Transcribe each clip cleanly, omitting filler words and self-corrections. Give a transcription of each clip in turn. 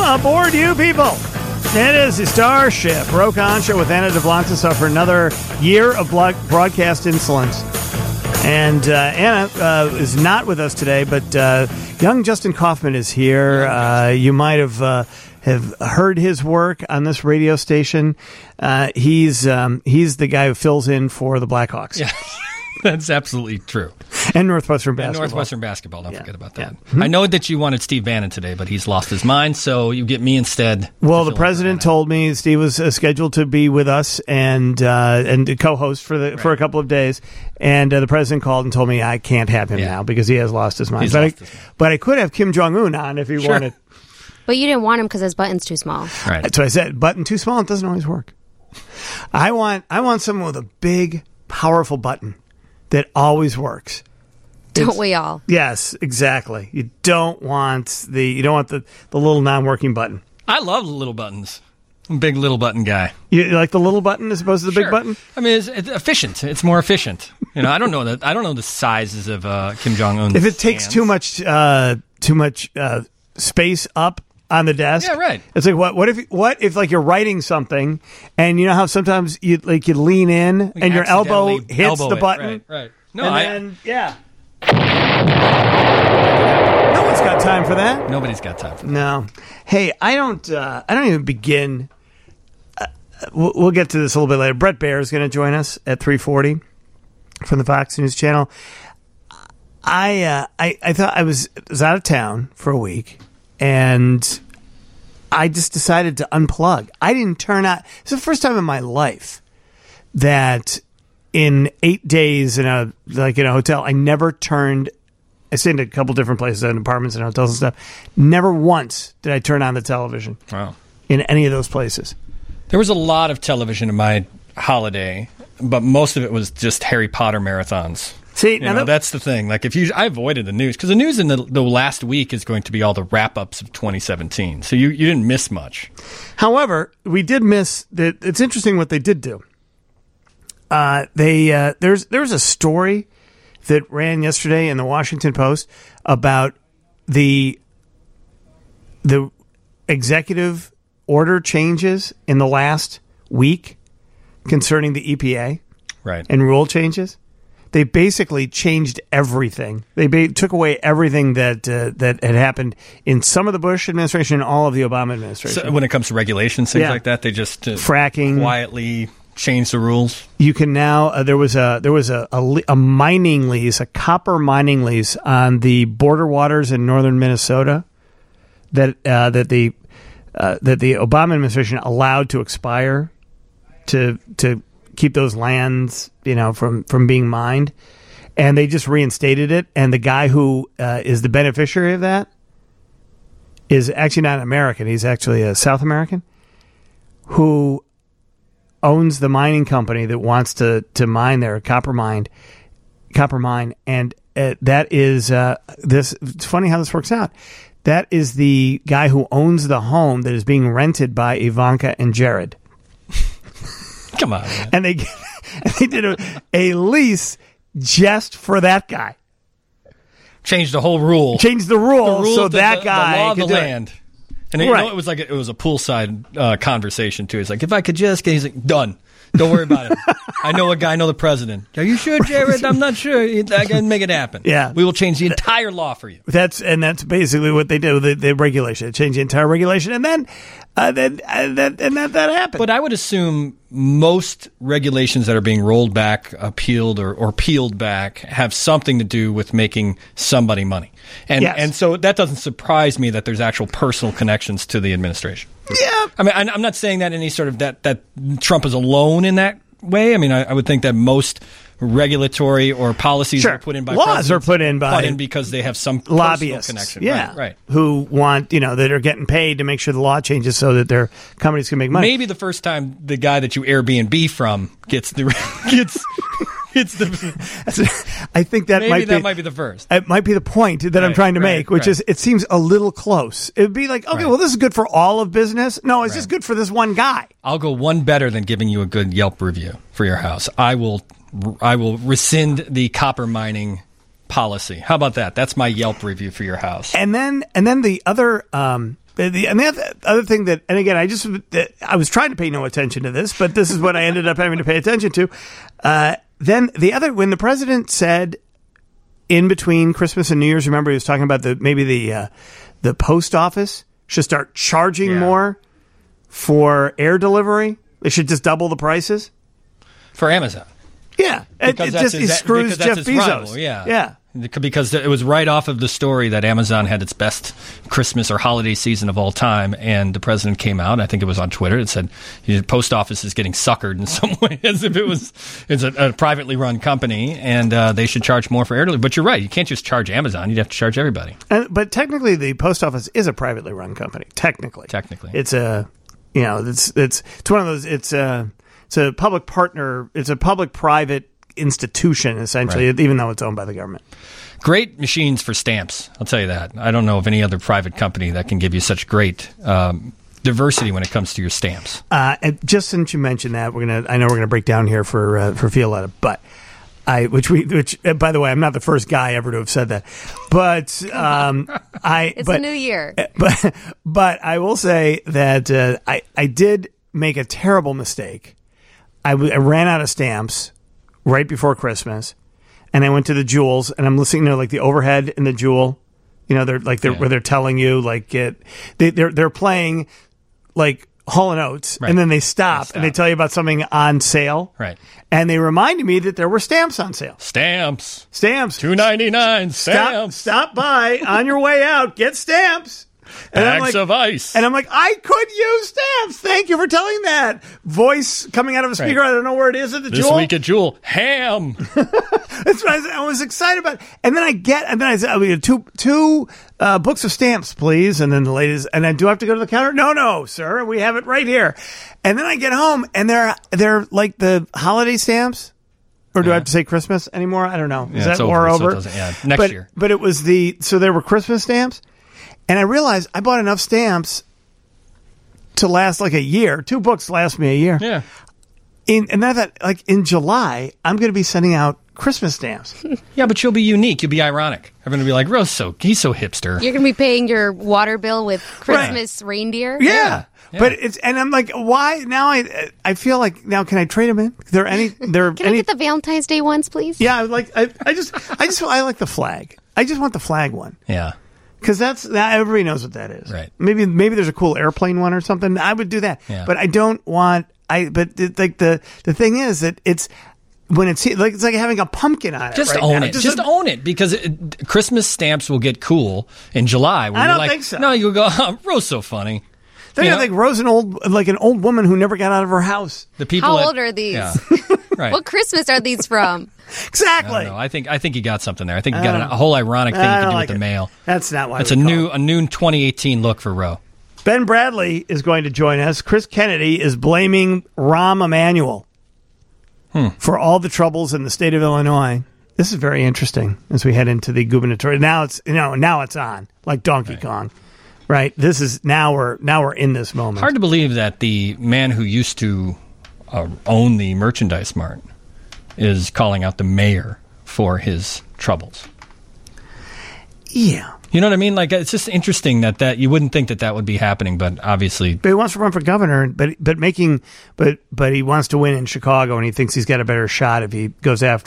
aboard, you people. It is the Starship Rokon Show with Anna DeBlantis for another year of broadcast insolence. And Anna is not with us today, but young Justin Kaufman is here. You might have heard his work on this radio station. He's the guy who fills in for the Blackhawks. Yeah, that's absolutely true. And Northwestern basketball. Don't forget about that. I know that you wanted Steve Bannon today, but he's lost his mind, so you get me instead. Well, the president told me Steve was scheduled to be with us and to co-host for a couple of days, and the president called and told me I can't have him now because he has lost his mind. But I could have Kim Jong-un on if he wanted. But you didn't want him because his button's too small. Right. That's what I said. Button too small, it doesn't always work. I want someone with a big, powerful button that always works. Don't we all? Yes, exactly. You don't want the little non-working button. I love little buttons. I'm a big little button guy. You like the little button as opposed to the big button? I mean, it's efficient. It's more efficient. I don't know the sizes of Kim Jong-un. If it takes too much space up on the desk, yeah, right. It's like what if like you're writing something and you know how sometimes you lean in and your elbow hits the button, right? No, no one's got time for that. Nobody's got time for that. No. Hey, I don't even begin. We'll get to this a little bit later. Brett Baer is going to join us at 3:40 from the Fox News Channel. I thought I was out of town for a week, and I just decided to unplug. I didn't turn on. It's the first time in my life that in 8 days in a hotel, I never turned. I stayed in a couple different places, in apartments and hotels and stuff. Never once did I turn on the television. Wow. In any of those places. There was a lot of television in my holiday, but most of it was just Harry Potter marathons. See, that's the thing. Like I avoided the news because the news in the last week is going to be all the wrap-ups of 2017. So you didn't miss much. However, we did miss that. It's interesting what they did do. There's a story that ran yesterday in the Washington Post about the executive order changes in the last week concerning the EPA, right, and rule changes. They basically changed everything. They took away everything that had happened in some of the Bush administration and all of the Obama administration. So when it comes to regulations, things like that, they just fracking quietly changed the rules. You can now. There was a mining lease, a copper mining lease on the border waters in northern Minnesota that the Obama administration allowed to expire to keep those lands, from being mined, and they just reinstated it. And the guy who is the beneficiary of that is actually not an American; he's actually a South American who owns the mining company that wants to mine their copper mine, and that is this. It's funny how this works out. That is the guy who owns the home that is being rented by Ivanka and Jared. Come on, man. And they did a lease just for that guy. Changed the whole rule. Changed the rule so that guy the law of could the land. And it was like it was a poolside conversation too. It's like, if I could just get, he's like, done. Don't worry about it. I know a guy, I know the president. Are you sure, Jared? I'm not sure. I can make it happen. Yeah. We will change the entire law for you. That's basically what they do. The regulation. They change the entire regulation, and then that happened. But I would assume most regulations that are being rolled back, appealed, or peeled back have something to do with making somebody money. And so that doesn't surprise me that there's actual personal connections to the administration. Yeah. I mean, I'm not saying that any sort of that Trump is alone in that way. I mean, I would think that most regulatory or policies are put in by laws are put in because they have some lobbyists connection. Yeah. Right. Who want, that are getting paid to make sure the law changes so that their companies can make money. Maybe the first time the guy that you Airbnb from gets the I think that might be the first. It might be the point that I'm trying to make, which is it seems a little close. It would be like, okay, well, this is good for all of business. No, it's just good for this one guy. I'll go one better than giving you a good Yelp review for your house. I will rescind the copper mining policy. How about that? That's my Yelp review for your house. And then the other the other thing that, and again, I was trying to pay no attention to this, but this is what I ended up having to pay attention to. Then when the president said in between Christmas and New Year's, remember he was talking about the post office should start charging more for air delivery. They should just double the prices for Amazon. Yeah, it screws Jeff Bezos. Rival, yeah. Because it was right off of the story that Amazon had its best Christmas or holiday season of all time, and the president came out, I think it was on Twitter, and said the post office is getting suckered in some way as if it's a privately run company, and they should charge more for air delivery. But you're right, you can't just charge Amazon, you'd have to charge everybody. But technically, the post office is a privately run company. Technically, it's it's one of those. It's a public partner. It's a public-private institution, essentially, even though it's owned by the government. Great machines for stamps, I'll tell you that. I don't know of any other private company that can give you such great diversity when it comes to your stamps. And just since you mentioned that, I know we're gonna break down here for Violetta, but which by the way, I'm not the first guy ever to have said that, but it's a new year. But I will say that I did make a terrible mistake. I ran out of stamps right before Christmas, and I went to the Jewels, and I'm listening to like the overhead in the Jewel. They're where they're telling you they're playing like Hall & Oates, right. And then they stop and they tell you about something on sale, right? And they reminded me that there were stamps on sale. Stamps, $2.99. Stamps. Stop by on your way out. Get stamps. And Bags of ice. And I'm like, I could use stamps. Thank you for telling that. Voice coming out of a speaker. Right. I don't know where it is at the Jewel. This week at Jewel, ham. That's what I was excited about. And then I said, two books of stamps, please. And then the ladies, and I do have to go to the counter. No, sir, we have it right here. And then I get home, and they're like the holiday stamps. Or do I have to say Christmas anymore? I don't know. Is that war over? Next year. But it was so there were Christmas stamps. And I realized I bought enough stamps to last like a year. 2 books last me a year. Yeah. And I thought, like, in July, I'm going to be sending out Christmas stamps. Yeah, but you'll be unique. You'll be ironic. Everyone will be like, he's so hipster. You're going to be paying your water bill with Christmas reindeer? Yeah. But and I'm like, why now? I feel like now, can I trade them in? Can I get the Valentine's Day ones, please? Yeah, I like the flag. I just want the flag one. Yeah. Because everybody knows what that is. Right. Maybe there's a cool airplane one or something. I would do that. Yeah. But I don't want. The thing is that it's when it's like having a pumpkin on it. Just right own now. it. Just own it, because Christmas stamps will get cool in July. I don't think so. No, you'll go. Rose so funny. They're like Rose, an old woman who never got out of her house. How old are these? Yeah. Right. What Christmas are these from? Exactly. I think you got something there. I think you got a whole ironic thing you can do with the mail. That's not why. It's a new 2018 look for Roe. Ben Bradley is going to join us. Chris Kennedy is blaming Rahm Emanuel for all the troubles in the state of Illinois. This is very interesting as we head into the gubernatorial. Now it's on like Donkey Kong. Right. This is now we're in this moment. Hard to believe that the man who used to own the Merchandise Mart is calling out the mayor for his troubles. Yeah. You know what I mean? Like, it's just interesting that you wouldn't think that would be happening, but obviously. But he wants to run for governor, but he wants to win in Chicago, and he thinks he's got a better shot if he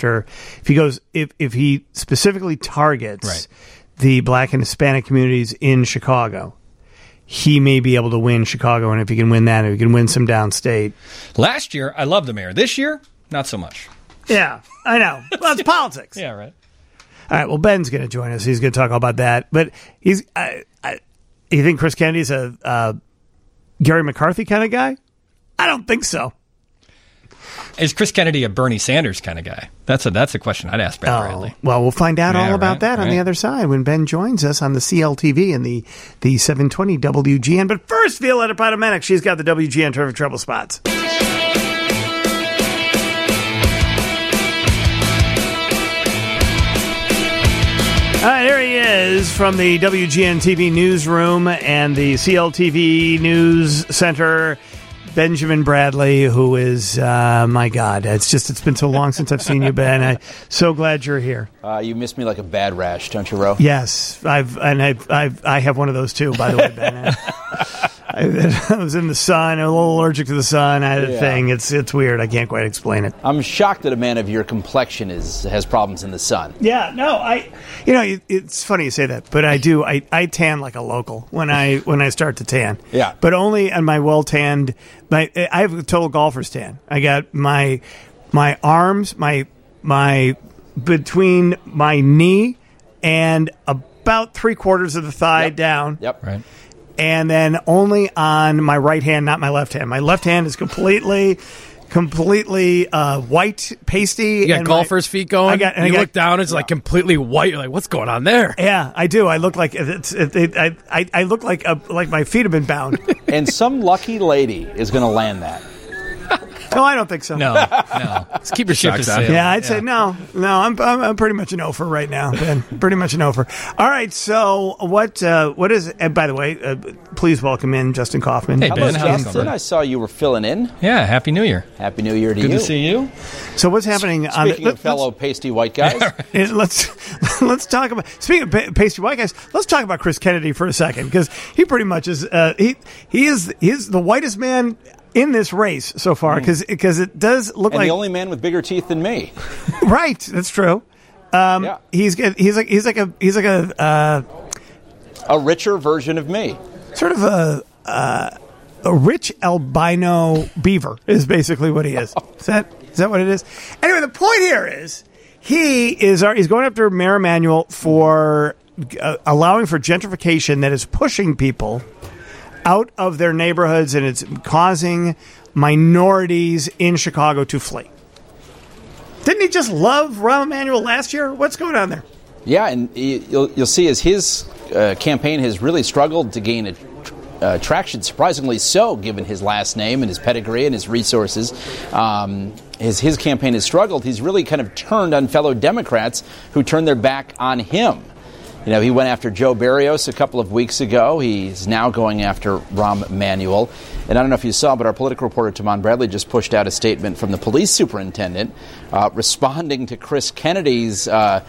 specifically targets the Black and Hispanic communities in Chicago. He may be able to win Chicago, and if he can win that, if he can win some downstate. Last year, I loved the mayor. This year, not so much. Yeah, I know. Well, it's politics. Yeah, right. All right, well, Ben's going to join us. He's going to talk all about that. But you think Chris Kennedy's a Gary McCarthy kind of guy? I don't think so. Is Chris Kennedy a Bernie Sanders kind of guy? That's a question I'd ask Ben Bradley. Well, we'll find out all about that on the other side when Ben joins us on the CLTV and the 720 WGN. But first, Violetta Potomatic, she's got the WGN Traffic Trouble Spots. All right, here he is from the WGN TV newsroom and the CLTV News Center. Benjamin Bradley, who is, my God, it's been so long since I've seen you, Ben. I'm so glad you're here. You miss me like a bad rash, don't you, Ro? Yes, I have one of those too, by the way, Ben. that I was in the sun. I'm a little allergic to the sun. I had a thing. It's weird. I can't quite explain it. I'm shocked that a man of your complexion has problems in the sun. Yeah, no, it's funny you say that, but I do. I tan like a local when I start to tan. Yeah, but only on my well tanned. I have a total golfer's tan. I got my arms, my between my knee and about 3/4 of the thigh down. Yep. Right. And then only on my right hand, not my left hand. My left hand is completely white, pasty. You got golfer's feet going. You look down, it's like completely white. You're like, what's going on there? Yeah, I do. I look like I look like my feet have been bound. And some lucky lady is going to land that. No, I don't think so. No. Let's keep your ship sailing. Yeah, I'd say no. I'm pretty much an offer right now, Ben. Pretty much an offer. All right. So what is? And by the way, please welcome in Justin Kaufman. Hey Ben, Hello, Justin. I saw you were filling in. Yeah. Happy New Year. Happy New Year to you. you. Good to see you. So what's happening? Speaking of fellow pasty white guys, let's talk about. Speaking of pasty white guys, let's talk about Chris Kennedy for a second, because he pretty much is. He is the whitest man in this race so far, because it does look like the only man with bigger teeth than me. Right, that's true. He's like a richer version of me. Sort of a rich albino beaver is basically what he is. Is that what it is? Anyway, the point here is he's going after Mayor Emanuel for allowing for gentrification that is pushing people out of their neighborhoods, and it's causing minorities in Chicago to flee. Didn't he just love Rahm Emanuel last year? What's going on there? Yeah, and you'll see as his campaign has really struggled to gain traction, surprisingly so, given his last name and his pedigree and his resources. As his campaign has struggled, he's really kind of turned on fellow Democrats who turned their back on him. You know, he went after Joe Barrios a couple of weeks ago. He's now going after Rahm Emanuel. And I don't know if you saw, but our political reporter, Taman Bradley, just pushed out a statement from the police superintendent responding to Chris Kennedy's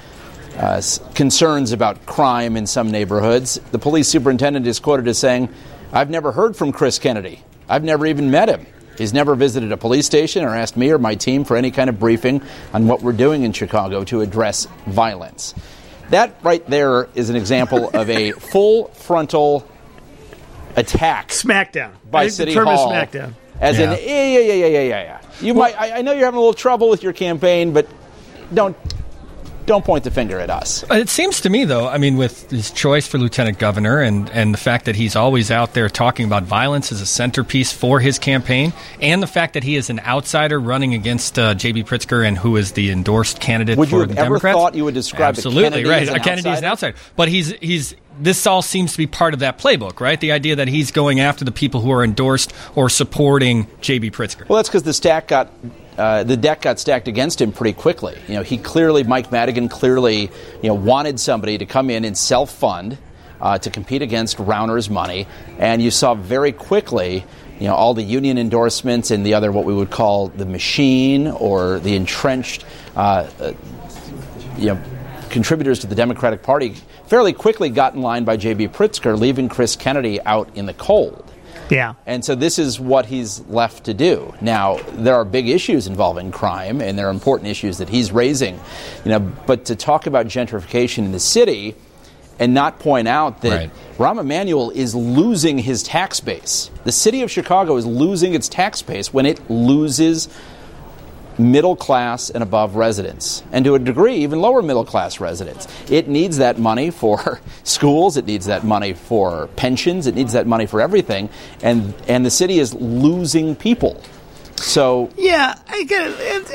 concerns about crime in some neighborhoods. The police superintendent is quoted as saying, "I've never heard from Chris Kennedy. I've never even met him. He's never visited a police station or asked me or my team for any kind of briefing on what we're doing in Chicago to address violence." That right there is an example of a full frontal attack. Smackdown. By City Hall. Smackdown. As in, yeah. You might. I know you're having a little trouble with your campaign, but don't point the finger at us. It seems to me, though, I mean, with his choice for lieutenant governor and the fact that he's always out there talking about violence as a centerpiece for his campaign, and the fact that he is an outsider running against J.B. Pritzker, and who is the endorsed candidate for the Democrats. Would you have ever thought you would describe Absolutely, a Kennedy right. as an Kennedy is an outsider. But this all seems to be part of that playbook, right? The idea that he's going after the people who are endorsed or supporting J.B. Pritzker. Well, that's because the deck got stacked against him pretty quickly. You know, Mike Madigan clearly, wanted somebody to come in and self-fund to compete against Rauner's money, and you saw very quickly, all the union endorsements and the other what we would call the machine or the entrenched, contributors to the Democratic Party fairly quickly got in line by J.B. Pritzker, leaving Chris Kennedy out in the cold. Yeah. And so this is what he's left to do. Now, there are big issues involving crime, and there are important issues that he's raising. But to talk about gentrification in the city and not point out that Rahm Emanuel is losing his tax base. The city of Chicago is losing its tax base when it loses middle class and above residents, and to a degree even lower middle class residents. It needs that money for schools, it needs that money for pensions, it needs that money for everything, and the city is losing people. So yeah, I get it.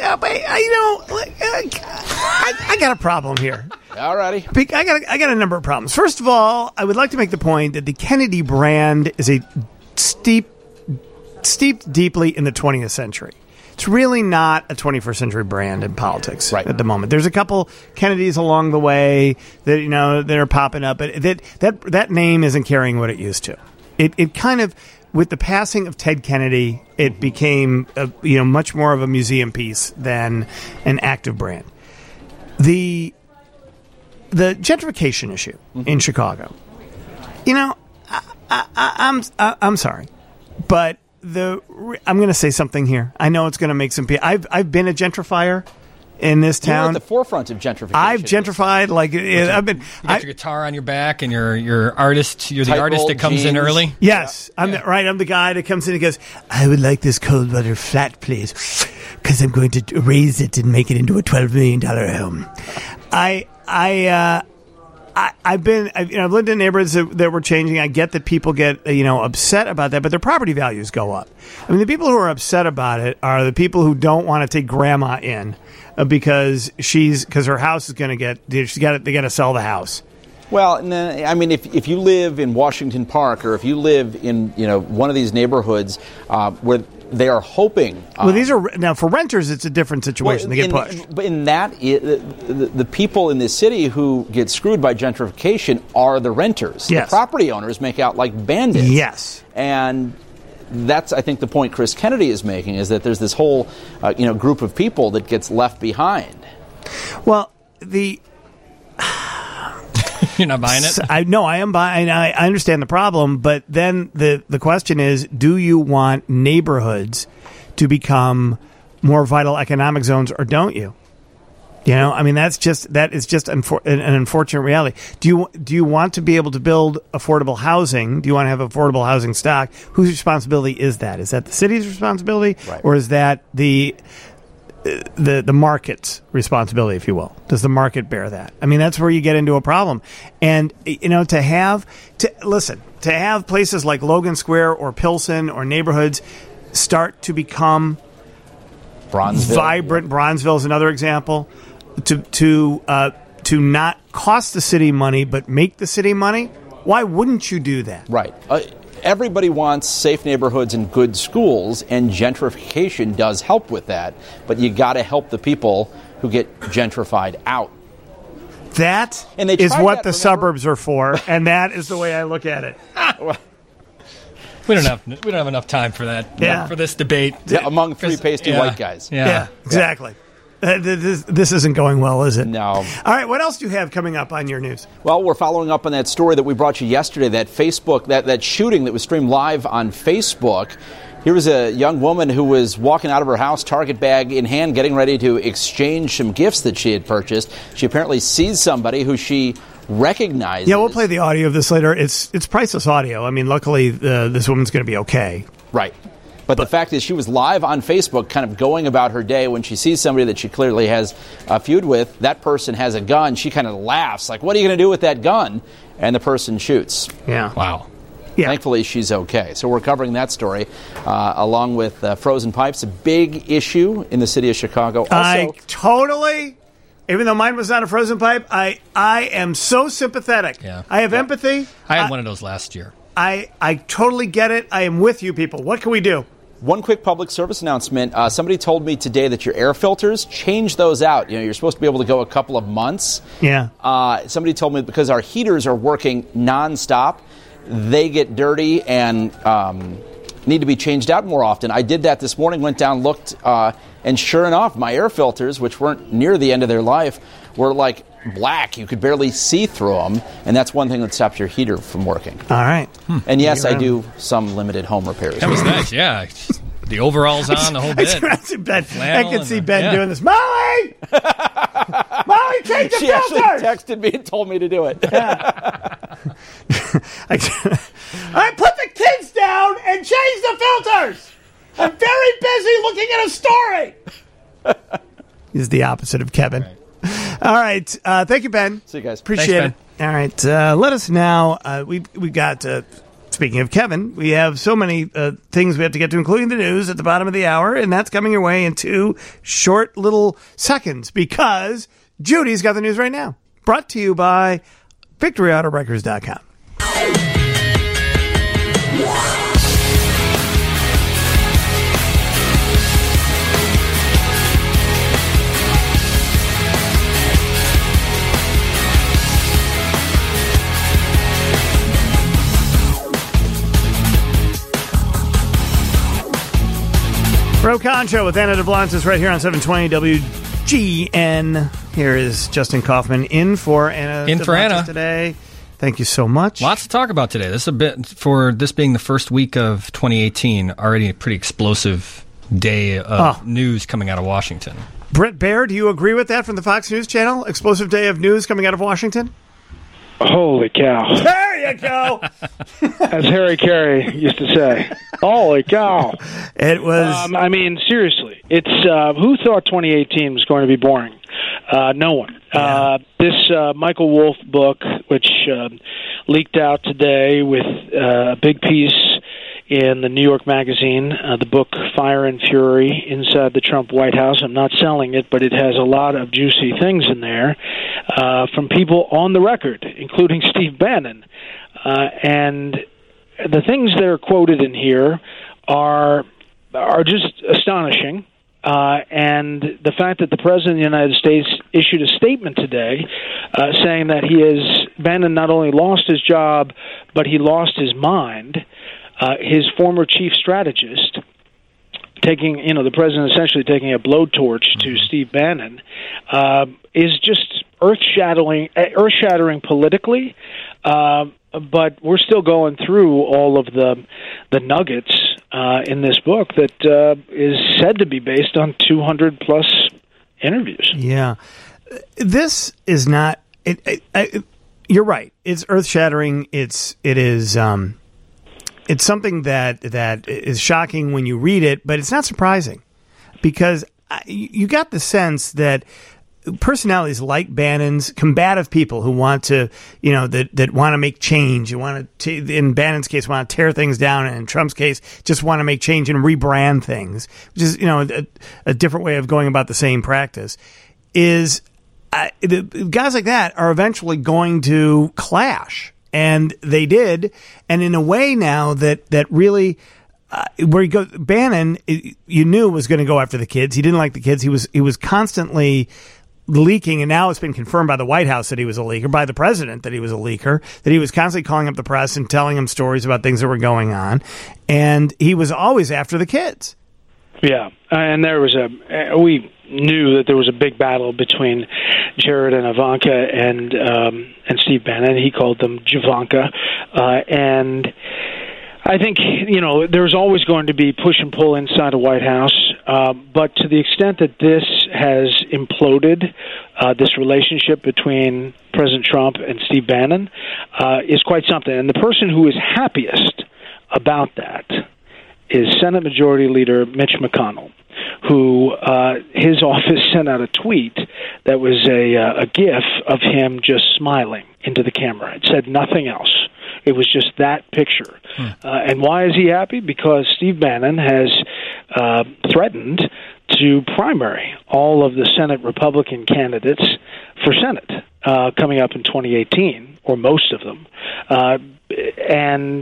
I got a problem here. Alrighty, I got a number of problems. First of all, I would like to make the point that the Kennedy brand is steeped deeply in the 20th century. It's really not a 21st century brand in politics at the moment. There's a couple Kennedys along the way that that are popping up, but that name isn't carrying what it used to. It kind of, with the passing of Ted Kennedy, it became much more of a museum piece than an active brand. The gentrification issue in Chicago. I'm sorry. But I'm going to say something here. I know it's going to make some people. I've been a gentrifier in this town. You're at the forefront of gentrification. I've gentrified I've been. You got your guitar on your back, and you're artist. You're the artist that comes in early. Yes, I'm the guy that comes in and goes, I would like this cold water flat, please, because I'm going to raise it and make it into a $12 million home. I've lived in neighborhoods that were changing. I get that people get upset about that, but their property values go up. I mean, the people who are upset about it are the people who don't want to take grandma in because her house is going to they got to sell the house. Well, I mean, if you live in Washington Park or if you live in one of these neighborhoods where they are hoping. Well, these are now for renters. It's a different situation. They get pushed. But in that, the people in the city who get screwed by gentrification are the renters. Yes. The property owners make out like bandits. Yes, and that's, I think, the point Chris Kennedy is making is that there's this whole group of people that gets left behind. Well, You're not buying it? I am buying. I understand the problem, but then the question is, do you want neighborhoods to become more vital economic zones, or don't you? I mean, that is just an unfortunate reality. Do you want to be able to build affordable housing? Do you want to have affordable housing stock? Whose responsibility is that? Is that the city's responsibility, right, or is that the market's responsibility, if you will? Does the market bear that? I mean, that's where you get into a problem. And to have places like Logan Square or Pilsen or neighborhoods start to become Bronzeville, vibrant. Bronzeville is another example. To not cost the city money but make the city money. Why wouldn't you do that? Right. Everybody wants safe neighborhoods and good schools, and gentrification does help with that. But you got to help the people who get gentrified out. That is what the suburbs are for, and that is the way I look at it. We don't have enough time for that. For this debate. Yeah, among three pasty white guys. Yeah, exactly. This isn't going well, is it? No. All right, what else do you have coming up on your news? Well, we're following up on that story that we brought you yesterday, that Facebook, that shooting that was streamed live on Facebook. Here was a young woman who was walking out of her house, Target bag in hand, getting ready to exchange some gifts that she had purchased. She apparently sees somebody who she recognizes. Yeah, we'll play the audio of this later. It's priceless audio. I mean, luckily, this woman's going to be okay. Right. But the fact is, she was live on Facebook kind of going about her day when she sees somebody that she clearly has a feud with. That person has a gun. She kind of laughs, like, what are you going to do with that gun? And the person shoots. Yeah. Wow. Yeah. Thankfully, she's okay. So we're covering that story along with frozen pipes, a big issue in the city of Chicago. Also, even though mine was not a frozen pipe, I am so sympathetic. Yeah. I have empathy. I had one of those last year. I totally get it. I am with you, people. What can we do? One quick public service announcement. Somebody told me today that your air filters, change those out. You're supposed to be able to go a couple of months. Yeah. Somebody told me because our heaters are working nonstop, they get dirty and need to be changed out more often. I did that this morning, went down, looked, and sure enough, my air filters, which weren't near the end of their life, were like black. You could barely see through them, and that's one thing that stops your heater from working. All right. And yes, I do some limited home repairs. That was nice, yeah. The overalls on, the whole bit. I can see Ben doing this. Molly! Molly, change the filters! She actually texted me and told me to do it. Yeah. I put the kids down and change the filters! I'm very busy looking at a story! He's the opposite of Kevin. Right. All right. Thank you, Ben. See you guys. Appreciate it. All right. Let us now. We've got, speaking of Kevin, we have so many things we have to get to, including the news at the bottom of the hour, and that's coming your way in 2 short little seconds because Judy's got the news right now. Brought to you by VictoryAutoBreakers.com. Pro Concho with Anna DeBlantis right here on 720 WGN. Here is Justin Kaufman in for Anna. In for Anna today. Thank you so much. Lots to talk about today. This is a bit, for this being the first week of 2018, already a pretty explosive day of news coming out of Washington. Bret Baier, do you agree with that from the Fox News Channel? Explosive day of news coming out of Washington? Holy cow. There you go. As Harry Carey used to say. Holy cow. It was... I mean, seriously. It's who thought 2018 was going to be boring? No one. Yeah. This Michael Wolff book, which leaked out today with a big piece in the New York Magazine, the book Fire and Fury Inside the Trump White House. I'm not selling it, but it has a lot of juicy things in there from people on the record, including Steve Bannon. And the things that are quoted in here are just astonishing. And the fact that the President of the United States issued a statement today saying that Bannon not only lost his job, but he lost his mind. His former chief strategist, the president essentially taking a blowtorch to Steve Bannon, is just earth-shattering politically. But we're still going through all of the nuggets in this book that is said to be based on 200-plus interviews. Yeah. This is not... you're right. It's earth-shattering. It is... It's something that is shocking when you read it, but it's not surprising because you got the sense that personalities like Bannon's, combative people who want to, that want to make change, in Bannon's case, want to tear things down, and in Trump's case, just want to make change and rebrand things, which is, a different way of going about the same practice, is the guys like that are eventually going to clash. And they did, and in a way now that really, where he goes, Bannon, you knew was going to go after the kids. He didn't like the kids. He was constantly leaking, and now it's been confirmed by the White House that he was a leaker, by the president that he was a leaker, that he was constantly calling up the press and telling them stories about things that were going on, and he was always after the kids. Yeah, and there was we knew that there was a big battle between Jared and Ivanka and Steve Bannon. He called them Javanka, and I think there's always going to be push and pull inside the White House, but to the extent that this has imploded, this relationship between President Trump and Steve Bannon is quite something. And the person who is happiest about that is Senate Majority Leader Mitch McConnell, who his office sent out a tweet that was a GIF of him just smiling into the camera. It said nothing else. It was just that picture. And why is he happy? Because Steve Bannon has threatened to primary all of the Senate Republican candidates for Senate coming up in 2018, or most of them. And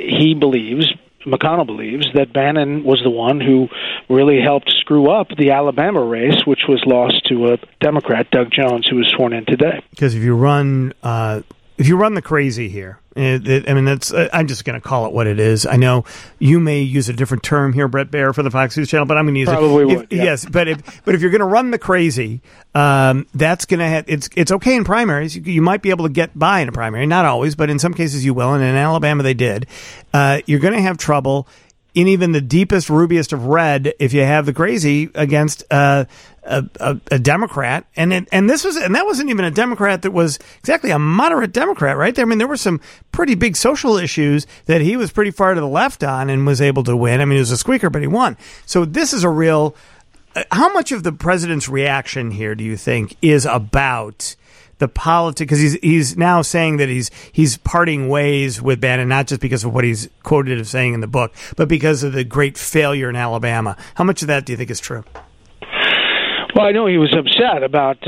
McConnell believes that Bannon was the one who really helped screw up the Alabama race, which was lost to a Democrat, Doug Jones, who was sworn in today. Because if you run the crazy here, I'm just going to call it what it is. I know you may use a different term here, Bret Baier, for the Fox News Channel, but I'm going to use Probably would. Yeah. Yes, but if you're going to run the crazy, that's going to have it's okay in primaries. You might be able to get by in a primary, not always, but in some cases you will. And in Alabama they did. You're going to have trouble in even the deepest, rubiest of red if you have the crazy against a Democrat, and that wasn't even a Democrat that was exactly a moderate Democrat, right? I mean, there were some pretty big social issues that he was pretty far to the left on and was able to win. I mean, he was a squeaker, but he won. So this is a real. How much of the president's reaction here do you think is about the politics? Because he's now saying that he's parting ways with Bannon, not just because of what he's quoted as saying in the book, but because of the great failure in Alabama. How much of that do you think is true? Well, I know he was upset about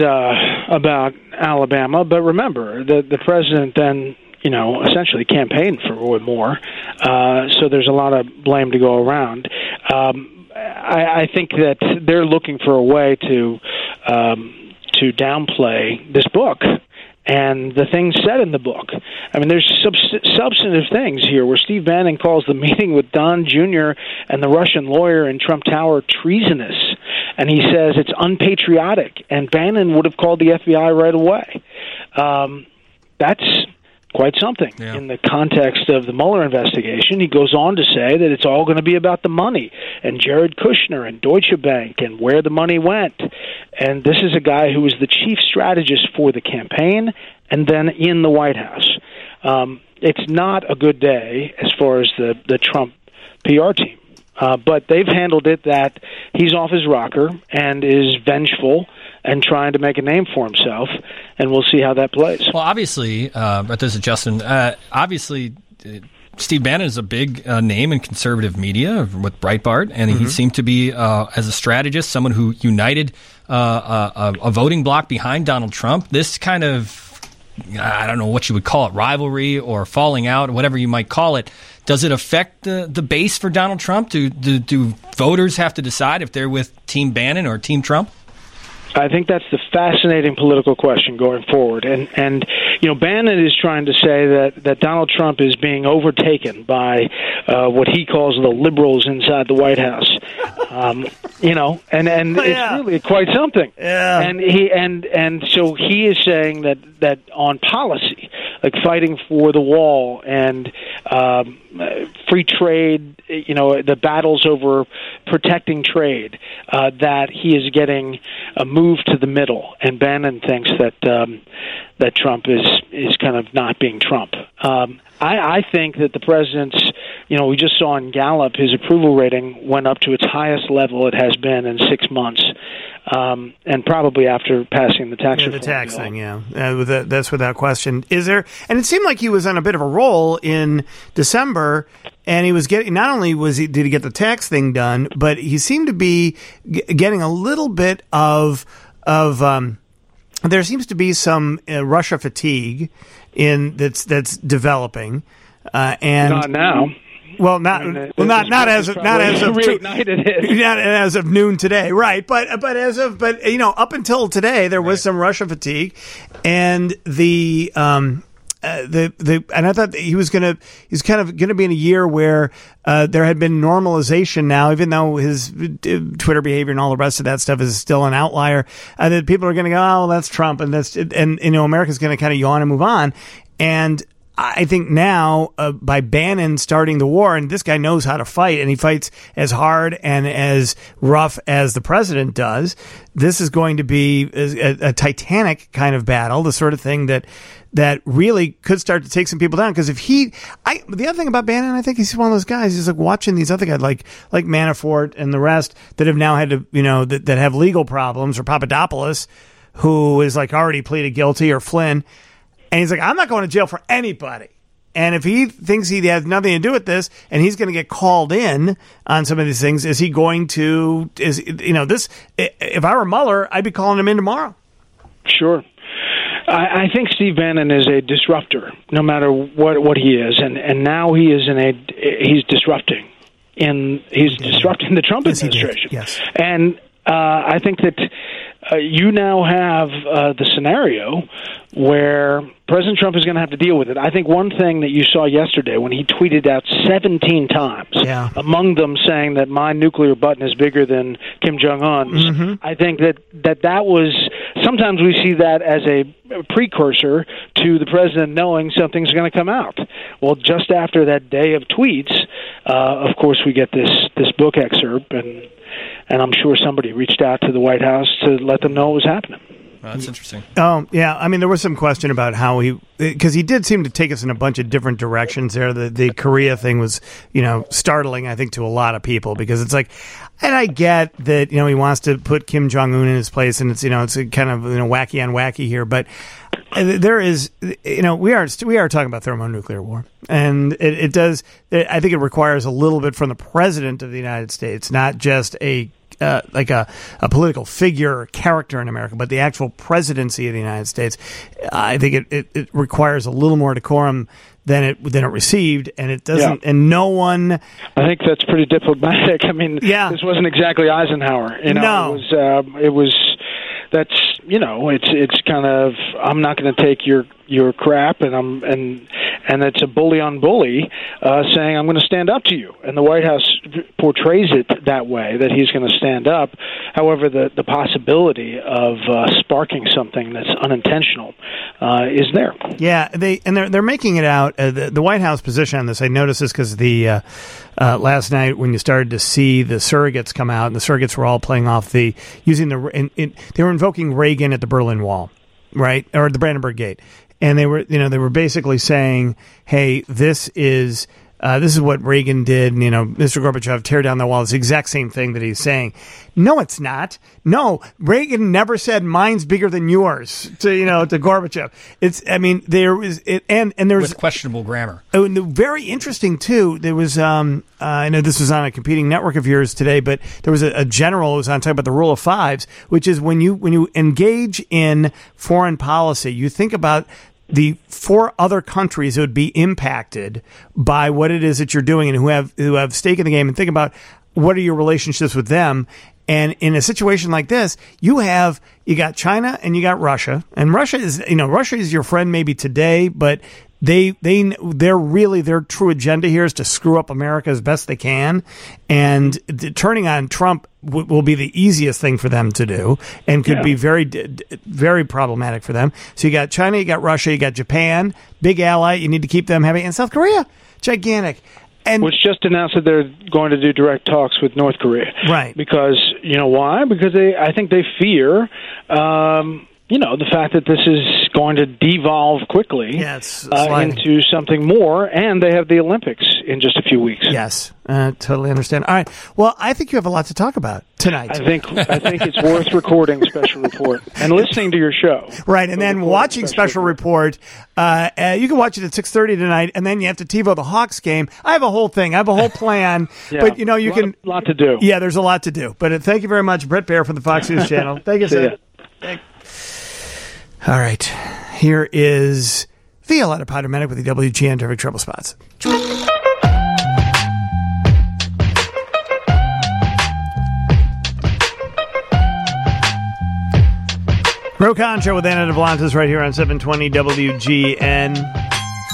Alabama, but remember, the president then, essentially campaigned for Roy Moore, so there's a lot of blame to go around. I think that they're looking for a way to downplay this book and the things said in the book. I mean, there's substantive things here where Steve Bannon calls the meeting with Don Jr. and the Russian lawyer in Trump Tower treasonous, and he says it's unpatriotic, and Bannon would have called the FBI right away. That's quite something in the context of the Mueller investigation. He goes on to say that it's all going to be about the money and Jared Kushner and Deutsche Bank and where the money went. And this is a guy who was the chief strategist for the campaign and then in the White House. It's not a good day as far as the Trump PR team. But they've handled it that he's off his rocker and is vengeful and trying to make a name for himself, and we'll see how that plays. Well, obviously, but this is Justin, obviously Steve Bannon is a big name in conservative media with Breitbart, and he seemed to be, as a strategist, someone who united a voting bloc behind Donald Trump. This kind of, I don't know what you would call it, rivalry or falling out, or whatever you might call it, does it affect the base for Donald Trump? Do voters have to decide if they're with Team Bannon or Team Trump? I think that's the fascinating political question going forward. And Bannon is trying to say that Donald Trump is being overtaken by what he calls the liberals inside the White House. And it's really quite something. Yeah. And so he is saying that on policy, like fighting for the wall and free trade, the battles over protecting trade, that he is getting a move to the middle, and Bannon thinks that Trump is kind of not being Trump. I think that the president's, we just saw in Gallup, his approval rating went up to its highest level it has been in 6 months, and probably after passing the tax reform the tax bill. thing, that's without question. Is there? And it seemed like he was on a bit of a roll in December, and he was getting. Not only did he get the tax thing done, but he seemed to be getting a little bit of. There seems to be some Russia fatigue that's developing, and not now. Well, not as of noon today, right? But up until today, there was some Russia fatigue, and and I thought he's kind of gonna be in a year where there had been normalization now, even though his Twitter behavior and all the rest of that stuff is still an outlier. That people are going to go, oh, well, that's Trump, and America's going to kind of yawn and move on. And I think now by Bannon starting the war, and this guy knows how to fight, and he fights as hard and as rough as the president does. This is going to be a titanic kind of battle, the sort of thing that really could start to take some people down. Because the other thing about Bannon, I think he's one of those guys. He's like watching these other guys like Manafort and the rest that have now had to, that have legal problems, or Papadopoulos, who is like already pleaded guilty, or Flynn. And he's like, I'm not going to jail for anybody. And if he thinks he has nothing to do with this, and he's going to get called in on some of these things, is he going to, if I were Mueller, I'd be calling him in tomorrow. Sure. I think Steve Bannon is a disruptor, no matter what he is. And now he's disrupting. He's disrupting the Trump administration. Yes. And I think that you now have the scenario where President Trump is going to have to deal with it. I think one thing that you saw yesterday when he tweeted out 17 times, among them saying that my nuclear button is bigger than Kim Jong-un's, I think that was, sometimes we see that as a precursor to the president knowing something's going to come out. Well, just after that day of tweets, of course, we get this book excerpt, and I'm sure somebody reached out to the White House to let them know what was happening. Well, that's interesting. Oh, yeah. I mean, there was some question about how because he did seem to take us in a bunch of different directions there. The Korea thing was, startling, I think, to a lot of people, because it's like, and I get that, he wants to put Kim Jong-un in his place, and it's, it's a kind of, wacky on wacky here, but there is, we are talking about thermonuclear war, and it does, I think it requires a little bit from the president of the United States, not just a political figure or character in America, but the actual presidency of the United States. I think it requires a little more decorum than it received, and it doesn't. Yeah. And no one. I think that's pretty diplomatic. I mean, this wasn't exactly Eisenhower. No, it was. That's it's kind of, I'm not going to take your crap, and it's a bully on bully saying I'm going to stand up to you, and the White House portrays it that way, that he's going to stand up, However, the possibility of sparking something that's unintentional is there. Yeah, they're making it out. The White House position on this, I noticed this because the last night when you started to see the surrogates come out, and the surrogates were all playing off they were invoking Reagan at the Berlin Wall, right, or the Brandenburg Gate, and they were basically saying, hey, this is what Reagan did, and, Mr. Gorbachev, tear down the wall. It's the exact same thing that he's saying. No, it's not. No, Reagan never said mine's bigger than yours to Gorbachev. There was with questionable grammar. Oh, and very interesting too. There was, I know this was on a competing network of yours today, but there was a general who was on talking about the rule of fives, which is when you engage in foreign policy, you think about the 4 other countries that would be impacted by what it is that you're doing and who have stake in the game, and think about what are your relationships with them. And in a situation like this, you got China and you got Russia, and Russia is your friend maybe today, but their true agenda here is to screw up America as best they can, and turning on Trump will be the easiest thing for them to do, and could be very, very problematic for them. So you got China, you got Russia, you got Japan, big ally. You need to keep them happy, and South Korea, gigantic. And which just announced that they're going to do direct talks with North Korea. Right. Because, why? Because I think they fear, the fact that this is going to devolve quickly into something more, and they have the Olympics in just a few weeks. Yes, totally understand. All right. Well, I think you have a lot to talk about tonight. I think it's worth recording Special Report and listening to your show. Right, and then watching Special Report. You can watch it at 6:30 tonight, and then you have to TiVo the Hawks game. I have a whole thing. I have a whole plan. But you can a lot to do. Yeah, there's a lot to do. But thank you very much, Brett Baer from the Fox News Channel. Thank you, sir. All right, here is Violetta Potter-Medic with the WGN Traffic Trouble Spots. Ro Concho with Anna DeVlantis right here on 720 WGN.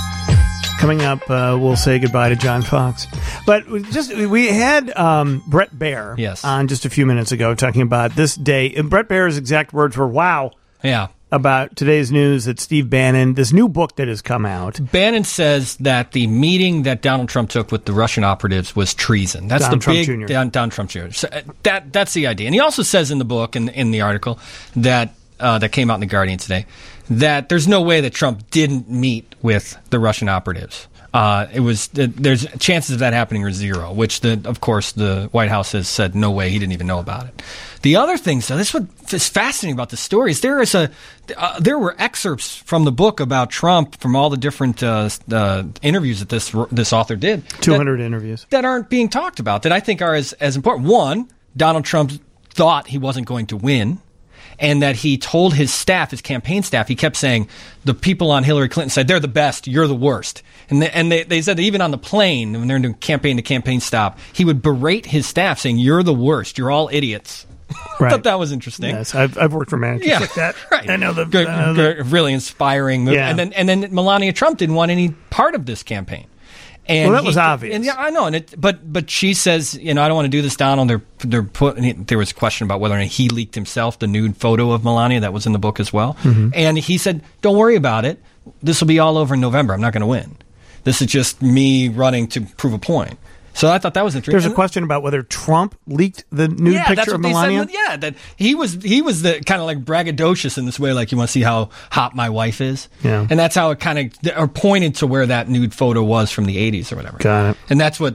Coming up, we'll say goodbye to John Fox. But we had Brett Baer on just a few minutes ago talking about this day. And Brett Baer's exact words were, wow. Yeah. About today's news that Steve Bannon, this new book that has come out. Bannon says that the meeting that Donald Trump took with the Russian operatives was treason. That's Donald Trump Jr. Donald Trump Jr. So that's the idea. And he also says in the book, in the article, that came out in The Guardian today, that there's no way that Trump didn't meet with the Russian operatives. There's chances of that happening are zero, which of course the White House has said no way, he didn't even know about it. The other thing, so this is what is fascinating about the story, is there were excerpts from the book about Trump from all the different interviews that this author did. 200 interviews. That aren't being talked about, that I think are as important. One, Donald Trump thought he wasn't going to win, and that he told his staff, his campaign staff, he kept saying, the people on Hillary Clinton side, they're the best, you're the worst. And they said that even on the plane, when they're doing campaign stop, he would berate his staff saying, you're the worst, you're all idiots. Right. I thought that was interesting. Yes, I've worked for managers like that. Right. I know really inspiring move. Yeah. And then Melania Trump didn't want any part of this campaign. And that was obvious. And I know. But she says, I don't want to do this, Donald. There was a question about whether or not he leaked himself the nude photo of Melania that was in the book as well. Mm-hmm. And he said, don't worry about it. This will be all over in November. I'm not going to win. This is just me running to prove a point. So I thought that was interesting. There's a question about whether Trump leaked the nude picture of Melania. That he was the kind of like braggadocious in this way, like you want to see how hot my wife is. Yeah. And that's how it kind of pointed to where that nude photo was from the 80s or whatever. Got it. And that's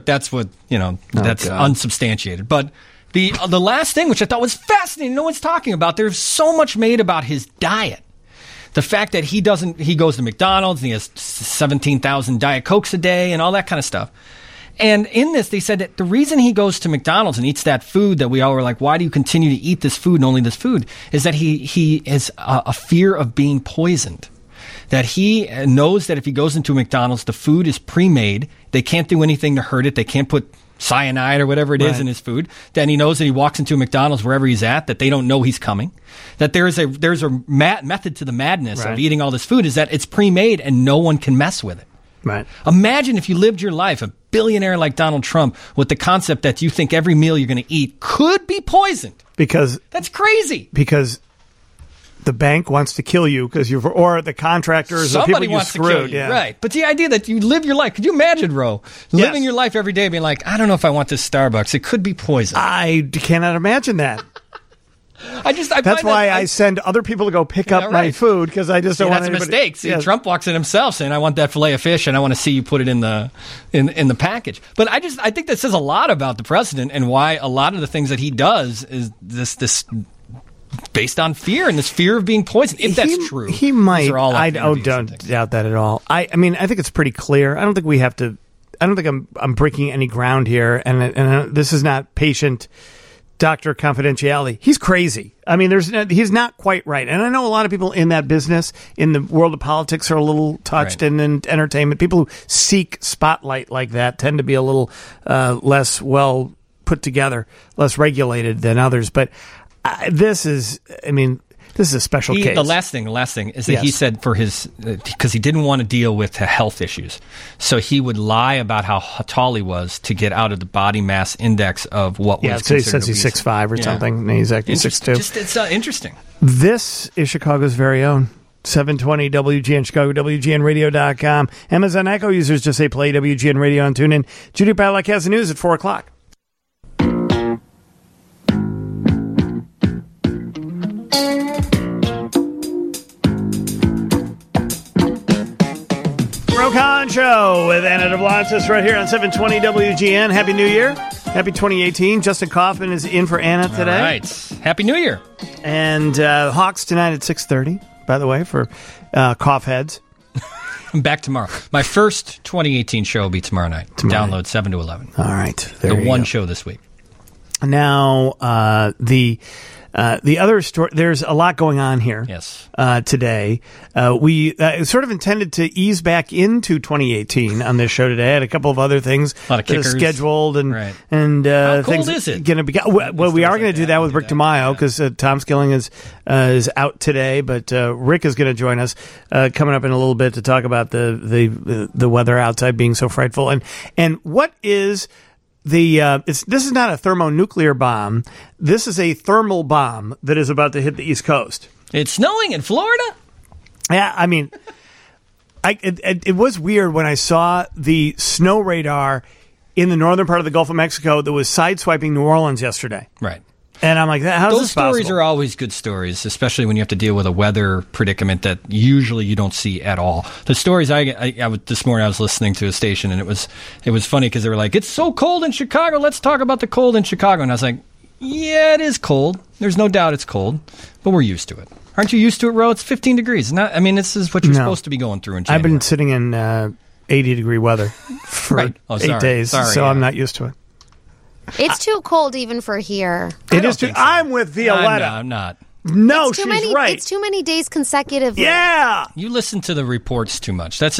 unsubstantiated. But the last thing, which I thought was fascinating, no one's talking about. There's so much made about his diet. The fact that he goes to McDonald's and he has 17,000 Diet Cokes a day and all that kind of stuff. And in this, they said that the reason he goes to McDonald's and eats that food that we all were like, why do you continue to eat this food and only this food, is that he has a fear of being poisoned. That he knows that if he goes into McDonald's, the food is pre-made. They can't do anything to hurt it. They can't put cyanide or whatever it is in his food. Then he knows that he walks into a McDonald's wherever he's at, that they don't know he's coming. That there's a method to the madness of eating all this food, is that it's pre-made and no one can mess with it. Right. Imagine if you lived your life, a billionaire like Donald Trump with the concept that you think every meal you're going to eat could be poisoned. Because that's crazy. Because the bank wants to kill you or the contractors Somebody or people wants you screwed. To kill you, yeah. Right. But the idea that you live your life, could you imagine, Ro, living your life every day being like, I don't know if I want this Starbucks. It could be poison. I cannot imagine that. That's why I send other people to go pick up my food, because I just don't want anybody. That's a mistake. See, Trump walks in himself saying, I want that filet of fish and I want to see you put it in the package. But I think that says a lot about the president and why a lot of the things that he does is this based on fear and this fear of being poisoned. If that's true, he might. I don't doubt that at all. I mean, I think it's pretty clear. I don't think we have to. I don't think I'm breaking any ground here, and this is not patient doctor confidentiality. He's crazy. I mean, he's not quite right. And I know a lot of people in that business, in the world of politics, are a little touched, and in entertainment, people who seek spotlight like that tend to be a little less well put together, less regulated than others. But this is a special case. The last thing is that he said because he didn't want to deal with health issues. So he would lie about how tall he was to get out of the body mass index of what was considered. So he says he's 6'5" or something, and he's actually 6'2". It's interesting. This is Chicago's very own 720 WGN Chicago, WGNradio.com. Amazon Echo users just say play WGN Radio on TuneIn. Judy Padlock has the news at 4 o'clock. Khan Show with Anna DeBlancis right here on 720 WGN. Happy New Year. Happy 2018. Justin Kaufman is in for Anna today. All right. Happy New Year. And Hawks tonight at 6:30, by the way, for cough heads. I'm back tomorrow. My first 2018 show will be tomorrow night. Download 7 to 11. All right. The one show this week. Now, the other story, there's a lot going on here. Yes. Today. We sort of intended to ease back into 2018 on this show today. I had a couple of other things a lot of kickers. Scheduled and how things cold is it? Gonna be, well, we are going to do that with Rick DeMaio because Tom Skilling is out today, but Rick is going to join us coming up in a little bit to talk about the weather outside being so frightful and what is. This is not a thermonuclear bomb. This is a thermal bomb that is about to hit the East Coast. It's snowing in Florida? Yeah, I mean, it was weird when I saw the snow radar in the northern part of the Gulf of Mexico that was sideswiping New Orleans yesterday. Right. And I'm like, how's those this possible? stories are always good stories, especially when you have to deal with a weather predicament that usually you don't see at all. The stories this morning I was listening to a station and it was funny because they were like, it's so cold in Chicago. Let's talk about the cold in Chicago. And I was like, yeah, it is cold. There's no doubt it's cold, but we're used to it. Aren't you used to it, Ro? It's 15 degrees. This is what you're supposed to be going through in January. I've been sitting in 80-degree weather for 8 days, so I'm not used to it. It's too cold even for here. It is too. So. I'm with Violetta. I'm not. No, she's right. It's too many days consecutively. Yeah. You listen to the reports too much. That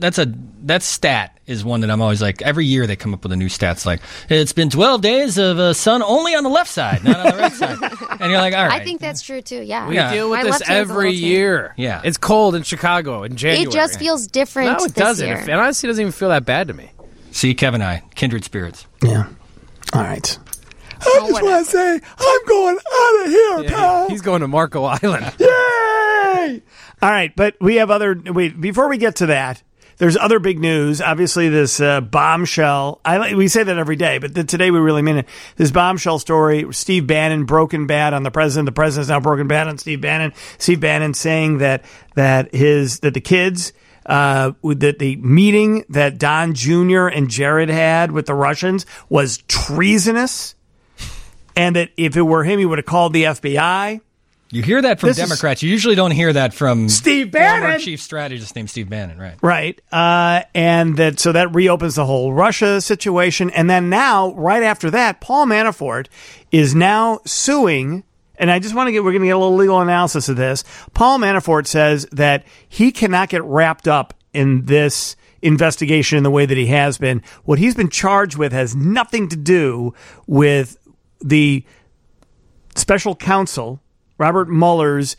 stat is one that I'm always like, every year they come up with a new stat. It's like, it's been 12 days of sun only on the left side, not on the right side. And you're like, all right. I think that's true too, yeah. We deal with this every year. Yeah. It's cold in Chicago in January. It just feels different No, it doesn't. year. It honestly doesn't even feel that bad to me. See, Kevin and I, kindred spirits. Yeah. All right. I just want to say, I'm going out of here, pal. He's going to Marco Island. Yay! All right, but we have before we get to that, there's other big news. Obviously, this bombshell. We say that every day, but today we really mean it. This bombshell story, Steve Bannon broken bad on the president. The president's now broken bad on Steve Bannon. Steve Bannon saying that the kids... that the meeting that Don Jr. and Jared had with the Russians was treasonous, and that if it were him, he would have called the FBI. You hear that from Democrats. You usually don't hear that from Steve Bannon, former chief strategist named Steve Bannon, right? Right, and that reopens the whole Russia situation, and then now, right after that, Paul Manafort is now suing. And I just we're going to get a little legal analysis of this. Paul Manafort says that he cannot get wrapped up in this investigation in the way that he has been. What he's been charged with has nothing to do with the special counsel, Robert Mueller's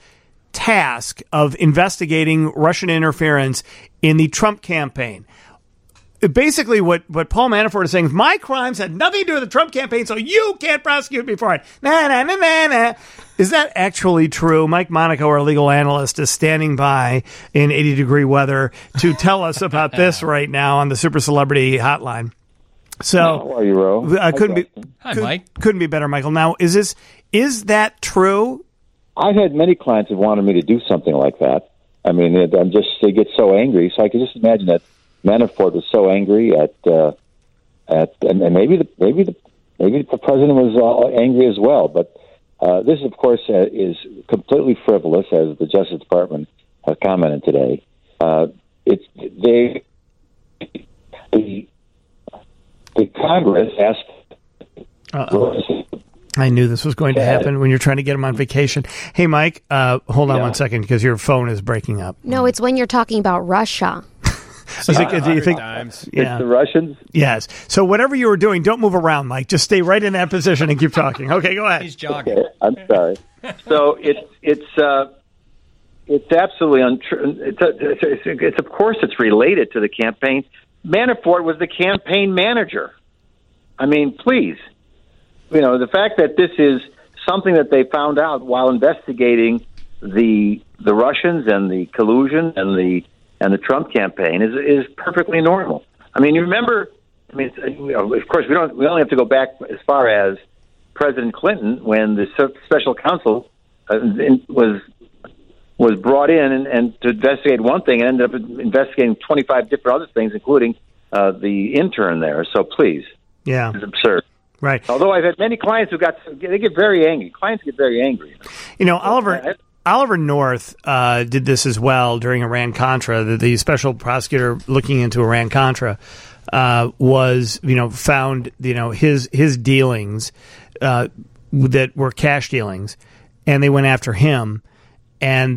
task of investigating Russian interference in the Trump campaign. basically what Paul Manafort is saying is my crimes had nothing to do with the Trump campaign, so you can't prosecute me for it. Nah. Is that actually true? Mike Monaco, our legal analyst, is standing by in 80-degree weather to tell us about this right now on the Super Celebrity Hotline. So, how are you, Ro? Mike. Couldn't be better, Michael. Now, is that true? I've had many clients who wanted me to do something like that. I mean, they get so angry. So I can just imagine that Manafort was so angry and maybe the president was angry as well. But this, of course, is completely frivolous, as the Justice Department has commented today. The Congress asked. I knew this was going to happen when you're trying to get him on vacation. Hey, Mike, hold on 1 second because your phone is breaking up. No, it's when you're talking about Russia. Do you think? It's the Russians? Yes. So whatever you were doing, don't move around, Mike. Just stay right in that position and keep talking. Okay, go ahead. He's jogging. Okay, I'm sorry. So it's absolutely untrue. It's of course it's related to the campaign. Manafort was the campaign manager. I mean, please, the fact that this is something that they found out while investigating the Russians and the collusion and the Trump campaign is perfectly normal. I mean, you remember? I mean, of course, we only have to go back as far as President Clinton when the special counsel was brought in and to investigate one thing and ended up investigating 25 different other things, including the intern there. So please, it's absurd. Right. Although I've had many clients they get very angry. Clients get very angry. Oliver North did this as well during Iran-Contra. The special prosecutor looking into Iran-Contra was, found, his dealings that were cash dealings, and they went after him, and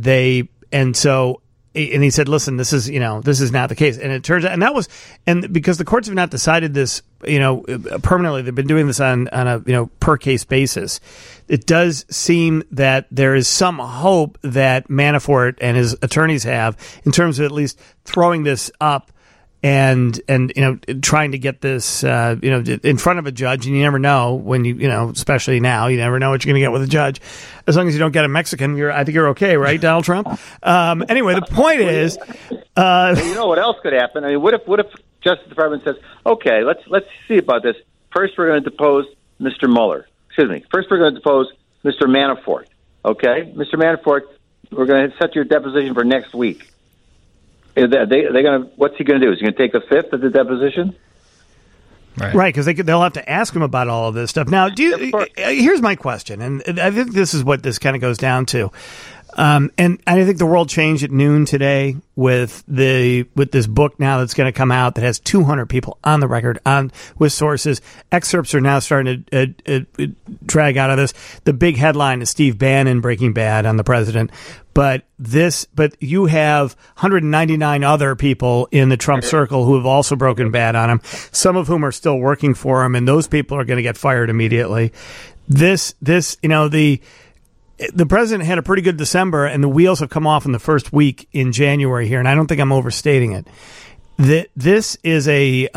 he said, listen, this is not the case. And it turns out, and because the courts have not decided this, permanently, they've been doing this on a, per case basis. It does seem that there is some hope that Manafort and his attorneys have in terms of at least throwing this up and trying to get this, in front of a judge. And you never know when especially now, you never know what you're going to get with a judge. As long as you don't get a Mexican, I think you're okay, right, Donald Trump? Anyway, the point is, you know what else could happen? I mean, what if Justice Department says, okay, let's see about this. First, we're going to depose Mr. Mueller. Excuse me. First, we're going to depose Mr. Manafort. Okay, Mr. Manafort, we're going to set your deposition for next week. They're going to. What's he going to do? Is he going to take a fifth of the deposition? Right, because they'll have to ask him about all of this stuff. Now, here's my question, and I think this is what this kind of goes down to. And I think the world changed at noon today with this book now that's going to come out that has 200 people on the record with sources. Excerpts are now starting to drag out of this. The big headline is Steve Bannon breaking bad on the president. But you have 199 other people in the Trump circle who have also broken bad on him, some of whom are still working for him, and those people are going to get fired immediately. The president had a pretty good December, and the wheels have come off in the first week in January here, and I don't think I'm overstating it. This is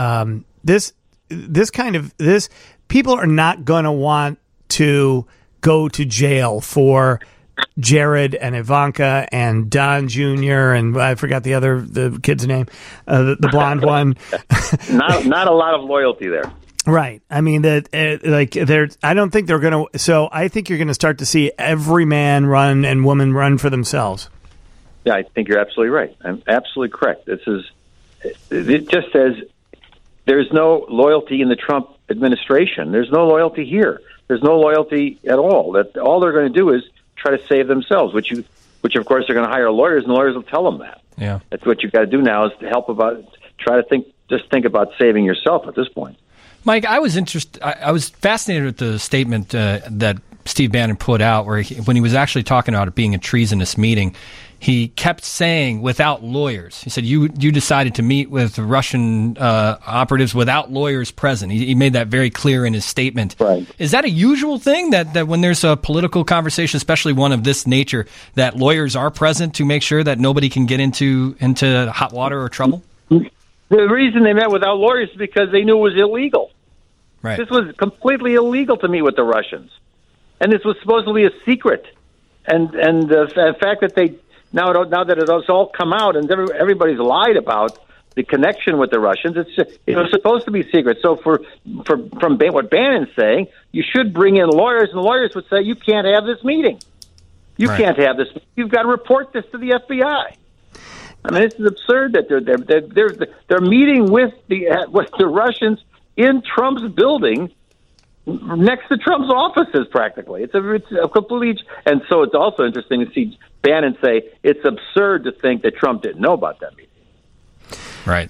people are not going to want to go to jail for Jared and Ivanka and Don Jr. and I forgot the kid's name, the blonde one. Not a lot of loyalty there. Right. I mean, I don't think they're going to. So I think you're going to start to see every man run and woman run for themselves. Yeah, I think you're absolutely right. I'm absolutely correct. It just says there's no loyalty in the Trump administration. There's no loyalty here. There's no loyalty at all. That all they're going to do is try to save themselves, which of course they're going to hire lawyers, and lawyers will tell them that. Yeah. That's what you've got to do now is to try to think about saving yourself at this point. Mike, I was fascinated with the statement that Steve Bannon put out when he was actually talking about it being a treasonous meeting. He kept saying without lawyers. He said you decided to meet with Russian operatives without lawyers present. He made that very clear in his statement. Right. Is that a usual thing that when there's a political conversation, especially one of this nature, that lawyers are present to make sure that nobody can get into hot water or trouble? The reason they met without lawyers is because they knew it was illegal. Right. This was completely illegal to meet with the Russians, and this was supposedly a secret. And the fact that they now that it has all come out and everybody's lied about the connection with the Russians, it was supposed to be secret. So from what Bannon's saying, you should bring in lawyers, and the lawyers would say you can't have this meeting. You can't have this. You've got to report this to the FBI. I mean, this is absurd that they're meeting with the Russians in Trump's building, next to Trump's offices, practically. It's a complete. And so it's also interesting to see Bannon say it's absurd to think that Trump didn't know about that meeting. Right.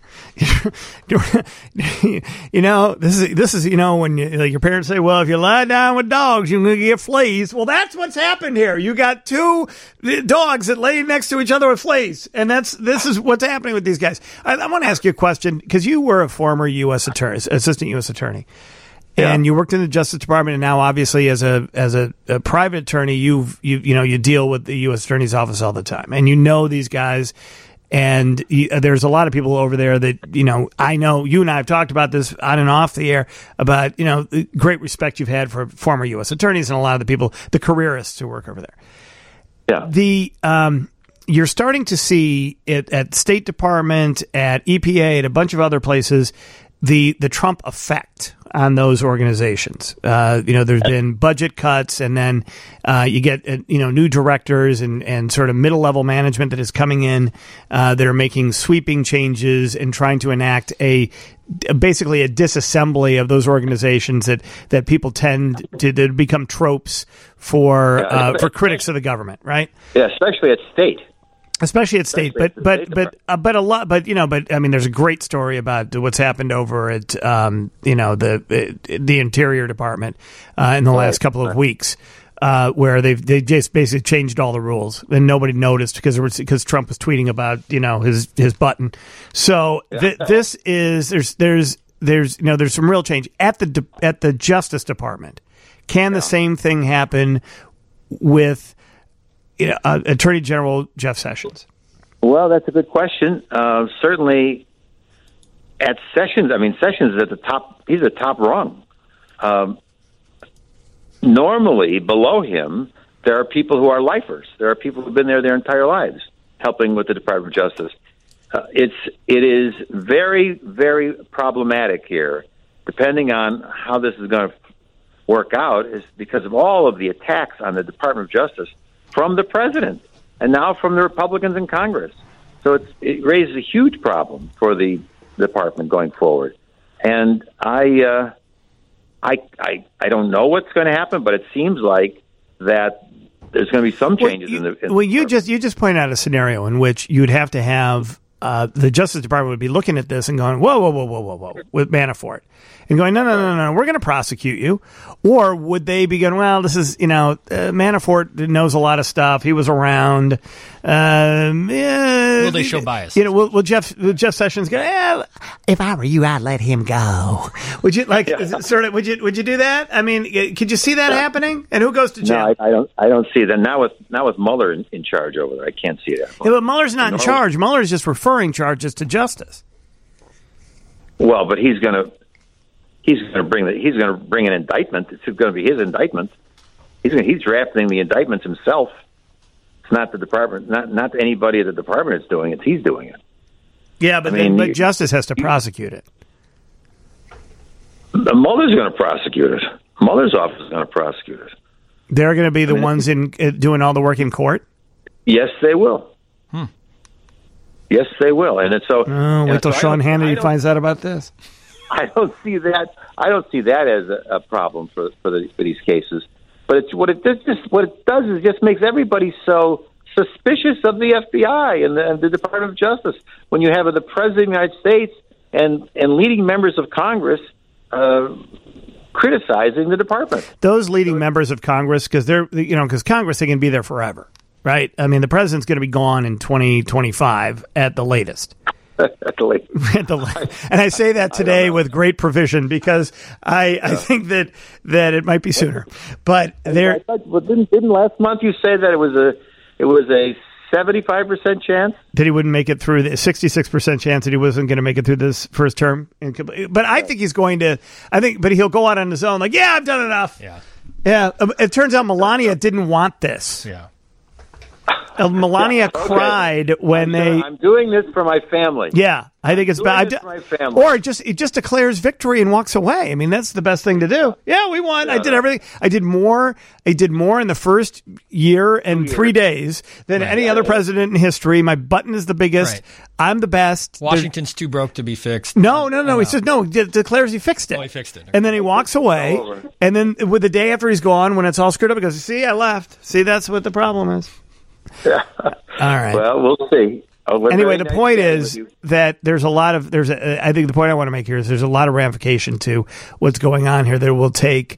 This is when your parents say, well, if you lie down with dogs, you're going to get fleas. Well, that's what's happened here. You got two dogs that lay next to each other with fleas, and this is what's happening with these guys. I want to ask you a question, because you were a former U.S. attorney, assistant U.S. attorney. Yeah. And you worked in the Justice Department, and now obviously as a private attorney, you deal with the U.S. Attorney's Office all the time, and you know these guys. And there's a lot of people over there that, I know you and I have talked about this on and off the air about, the great respect you've had for former U.S. attorneys and a lot of the people, the careerists who work over there. Yeah. You're starting to see it at State Department, at EPA, at a bunch of other places, the Trump effect on those organizations. There's been budget cuts, and then you get new directors and sort of middle-level management that is coming in that are making sweeping changes and trying to enact basically a disassembly of those organizations that people tend to become tropes for critics of the government, right? Yeah, especially at state. Especially at state, but a lot, but I mean, there's a great story about what's happened over at the Interior Department in the last couple of weeks, where they just basically changed all the rules and nobody noticed because Trump was tweeting about his button. So this is there's some real change at the Justice Department. Can the same thing happen with Attorney General Jeff Sessions? Well, that's a good question. Certainly, at Sessions, Sessions is at the top. He's the top rung. Normally, below him, there are people who are lifers. There are people who've been there their entire lives, helping with the Department of Justice. It is very, very problematic here, depending on how this is going to work out, is because of all of the attacks on the Department of Justice from the president and now from the Republicans in Congress. So it raises a huge problem for the department going forward. And I don't know what's going to happen, but it seems like that there's going to be some changes you just pointed out a scenario in which you'd have to have the Justice Department would be looking at this and going, whoa, with Manafort, and going, no, we're going to prosecute you. Or would they be going, well, this is, Manafort knows a lot of stuff. He was around. Will they show bias? Will Jeff Sessions go, if I were you, I'd let him go. Would you would you do that? I mean, could you see that happening? And who goes to jail? No, I don't see that. Now with Mueller in charge over there, I can't see that. Yeah, but Mueller's not in charge. Mueller's just referring charges to justice. Well, but he's going to bring an indictment. It's going to be his indictment. He's drafting the indictments himself. It's not the department, not anybody at the department is doing it. He's doing it. Yeah, but justice has to prosecute it. Mueller's going to prosecute it. Mueller's office is going to prosecute it. They're going to be the ones in doing all the work in court? Yes, they will. Yes, they will. And it's so. Wait till Sean Hannity finds out about this. I don't see that. I don't see that as a problem for these cases. But what it does is just makes everybody so suspicious of the FBI and the Department of Justice when you have the President of the United States and leading members of Congress criticizing the department. Those leading members of Congress, because Congress, they can be there forever, right? I mean, the president's going to be gone in 2025 at the latest. At the latest. And I say that today with great provision because I think that it might be sooner. But didn't last month you say that it was a 75% chance that he wouldn't make it through. The 66% chance that he wasn't going to make it through this first term. But I think he's going to. But he'll go out on his own. Like, yeah, I've done enough. Yeah. It turns out Melania didn't want this. Yeah. Melania cried when I'm doing this for my family. Yeah, I think it's bad. Or it just declares victory and walks away. I mean, that's the best thing to do. Yeah, we won. I did everything. I did more in the first year and 3 days than any other president in history. My button is the biggest. Right. I'm the best. Washington's too broke to be fixed. No. He says no. He declares he fixed it. Oh, he fixed it. Okay. And then he walks away. And then with the day after he's gone, when it's all screwed up, he goes, "See, I left. See, that's what the problem is." Yeah. All right. Well, we'll see. Anyway, the point is that I think the point I want to make here is there's a lot of ramification to what's going on here that will take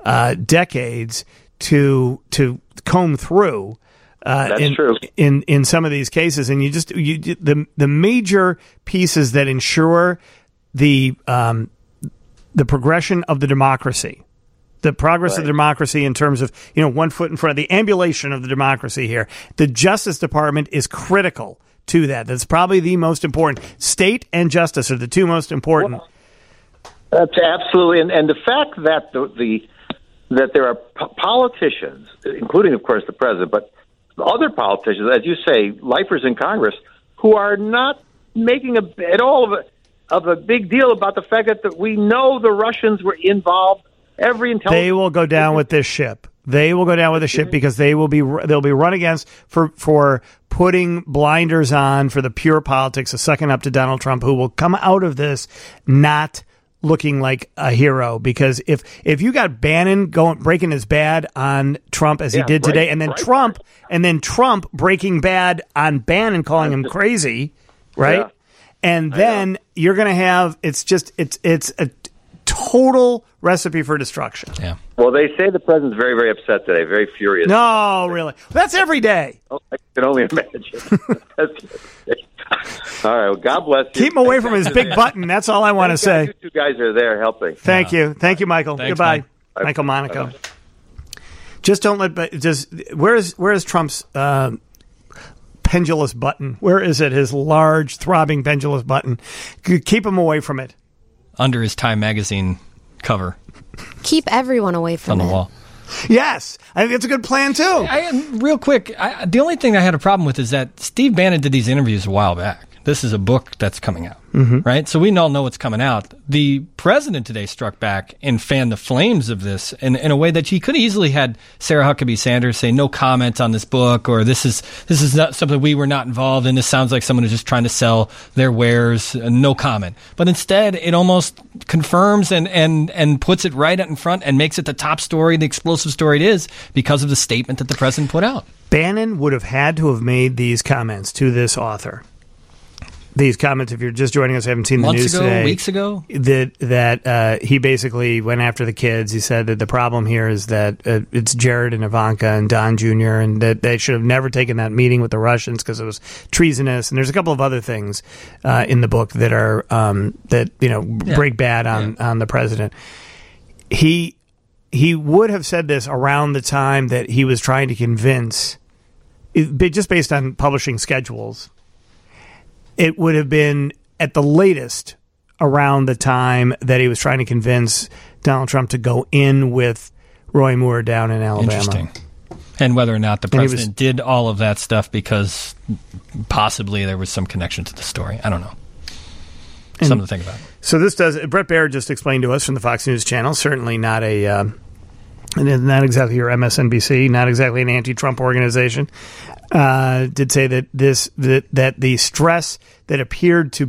decades to comb through. That's true. In some of these cases, and the major pieces that ensure the progression of the democracy. The progress of the democracy in terms of, 1 foot in front of the ambulation of the democracy here. The Justice Department is critical to that. That's probably the most important. State and justice are the two most important. That's absolutely. And the fact that that there are politicians, including, of course, the president, but other politicians, as you say, lifers in Congress, who are not making at all of a big deal about the fact that we know the Russians were involved. They will go down with this ship. They will go down with the ship because they'll be run against for putting blinders on for the pure politics of sucking up to Donald Trump, who will come out of this not looking like a hero. Because if you got Bannon breaking his bad on Trump as he did today, and then Trump breaking bad on Bannon, calling him crazy, right? Yeah. And then you're going to have it's a total recipe for destruction. Yeah. Well, they say the president's very, very upset today, very furious. No, really. That's every day. Oh, I can only imagine. All right. Well, God bless you. Keep him away from his big button. That's all I want to say. You two guys are there helping. Thank you. Thank you, Michael. Thanks, goodbye. Michael Monaco. Bye. Just don't where is Trump's pendulous button? Where is it? His large, throbbing pendulous button. Keep him away from it. Under his Time magazine cover. Keep everyone away from it. On the wall. Yes. I think that's a good plan, too. Real quick, the only thing I had a problem with is that Steve Bannon did these interviews a while back. This is a book that's coming out, right? So we all know what's coming out. The president today struck back and fanned the flames of this in a way that he could easily had Sarah Huckabee Sanders say no comment on this book, or this is not something we were not involved in. This sounds like someone who's just trying to sell their wares. No comment. But instead, it almost confirms and puts it right out in front and makes it the top story, the explosive story it is, because of the statement that the president put out. Bannon would have had to have made these comments to this author. These comments, if you're just joining us, haven't seen the news today. Weeks ago? That he basically went after the kids. He said that the problem here is that it's Jared and Ivanka and Don Jr., and that they should have never taken that meeting with the Russians because it was treasonous. And there's a couple of other things in the book that are break bad on the president. He would have said this around the time that he was trying to convince, just based on publishing schedules. It would have been at the latest around the time that he was trying to convince Donald Trump to go in with Roy Moore down in Alabama. Interesting. And whether or not the president did all of that stuff because possibly there was some connection to the story. I don't know. Something to think about. So Bret Baier just explained to us from the Fox News channel, certainly not not exactly your MSNBC, not exactly an anti-Trump organization, did say that that the stress that appeared to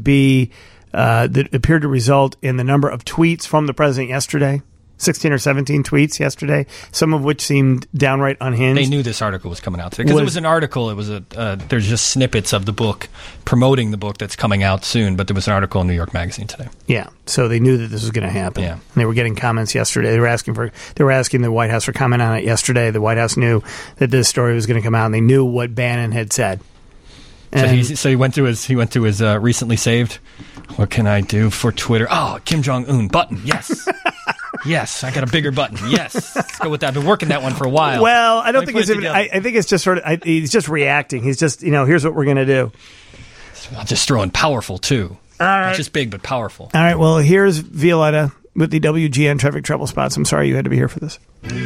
result in the number of tweets from the president yesterday, 16 or 17 tweets yesterday, some of which seemed downright unhinged. They knew this article was coming out today because it was an article. It was there's just snippets of the book promoting the book that's coming out soon, but there was an article in New York Magazine today. Yeah, so they knew that this was going to happen. Yeah, and they were getting comments yesterday. They were asking the White House for comment on it yesterday. The White House knew that this story was going to come out, and they knew what Bannon had said. So he went to his recently saved. What can I do for Twitter? Oh, Kim Jong-un button. Yes. Yes, I got a bigger button. Yes, let's go with that. I've been working that one for a while. Well, I don't think he's even. I think it's just he's just reacting. He's just, here's what we're going to do. I'll just throw in powerful, too. All right. Not just big, but powerful. All right, well, here's Violetta with the WGN Traffic Trouble Spots. I'm sorry you had to be here for this.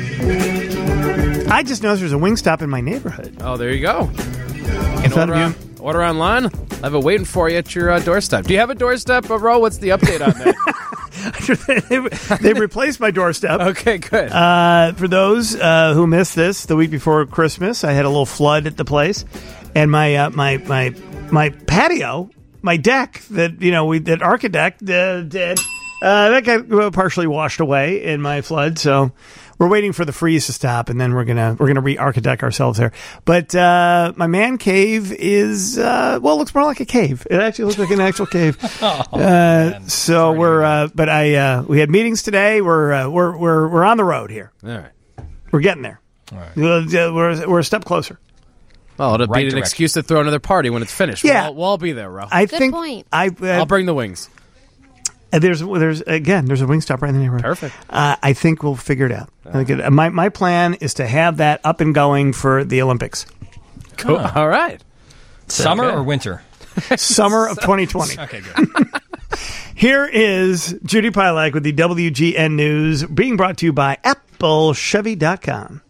I just noticed there's a Wingstop in my neighborhood. Oh, there you go. You can order online. I have it waiting for you at your doorstep. Do you have a doorstep, Ro? What's the update on that? They replaced my doorstep. Okay, good. For those who missed this, the week before Christmas, I had a little flood at the place, and my patio, my deck that that Architect did, that got partially washed away in my flood. So we're waiting for the freeze to stop, and then we're gonna re-architect ourselves there. But my man cave is looks more like a cave. It actually looks like an actual cave. So we had meetings today. We're on the road here. All right, we're getting there. All right, we're a step closer. Well, it'll be an excuse to throw another party when it's finished. Yeah. We'll all be there, Ro. Good point. I'll bring the wings. There's a Wingstop right in the neighborhood. Perfect. I think we'll figure it out. My plan is to have that up and going for the Olympics. Cool. All right. Summer or winter? Summer of 2020. Okay, good. Here is Judy Pilak with the WGN News, being brought to you by AppleChevy.com.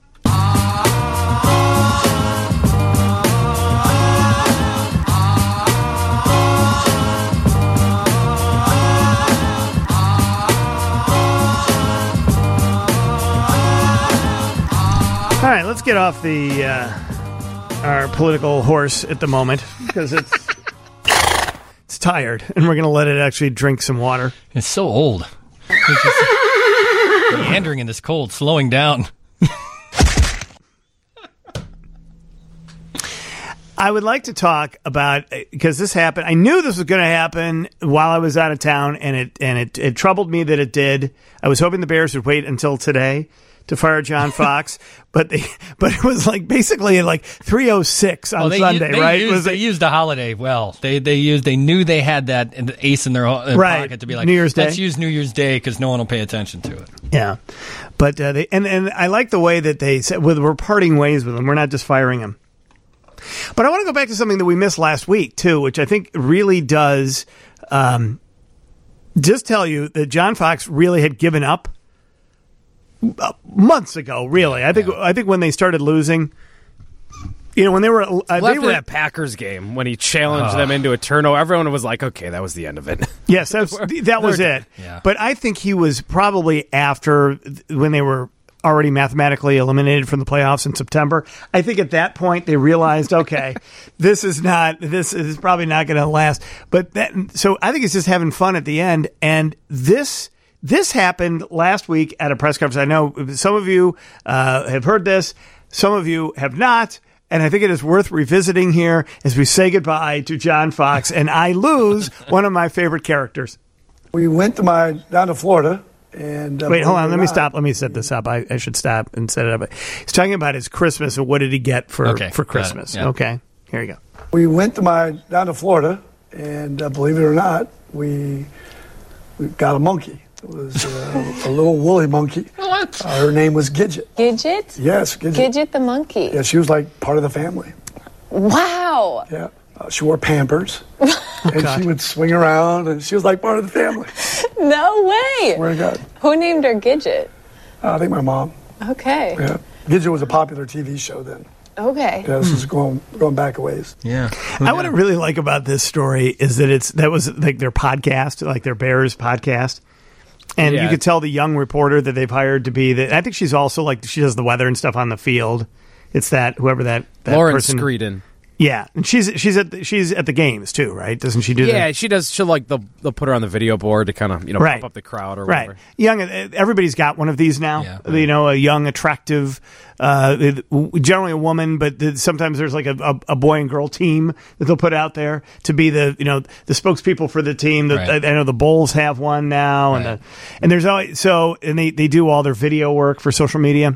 All right, let's get off our political horse at the moment because it's tired, and we're going to let it actually drink some water. It's so old. It's just meandering in this cold, slowing down. I would like to talk about, because this happened. I knew this was going to happen while I was out of town, and it troubled me that it did. I was hoping the Bears would wait until today to fire John Fox, but it was like basically at like 3:06 on Sunday, right? They used the holiday well. They knew they had that ace in their pocket to be like, New Year's Day. Let's use New Year's Day because no one will pay attention to it. Yeah, but they I like the way that they said, we're parting ways with him. We're not just firing him. But I want to go back to something that we missed last week too, which I think really does just tell you that John Fox really had given up months ago. Really, I think when they started losing, when they were that Packers game when he challenged them into a turnover, everyone was like, "Okay, that was the end of it." Yes, that was it. Yeah. But I think he was probably after when they were already mathematically eliminated from the playoffs in September. I think at that point they realized, okay, this is probably not going to last. But so I think it's just having fun at the end. And this happened last week at a press conference. I know some of you have heard this, some of you have not. And I think it is worth revisiting here as we say goodbye to John Fox, and I lose one of my favorite characters. We went down to Florida. And wait, hold on. Let me stop. Let me set this up. I should stop and set it up. He's talking about his Christmas and what did he get for Christmas. Yeah. Okay, here you go. We went down to Florida, and believe it or not, we got a monkey. It was a little woolly monkey. What? Her name was Gidget. Gidget? Yes, Gidget. Gidget the monkey. Yeah, she was like part of the family. Wow. Yeah. She wore Pampers, and she would swing around, and she was like part of the family. No way. Swear to God. Who named her Gidget? I think my mom. Okay. Yeah. Gidget was a popular TV show then. Okay. Yeah, this is going back a ways. Yeah. What I really like about this story is that that was like their podcast, like their Bears podcast. And you could tell the young reporter that they've hired to be I think she's also like, she does the weather and stuff on the field. It's whoever that Lauren person. Screeden. Yeah, and she's at the games too, right? Doesn't she do that? Yeah, she does. She'll they'll put her on the video board to kind of pump up the crowd or whatever. Right. Young, everybody's got one of these now. Yeah, right. A young, attractive, generally a woman, but sometimes there's like a boy and girl team that they'll put out there to be the spokespeople for the team. Right. I know the Bulls have one now, right. and there's always they do all their video work for social media.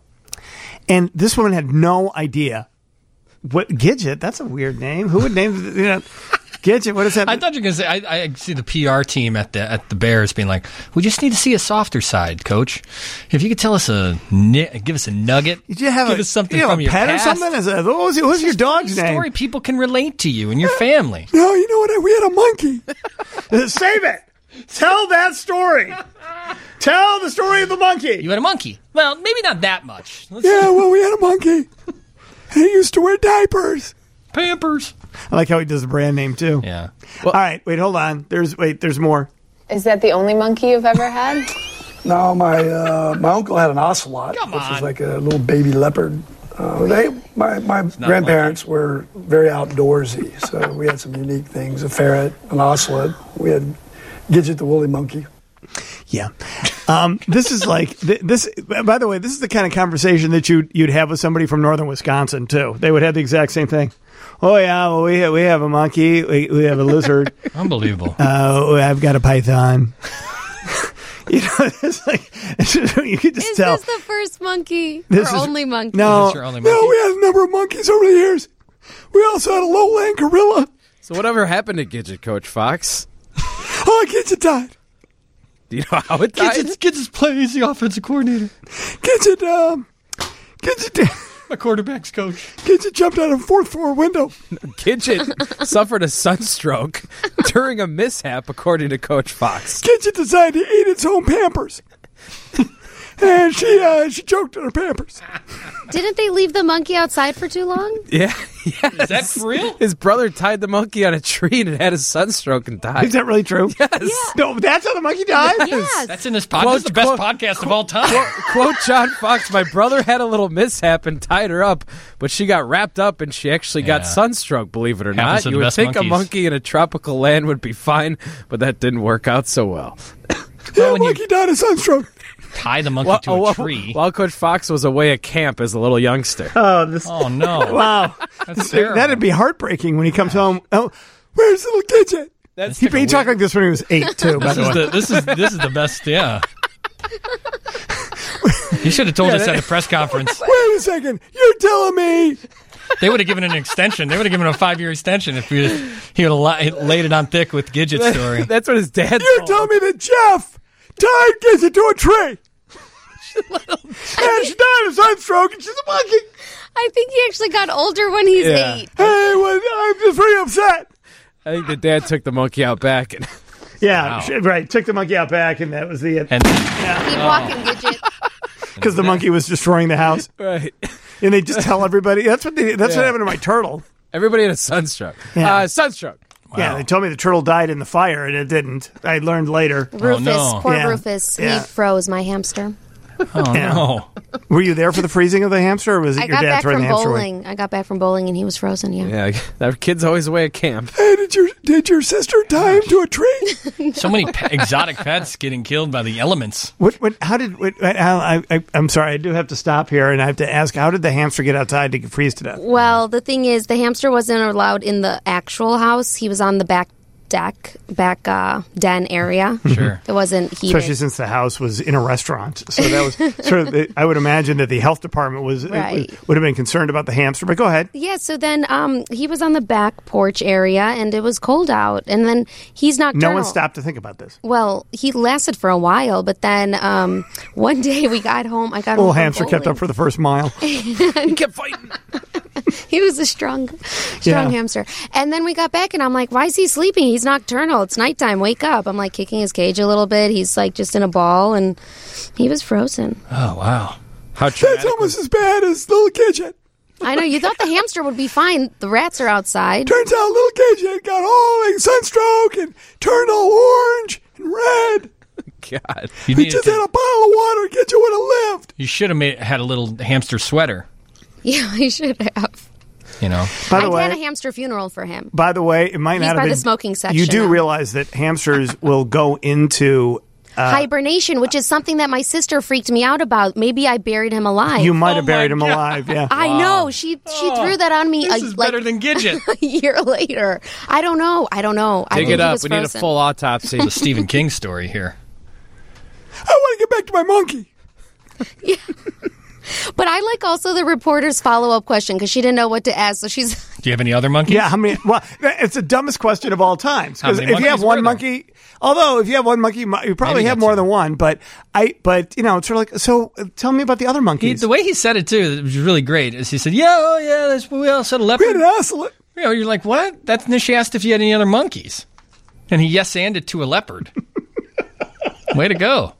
And this woman had no idea. What Gidget? That's a weird name. Who would name Gidget, what is that? I thought you were going to say, I see the PR team at the Bears being like, we just need to see a softer side, Coach. If you could tell us give us a nugget, Did you have give us something you have from a your pet past. or something? What was your dog's name? Story people can relate to you and your family. No, you know what? We had a monkey. Save it. Tell that story. Tell the story of the monkey. You had a monkey. Well, maybe not that much. We had a monkey. He used to wear diapers. Pampers. I like how he does the brand name, too. Yeah. All right, wait, hold on. There's more. Is that the only monkey you've ever had? No, my uncle had an ocelot, which is like a little baby leopard. My grandparents were very outdoorsy, so we had some unique things: a ferret, an ocelot. We had Gidget the woolly monkey. Yeah. This is like this. By the way, this is the kind of conversation that you'd have with somebody from northern Wisconsin too. They would have the exact same thing. Oh yeah, well we have a monkey, we have a lizard. Unbelievable. I've got a python. It's like you could just tell. Is this the first monkey This or is- only monkey? No, Is this your only monkey? No, we had a number of monkeys over the years. We also had a lowland gorilla. So whatever happened to Gidget, Coach Fox? Oh, Gidget died. Do you know how it died? Gidget's playing. He's the offensive coordinator. Gidget My quarterback's coach. Gidget jumped out of a fourth floor window. Gidget suffered a sunstroke during a mishap, according to Coach Fox. Gidget decided to eat its own Pampers. And she choked on her Pampers. Didn't they leave the monkey outside for too long? Yeah. Is that for real? His brother tied the monkey on a tree and it had a sunstroke and died. Is that really true? Yes. No, that's how the monkey died? Yes. That's in this podcast. This is the best podcast of all time. Quote John Fox, my brother had a little mishap and tied her up, but she got wrapped up and she actually got sunstroke, believe it or Happens not. to the You would best think monkeys. a monkey in a tropical land would be fine, but that didn't work out so well. Yeah, when you- monkey died of sunstroke. Tie the monkey to a tree. While Coach Fox was away at camp as a little youngster. Oh, no. Wow. That's terrible. That'd be heartbreaking when he comes home. Oh, Where's little Gidget? he talked like this when he was 8 too. By the way, This is the best. Yeah. You should have told us at the press conference. Wait a second. You're telling me They would have given an extension. They would have given a 5-year extension if he would have laid it on thick with Gidget's story. That's what his dad You're told telling me that Jeff tied Gidget to a tree. And she died of sunstroke and she's a monkey. I think he actually got older when he's 8. Hey, well, I'm just very upset. I think the dad took the monkey out back and yeah, right. Took the monkey out back, and that was the And Keep walking, Gidget. because the monkey was destroying the house, right. and they just tell everybody. That's what what happened to my turtle. Everybody had a sunstroke. Yeah. Sunstroke. Yeah, they told me the turtle died in the fire, and it didn't. I learned later. Rufus, no. poor Yeah. Rufus. Yeah. He froze my hamster. oh no. Were you there for the freezing of the hamster, or was it I your got dad back throwing from the hamster away? bowling. I got back from bowling and he was frozen. Yeah. Yeah, that kid's always away at camp. Hey, did your sister tie him to a tree? So many exotic pets getting killed by the elements. I'm sorry, I do have to stop here, and I have to ask, how did the hamster get outside to freeze to death? Well, the thing is, the hamster wasn't allowed in the actual house. He was on the back den area. Sure. It wasn't heated. Especially since the house was in a restaurant, so that was sort of. I would imagine that the health department would have been concerned about the hamster. But go ahead. Yeah, so then he was on the back porch area, and it was cold out. And then he's nocturnal. No one stopped to think about this. Well, he lasted for a while, but then one day we got home. I got Little home from hamster kept bowling. up for the first mile. He kept fighting. He was a strong hamster. And then we got back, and I'm like, why is he sleeping? He's nocturnal. It's nighttime. Wake up. I'm like kicking his cage a little bit. He's like just in a ball, and he was frozen. Oh wow. How That's traumatic. almost as bad as little Gidget. I know. You thought the hamster would be fine. The rats are outside. Turns out little Gidget got all like sunstroke and turned all orange and red. God. You He needed just to- had a bottle of water. Gidget would have lived. You should have had a little hamster sweater. Yeah, I should have. You know. By the I had a way, hamster funeral for him. by the way, it might He's not have by been the smoking section You do now. realize that hamsters will go into. Hibernation, which is something that my sister freaked me out about. Maybe I buried him alive. You might have my buried him God. alive. Yeah. I know. She threw that on me This is like better than Gidget. a year later. I don't know. I Dig think it he up. was We need a frozen. full autopsy. The Stephen King story here. I want to get back to my monkey. But I like also the reporter's follow-up question because she didn't know what to ask. So she's Do you have any other monkeys? Yeah, how many? Well, it's the dumbest question of all time. Because How many if you have monkeys one were there? monkey, although if you have one monkey, you probably Maybe have that's more it. than one. But it's sort of like, so tell me about the other monkeys. The way he said it too, it was really great. Is he said, we all said a leopard. We had an ocelot. You're like, what? Then she asked if you had any other monkeys, and he yes-anded to a leopard. Way to go.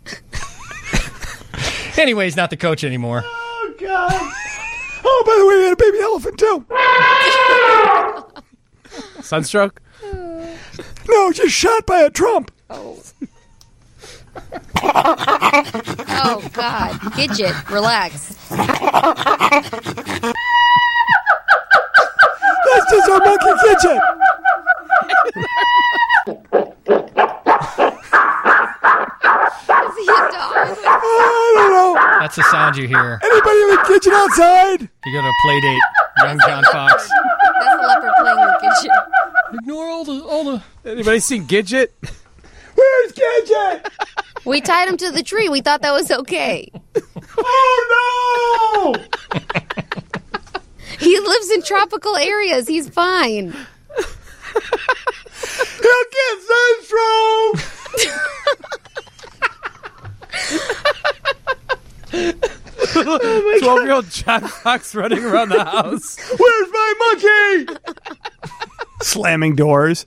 Anyway, he's not the coach anymore. Oh God. Oh, by the way, we had a baby elephant too. Sunstroke? No, just shot by a Trump. Oh God, Gidget, relax. That's just our monkey Gidget. Is he a dog? I don't know. That's the sound you hear. Anybody have a Gidget outside? You go to a play date, young John Fox. That's the leopard playing with Gidget. Ignore all the. Anybody seen Gidget? Where's Gidget? We tied him to the tree. We thought that was okay. Oh no! He lives in tropical areas. He's fine. He'll get sunstroke. 12-year-old John Fox running around the house. Where's my monkey? Slamming doors.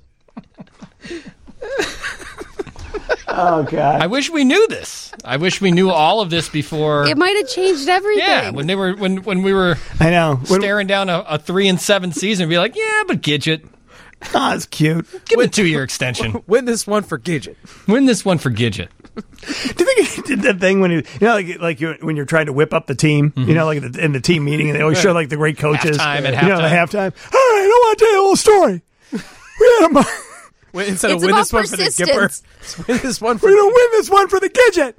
Oh God! I wish we knew this. I wish we knew all of this before. It might have changed everything. Yeah, when we were I know staring down a 3-7 season, be like, yeah, but Gidget, Oh, it's cute. give it a 2-year extension. Win this one for Gidget. Win this one for Gidget. Do you think he did that thing when when you're trying to whip up the team, like in the team meeting, and they always show like the great coaches Halftime at the halftime. halftime. All right, I want to tell you a little story. We had a. Instead It's of win about this one for the Gipper, persistence. win this one for We're gonna win this one for the Gidget.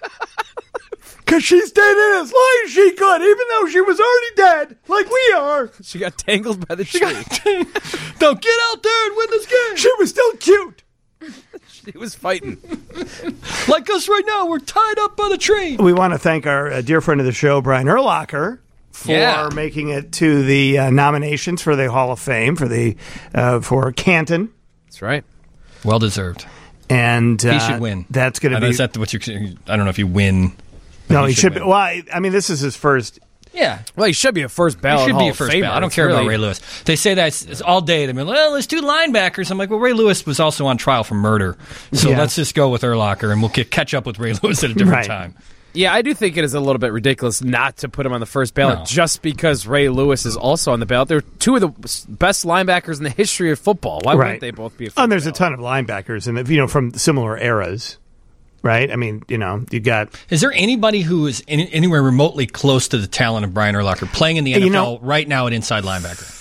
Because she stayed in as long as she could, even though she was already dead, like we are. She got tangled by the tree. Now get out there and win this game. She was still cute. She was fighting. Like us right now, we're tied up by the tree. We want to thank our dear friend of the show, Brian Urlacher, for making it to the nominations for the Hall of Fame for Canton. That's right. Well deserved. And he should win. That's going to be. Is that what you? I don't know if you win. No, he should be. Well, I mean, this is his first. Yeah. Well, he should be a first ballot. He should Hall be a of first Famer. ballot. I don't care about Ray Lewis. They say that it's all day. They've been like, well, there's 2 linebackers. I'm like, well, Ray Lewis was also on trial for murder. So let's just go with Urlacher, and we'll catch up with Ray Lewis at a different time. Yeah, I do think it is a little bit ridiculous not to put him on the first ballot just because Ray Lewis is also on the ballot. They're 2 of the best linebackers in the history of football. Why wouldn't they both be a first And there's ballot? a ton of linebackers, and from similar eras. Right? I mean, you got... Is there anybody who is anywhere remotely close to the talent of Brian Urlacher playing in the NFL right now at inside linebacker?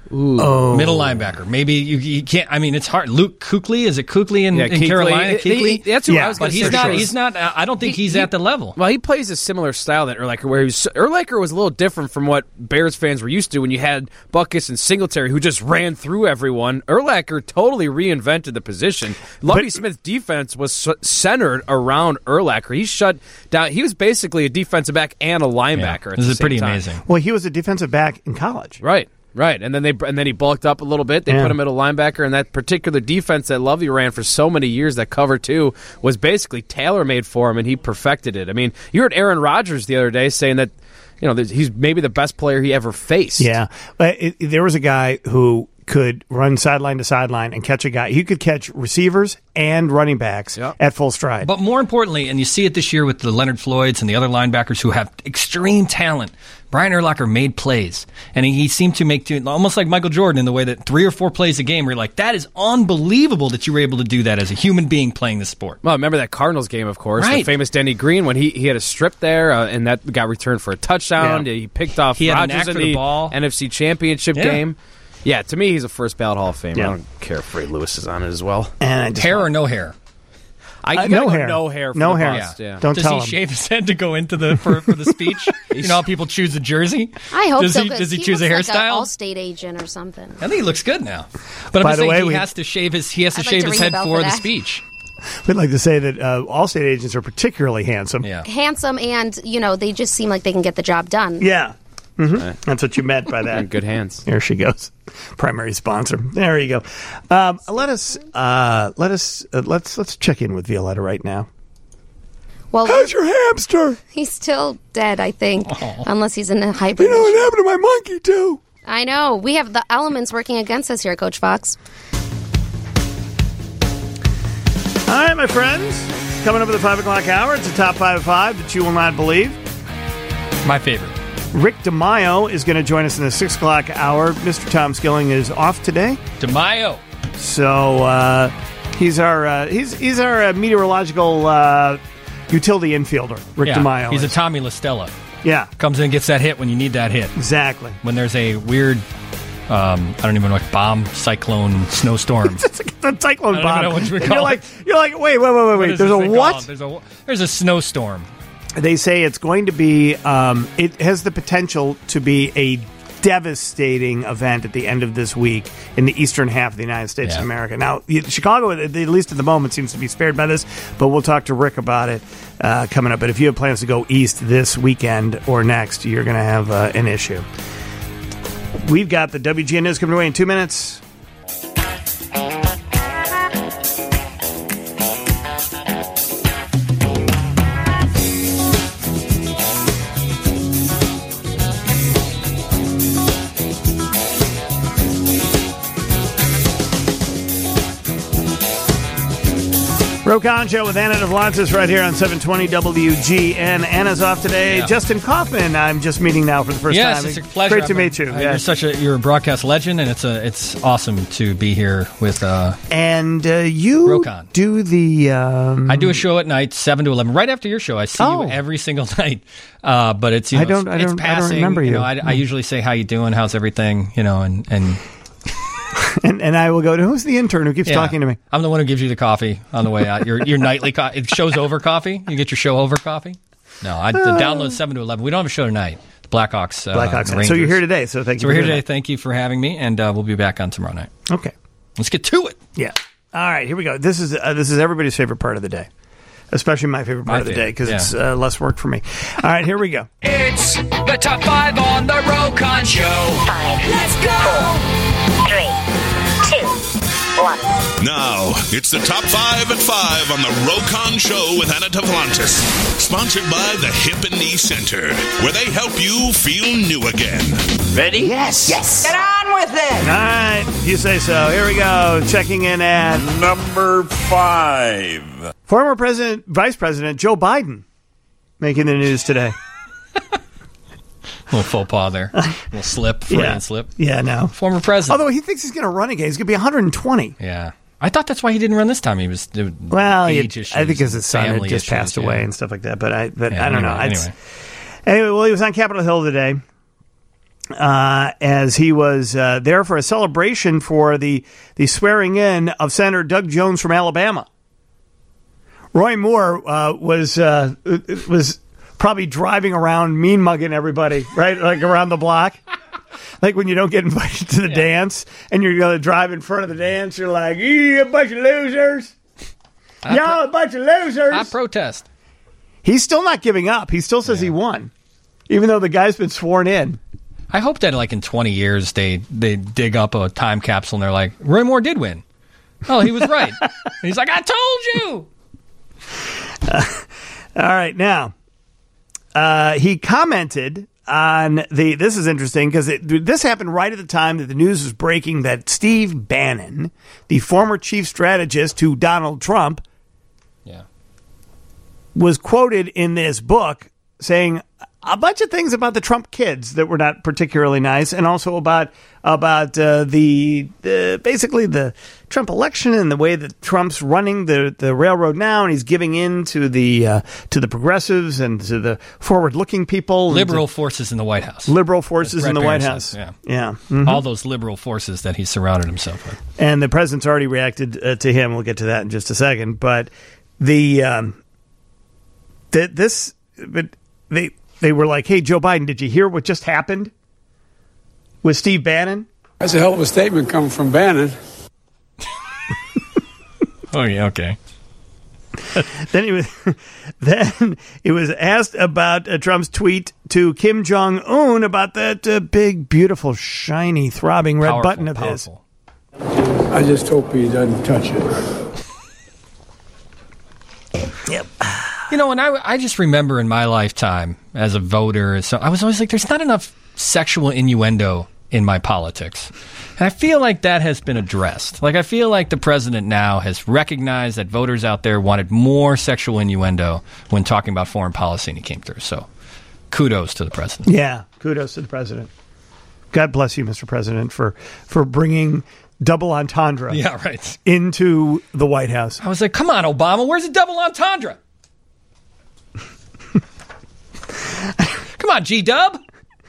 Middle linebacker. Maybe you can't... I mean, it's hard. Luke Kuechly? Is it Kuechly in Carolina? Kuechly? That's who I was going to say. But he's not... I don't think he's at the level. Well, he plays a similar style that Urlacher, where Urlacher was a little different from what Bears fans were used to when you had Butkus and Singletary, who just ran through everyone. Urlacher totally reinvented the position. Lovie Smith's defense was centered around Urlacher. He shut down... He was basically a defensive back and a linebacker at the same time. This is pretty amazing. Well, he was a defensive back in college. Right, and then he bulked up a little bit. They put him at a linebacker, and that particular defense that Lovey ran for so many years, that cover 2, was basically tailor-made for him, and he perfected it. I mean, you heard Aaron Rodgers the other day saying that he's maybe the best player he ever faced. Yeah, but there was a guy who could run sideline to sideline and catch a guy. He could catch receivers and running backs at full stride. But more importantly, and you see it this year with the Leonard Floyds and the other linebackers who have extreme talent, Brian Urlacher made plays. And he seemed to make, almost like Michael Jordan, in the way that 3 or 4 plays a game where you're like, that is unbelievable that you were able to do that as a human being playing the sport. Well, remember that Cardinals game, of course, the famous Denny Green, when he had a strip there, and that got returned for a touchdown. Yeah. He picked off Rodgers in the NFC Championship game. Yeah, to me, he's a first ballot Hall of Famer. I don't care if Ray Lewis is on it as well. And hair or no hair? No hair. No hair. No hair. Yeah. Don't tell him. Does he shave his head to go into for the speech? You know how people choose a jersey? I hope does so. Does he choose a hairstyle? Like an Allstate agent or something. I think he looks good now. But I'm just saying he has to shave his head for the speech. We'd like to say that Allstate agents are particularly handsome. Yeah. Handsome, and they just seem like they can get the job done. Yeah. Mm-hmm. That's what you meant by that. In good hands. Here she goes. Primary sponsor. There you go. Let's check in with Violetta right now. Well, how's your hamster? He's still dead, I think, unless he's in a hibernation. You know what happened to my monkey too? I know. We have the elements working against us here, Coach Fox. All right, my friends. Coming up at the 5 o'clock hour, it's a top 5 of 5 that you will not believe. My favorite. Rick DeMaio is going to join us in the 6 o'clock hour. Mr. Tom Skilling is off today. DeMaio. So he's our meteorological utility infider, Rick DeMaio. He's a Tommy LaStella. Yeah. Comes in and gets that hit when you need that hit. Exactly. When there's a weird, I don't even know, like bomb, cyclone, snowstorm. It's a cyclone bomb. I don't know what you would call it. You're like, wait. There's a what? There's a snowstorm. They say it's going to be, it has the potential to be a devastating event at the end of this week in the eastern half of the United States of America. Now, Chicago, at least at the moment, seems to be spared by this, but we'll talk to Rick about it coming up. But if you have plans to go east this weekend or next, you're going to have an issue. We've got the WGN News coming away in 2 minutes. Ro Khan Show with Anna Devlantis right here on 720 WGN. Anna's off today. Yeah. Justin Kaufman, I'm just meeting now for the first time. Yes, it's a pleasure. Great to meet you. You're a broadcast legend, and it's awesome to be here with and you Ro Khan. Do the I do a show at night, 7 to 11, right after your show. I see you every single night. But it's I don't remember you. I usually say how you doing, how's everything, and And I will go to, who's the intern who keeps talking to me? I'm the one who gives you the coffee on the way out. Your nightly coffee. It show's over coffee. You get your show over coffee. No, I download 7 to 11. We don't have a show tonight. The Blackhawks. So you're here today. So thank you. So we're here today. Thank you for having me, and we'll be back on tomorrow night. Okay, let's get to it. Yeah. All right, here we go. This is everybody's favorite part of the day. Especially my favorite part of the day because it's less work for me. All right, here we go. It's the top 5 on the Ro Khan Show. 5, let's go. 4, 3, 2, 1. Now, it's the top 5 at 5 on the Ro Khan Show with Anna Devlantis. Sponsored by the Hip and Knee Center, where they help you feel new again. Ready? Yes. Get on with it. All right, you say so. Here we go. Checking in at number 5. Former Vice President Joe Biden making the news today. A little faux pas there. A little slip. Freudian slip. Yeah, no. Former president. Although he thinks he's going to run again. He's going to be 120. Yeah. I thought that's why he didn't run this time. He was age issues, I think his son had just passed away and stuff like that. But I don't know. Anyway, well, he was on Capitol Hill today as he was there for a celebration for the swearing in of Senator Doug Jones from Alabama. Roy Moore was probably driving around mean mugging everybody, right? Like around the block. Like when you don't get invited to the dance and you're going to drive in front of the dance, you're like, you a bunch of losers. Y'all a bunch of losers. I protest. He's still not giving up. He still says he won, even though the guy's been sworn in. I hope that like in 20 years they dig up a time capsule and they're like, Roy Moore did win. Oh, he was right. He's like, I told you. All right, now. He commented on this is interesting because this happened right at the time that the news was breaking that Steve Bannon, the former chief strategist to Donald Trump, was quoted in this book saying a bunch of things about the Trump kids that were not particularly nice, and also about basically the Trump election and the way that Trump's running the railroad now, and he's giving in to the progressives and to the forward-looking people, liberal forces in the White House, Yeah. Mm-hmm. All those liberal forces that he surrounded himself with, and the president's already reacted to him. We'll get to that in just a second, but They were like, hey, Joe Biden, did you hear what just happened with Steve Bannon? That's a hell of a statement coming from Bannon. Oh, yeah, okay. Then he was asked about Trump's tweet to Kim Jong-un about that big, beautiful, shiny, throbbing red button of his. I just hope he doesn't touch it. Yep. You know, and I just remember in my lifetime as a voter, so I was always like, there's not enough sexual innuendo in my politics. And I feel like that has been addressed. Like, I feel like the president now has recognized that voters out there wanted more sexual innuendo when talking about foreign policy, and he came through. So kudos to the president. Yeah, kudos to the president. God bless you, Mr. President, for bringing double entendre into the White House. I was like, come on, Obama, where's the double entendre? Come on, G-Dub.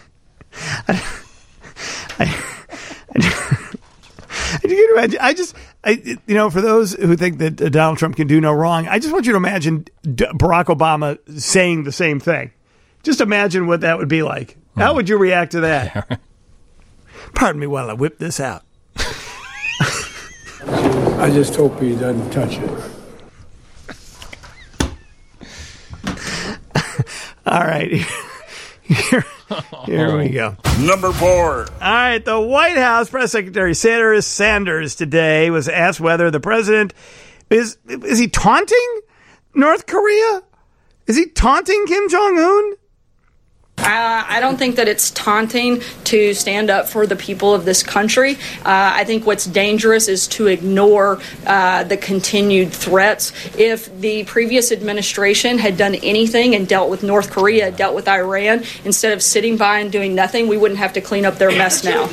For those who think that Donald Trump can do no wrong, I just want you to imagine Barack Obama saying the same thing. Just imagine what that would be like. How would you react to that? Pardon me while I whip this out. I just hope he doesn't touch it. All right. Here we go. Number 4. All right. The White House Press Secretary Sarah Sanders today was asked whether the president is he taunting North Korea? Is he taunting Kim Jong-un? I don't think that it's taunting to stand up for the people of this country. I think what's dangerous is to ignore the continued threats. If the previous administration had done anything and dealt with North Korea, dealt with Iran, instead of sitting by and doing nothing, we wouldn't have to clean up their mess now.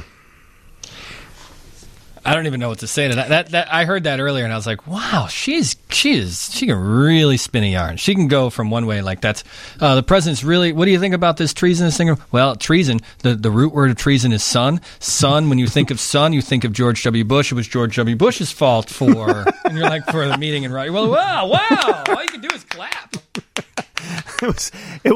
I don't even know what to say to that. I heard that earlier, and I was like, "Wow, she can really spin a yarn. She can go from one way like that's the president's really. What do you think about this treasonous thing? Well, treason. The root word of treason is son. Son. When you think of son, you think of George W. Bush. It was George W. Bush's fault for, and you're like for the meeting and right. Well, wow. All you can do is clap. It's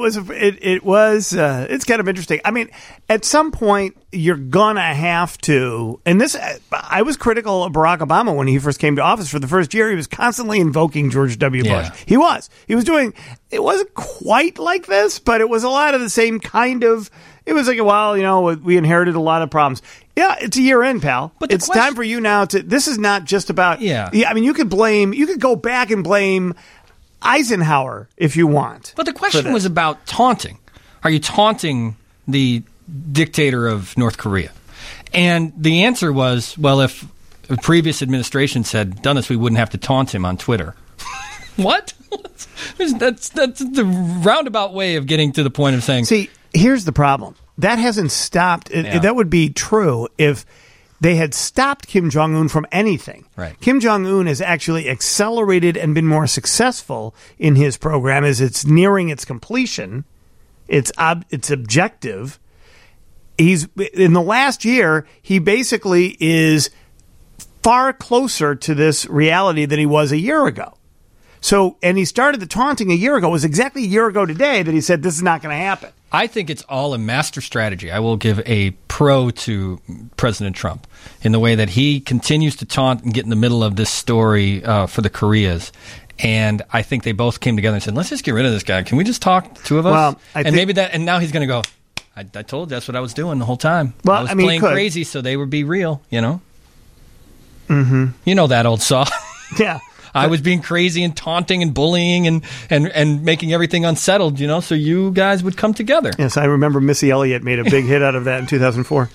kind of interesting. I mean, at some point you're gonna have to, and this, I was critical of Barack Obama when he first came to office. For the first year, he was constantly invoking George W. Bush. He was doing, it wasn't quite like this, but it was a lot of the same kind of, it was like, well, we inherited a lot of problems. Yeah, it's a year in, pal. But it's time for you now to, this is not just about, I mean, you could go back and blame Eisenhower if you want. But the question was about taunting. Are you taunting the dictator of North Korea? And the answer was, well, if the previous administration had done this, we wouldn't have to taunt him on Twitter. What? That's the roundabout way of getting to the point of saying... See, here's the problem. That hasn't stopped. That would be true if they had stopped Kim Jong-un from anything. Right. Kim Jong-un has actually accelerated and been more successful in his program as it's nearing its completion. It's objective. He's in the last year, he basically is far closer to this reality than he was a year ago. So, and he started the taunting a year ago. It was exactly a year ago today that he said this is not going to happen. I think it's all a master strategy. I will give a pro to President Trump in the way that he continues to taunt and get in the middle of this story for the Koreas. And I think they both came together and said, let's just get rid of this guy. Can we just talk, two of us? Well, and now he's going to go, I told you that's what I was doing the whole time. Well, I was playing crazy so they would be real, Mm-hmm. You know that old saw. Yeah. I was being crazy and taunting and bullying and making everything unsettled, so you guys would come together. Yes, I remember Missy Elliott made a big hit out of that in 2004.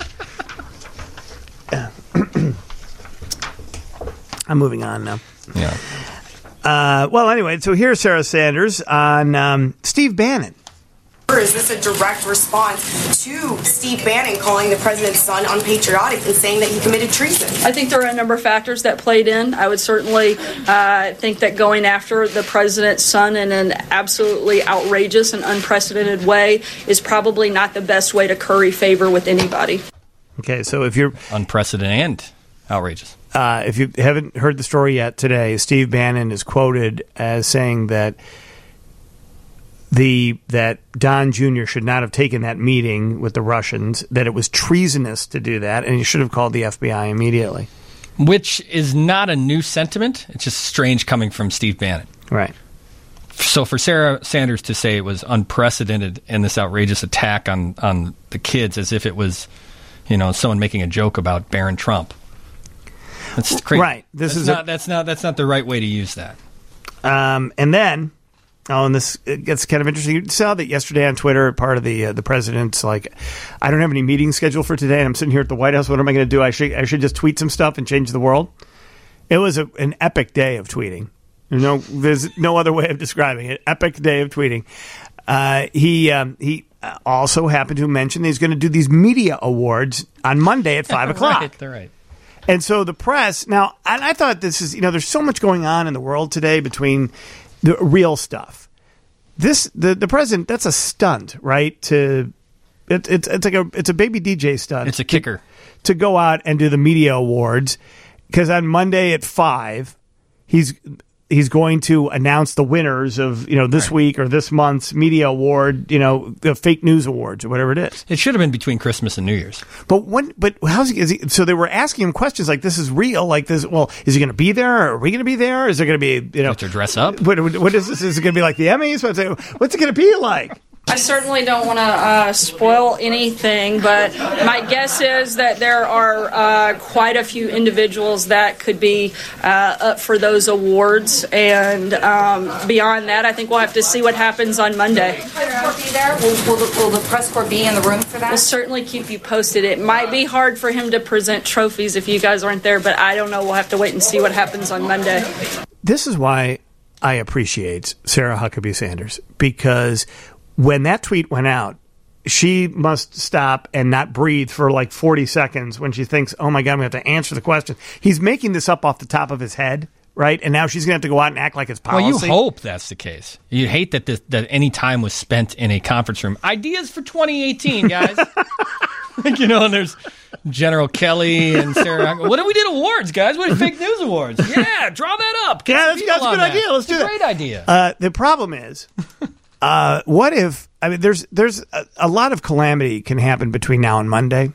I'm moving on now. Yeah. Well, anyway, so here's Sarah Sanders on Steve Bannon. Is this a direct response to Steve Bannon calling the president's son unpatriotic and saying that he committed treason? I think there are a number of factors that played in. I would certainly think that going after the president's son in an absolutely outrageous and unprecedented way is probably not the best way to curry favor with anybody. Okay, so if you're... Unprecedented and outrageous. If you haven't heard the story yet today, Steve Bannon is quoted as saying that that Don Jr. should not have taken that meeting with the Russians, that it was treasonous to do that, and he should have called the FBI immediately. Which is not a new sentiment. It's just strange coming from Steve Bannon. Right. So for Sarah Sanders to say it was unprecedented and this outrageous attack on the kids as if it was, someone making a joke about Barron Trump. That's crazy. Right. That's not the right way to use that. And then, and this gets kind of interesting. You saw that yesterday on Twitter, part of the president's like, I don't have any meetings scheduled for today, and I'm sitting here at the White House. What am I going to do? I should just tweet some stuff and change the world. It was an epic day of tweeting. There's no other way of describing it. Epic day of tweeting. He also happened to mention that he's going to do these media awards on Monday at 5 o'clock. Right, they're right. And so the press now, and I thought this is, there's so much going on in the world today between the real stuff. The president, that's a stunt, right? It's a baby DJ stunt. It's a kicker to go out and do the media awards, because on Monday at 5, he's going to announce the winners of this week or this month's media award, the fake news awards or whatever it is. It should have been between Christmas and New Year's. But how's he? So they were asking him questions like, "This is real." Like this. Well, is he going to be there? Are we going to be there? Is there going to be to dress up? What is this? Is it going to be like the Emmys? What's it going to be like? I certainly don't want to spoil anything, but my guess is that there are quite a few individuals that could be up for those awards. And beyond that, I think we'll have to see what happens on Monday. Will the press corps be there? Will the press corps be in the room for that? We'll certainly keep you posted. It might be hard for him to present trophies if you guys aren't there, but I don't know. We'll have to wait and see what happens on Monday. This is why I appreciate Sarah Huckabee Sanders, because when that tweet went out, she must stop and not breathe for like 40 seconds when she thinks, oh my God, I'm going to have to answer the question. He's making this up off the top of his head, right? And now she's going to have to go out and act like it's policy. Well, you hope that's the case. You hate that any time was spent in a conference room. Ideas for 2018, guys. And there's General Kelly and Sarah. What if we did awards, guys? What if fake news awards? Yeah, draw that up. That's a good idea. Let's do that. Great idea. The problem is... what if? I mean, there's a lot of calamity can happen between now and Monday,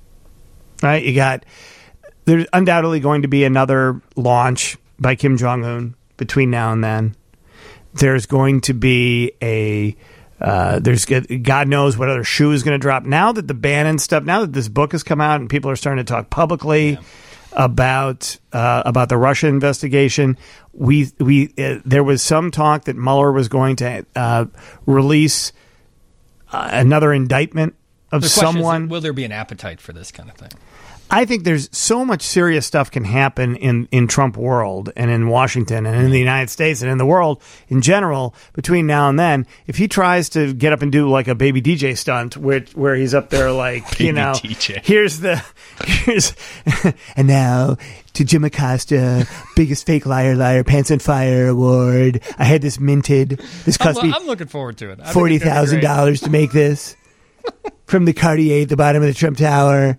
right? There's undoubtedly going to be another launch by Kim Jong-un between now and then. There's going to be there's God knows what other shoe is going to drop. Now that the Bannon stuff, now that this book has come out and people are starting to talk publicly about the Russia investigation, there was some talk that Mueller was going to release another indictment of someone. Will there be an appetite for this kind of thing? I think there's so much serious stuff can happen in Trump world and in Washington and in the United States and in the world in general between now and then. If he tries to get up and do like a baby DJ stunt where he's up there like, DJ. here's and now to Jim Acosta, biggest fake liar, Pants on Fire award. I had this minted. This cost me I'm looking forward to it. $40,000 to make this from the Cartier at the bottom of the Trump Tower.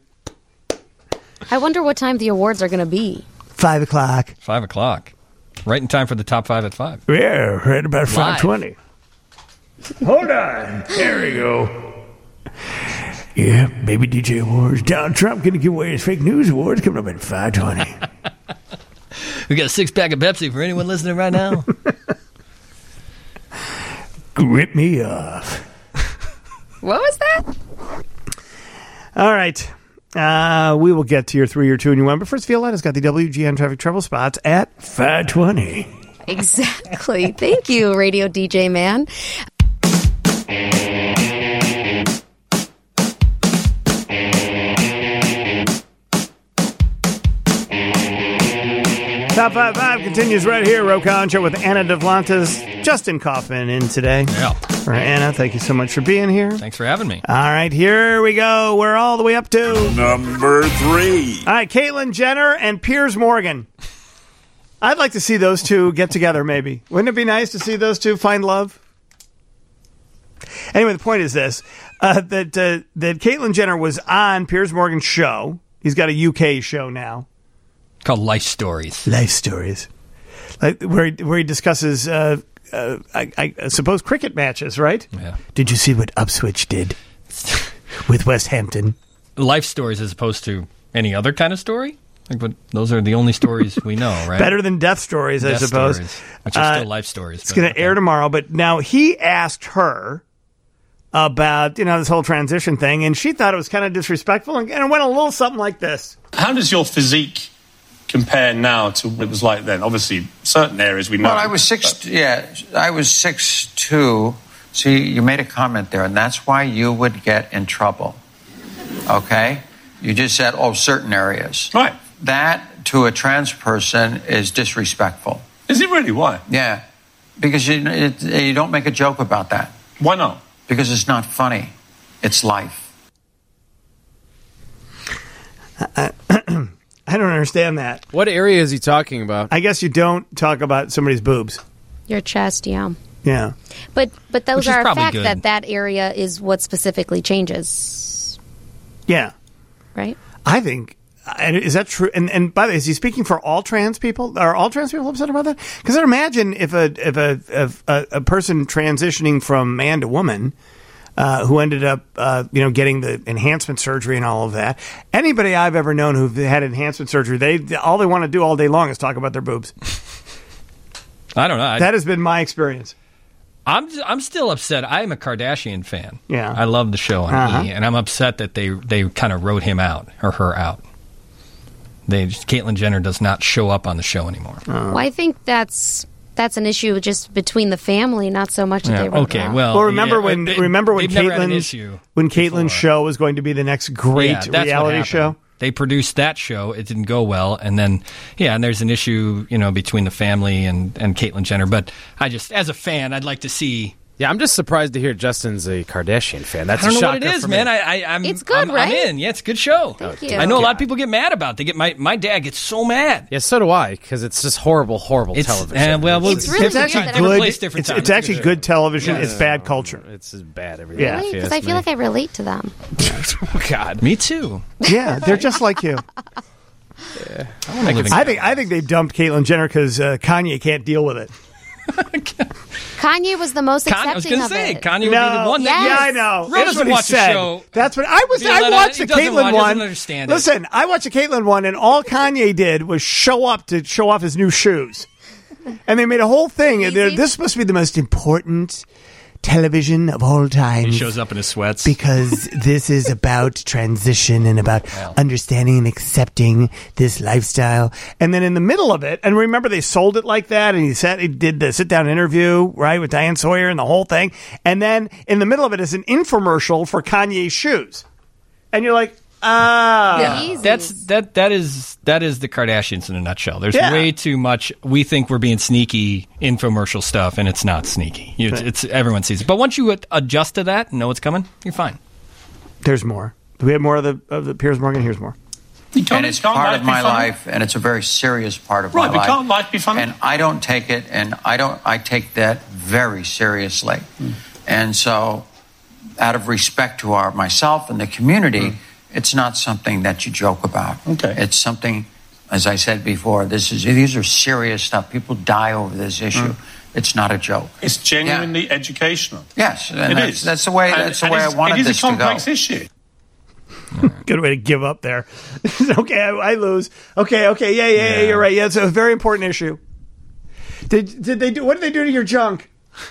I wonder what time the awards are going to be. 5 o'clock. 5 o'clock. Right in time for the top 5 at 5. Yeah, right about 5:20. Hold on. There we go. Yeah, baby DJ awards. Donald Trump going to give away his fake news awards coming up at 5:20. We got a 6-pack of Pepsi for anyone listening right now. Grip me off. What was that? All right. We will get to your 3, your 2, and your 1. But first, Violetta's got the WGN traffic trouble spots at 5:20. Exactly. Thank you, Radio DJ Man. Top 5 continues right here. Rokon Show with Anna Devlantis. Justin Kaufman in today. Yeah. All right, Anna, thank you so much for being here. Thanks for having me. All right, here we go. We're all the way up to number 3. All right, Caitlyn Jenner and Piers Morgan. I'd like to see those two get together, maybe. Wouldn't it be nice to see those two find love? Anyway, the point is this, that Caitlyn Jenner was on Piers Morgan's show. He's got a UK show now. Called Life Stories. Life Stories. Like, where he discusses, I suppose, cricket matches, right? Yeah. Did you see what Upswitch did with West Hampton? Life Stories as opposed to any other kind of story? But those are the only stories we know, right? Better than death stories, I suppose. Stories, which are still life stories. It's going to air tomorrow. But now he asked her about, this whole transition thing, and she thought it was kind of disrespectful, and it went a little something like this. How does your physique compare now to what it was like then? Obviously, certain areas we know. Well, I was 6'2". See, you made a comment there, and that's why you would get in trouble. Okay? You just said, certain areas. Right. That, to a trans person, is disrespectful. Is it really? Why? Yeah. Because you don't make a joke about that. Why not? Because it's not funny. It's life. I don't understand that. What area is he talking about? I guess you don't talk about somebody's boobs. Your chest, yeah. Yeah. But those are a fact good. that area is what specifically changes. Yeah. Right? I think, is that true? And by the way, is he speaking for all trans people? Are all trans people upset about that? Because I imagine if a person transitioning from man to woman who ended up, getting the enhancement surgery and all of that, anybody I've ever known who've had enhancement surgery, all they want to do all day long is talk about their boobs. I don't know. That has been my experience. I'm still upset. I'm a Kardashian fan. Yeah. I love the show on E! And I'm upset that they kind of wrote him out, or her out. Caitlyn Jenner does not show up on the show anymore. Well, I think that's an issue just between the family, not so much that they wrote her out. Well, remember when Caitlyn's show was going to be the next great reality show? They produced that show. It didn't go well. And then, and there's an issue, between the family and Caitlyn Jenner. But as a fan, I'd like to see... Yeah, I'm just surprised to hear Justin's a Kardashian fan. That's I don't a know what it shocker is, for man. me. It's good, right? I'm in. Yeah, it's a good show. Thank you. I know a lot of people get mad about it. My dad gets so mad. Yeah, so do I, because it's just horrible television. It's really it's actually good. It's actually good television. It's bad culture. It's just bad everything. Really? Because I feel like I relate to them. Oh, God. Me too. Yeah, they're just like you. Yeah. I think they dumped Caitlyn Jenner because Kanye can't deal with it. Kanye was the most accepting I was going to say, it. Kanye would be the one that... Yeah, I know. Ron doesn't watch the show. That's what I was. I watched the Caitlyn one. Understand Listen, I watched the Caitlyn one, and all Kanye did was show up to show off his new shoes. And they made a whole thing. This must be the most important television of all time. He shows up in his sweats. Because this is about transition and about understanding and accepting this lifestyle. And then in the middle of it, and remember they sold it like that, and he did the sit-down interview, right, with Diane Sawyer and the whole thing. And then in the middle of it is an infomercial for Kanye's shoes. And you're like, that is the Kardashians in a nutshell. There's way too much. We think we're being sneaky infomercial stuff, and it's not sneaky. It's everyone sees it. But once you adjust to that and know what's coming, you're fine. There's more. Do we have more of the Piers Morgan? Here's more. And it's part of my life, and it's a very serious part of my life. Right, but can't life be funny? And I don't take it, I take that very seriously. And so, out of respect to myself and the community, it's not something that you joke about. Okay. It's something, as I said before, these are serious stuff. People die over this issue. It's not a joke. It's genuinely educational. Yes, and that's the way I wanted this to go. It is a complex issue. Good way to give up there. Okay, I lose. Okay, yeah, you're right. Yeah, it's a very important issue. What did they do to your junk?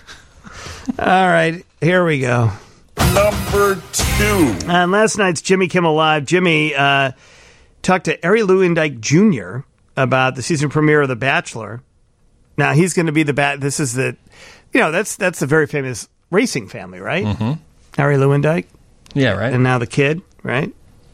All right, here we go. Number 2. On last night's Jimmy Kimmel Live, Jimmy talked to Ari Lewandike Jr. about the season premiere of The Bachelor. Now he's going to be this is the, that's the very famous racing family, right? Mm-hmm. Ari Lewandike. Yeah, right. And now the kid, right?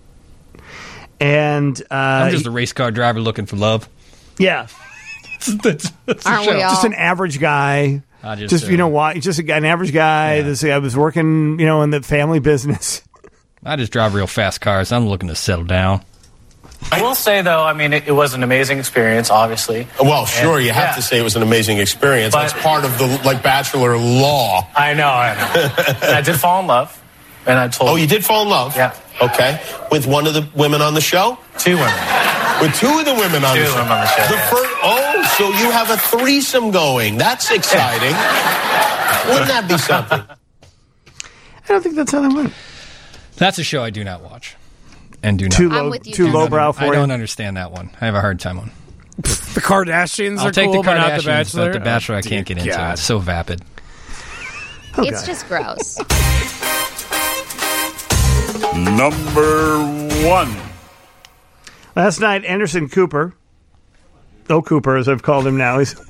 And I'm just a race car driver looking for love. Yeah. Aren't we all? Just an average guy. Just an average guy. Yeah. This guy was working, in the family business. I just drive real fast cars. I'm looking to settle down. I will say, though, it was an amazing experience, obviously. Well, sure, you have to say it was an amazing experience. That's part of the Bachelor law. I know. And I did fall in love. And I told. Oh, you did fall in love? Yeah. Okay. With one of the women on the show? 2 women. With 2 of the women on the show? 2 women on the show. So you have a threesome going. That's exciting. Wouldn't that be something? I don't think that's how that went. That's a show I do not watch. and do not. Too lowbrow for you? I don't understand that one. I have a hard time on. The Kardashians are take cool, the but not Kardashians, The Bachelor. but The Bachelor I can't get into. God. It's so vapid. Okay. It's just gross. Number 1. Last night, Anderson Cooper, Cooper as I've called him now, was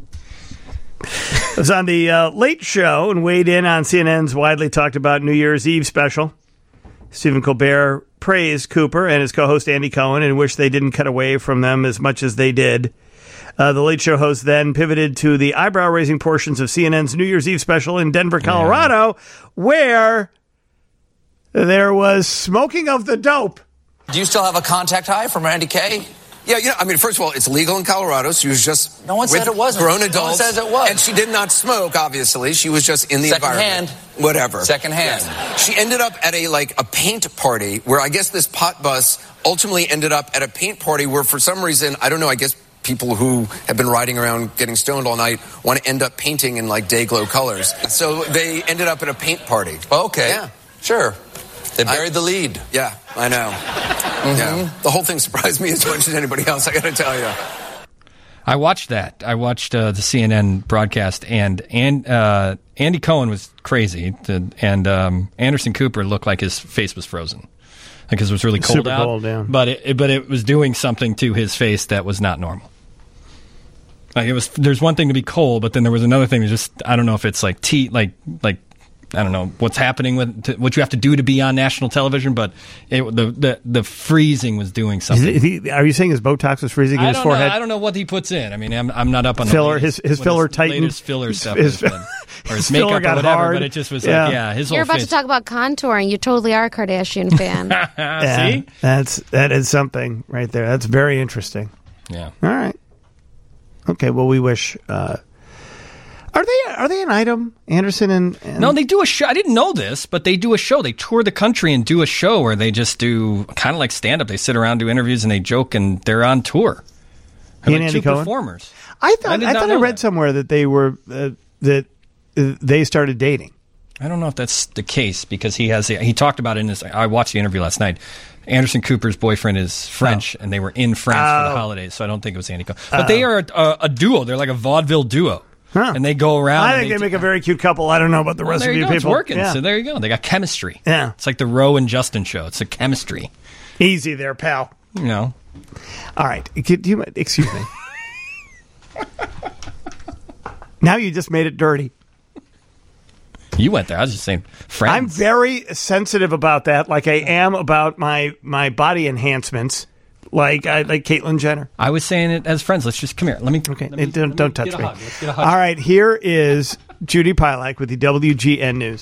on the Late Show and weighed in on CNN's widely talked about New Year's Eve special. Stephen Colbert praised Cooper and his co-host Andy Cohen and wished they didn't cut away from them as much as they did. The Late Show host then pivoted to the eyebrow-raising portions of CNN's New Year's Eve special in Denver, Colorado, where there was smoking of the dope. Do you still have a contact high from Randy Kay? Yeah, I mean, first of all, it's legal in Colorado. She was just no one said it wasn't. Grown adults. No one says it was. And she did not smoke, obviously. She was just in the environment. Whatever. Secondhand. Yes. She ended up at a paint party where I guess this pot bus ultimately ended up at a paint party where for some reason, I don't know, I guess people who have been riding around getting stoned all night want to end up painting in day glow colors. So they ended up at a paint party. Okay. Yeah. Sure. They buried the lead. Yeah, I know. Yeah. The whole thing surprised me as much as anybody else, I got to tell you. I watched that. I watched the CNN broadcast, and Andy Cohen was crazy, and Anderson Cooper looked like his face was frozen because it was really cold Super out. Cold, yeah. But it was doing something to his face that was not normal. There's one thing to be cold, but then there was another thing that just I don't know if it's I don't know what's happening with what you have to do to be on national television, but the freezing was doing something. Are you saying his Botox was freezing in his forehead? I don't know what he puts in. I mean, I'm not up on filler. The latest, his filler tightened. Latest filler stuff. Or his filler makeup got or whatever, hard. but it just was his You're whole about face. to talk about contouring. You totally are a Kardashian fan. See? That is something right there. That's very interesting. Yeah. All right. Okay. Well, we wish. Are they an item, Anderson and No, they do a show. I didn't know this, but they do a show. They tour the country and do a show where they just do kind of like stand-up. They sit around, do interviews, and they joke, and they're on tour. He and like Andy two Cohen? performers. I thought I read somewhere that they were they started dating. I don't know if that's the case because he talked about it in his. I watched the interview last night. Anderson Cooper's boyfriend is French, and they were in France for the holidays, so I don't think it was Andy Cohen. But they are a duo. They're like a vaudeville duo. Huh. And they go around. I think they make a very cute couple. I don't know about the rest of you people. It's working. Yeah. So there you go. They got chemistry. Yeah. It's like the Roe and Justin show. It's a chemistry. Easy there, pal. You know. All right. Excuse me. Now you just made it dirty. You went there. I was just saying friends. I'm very sensitive about that, like I am about my body enhancements. Like Caitlyn Jenner. I was saying it as friends. Let's just come here. Let me don't touch me. Let's get a hug. All right, here is Judy Pilak with the WGN News.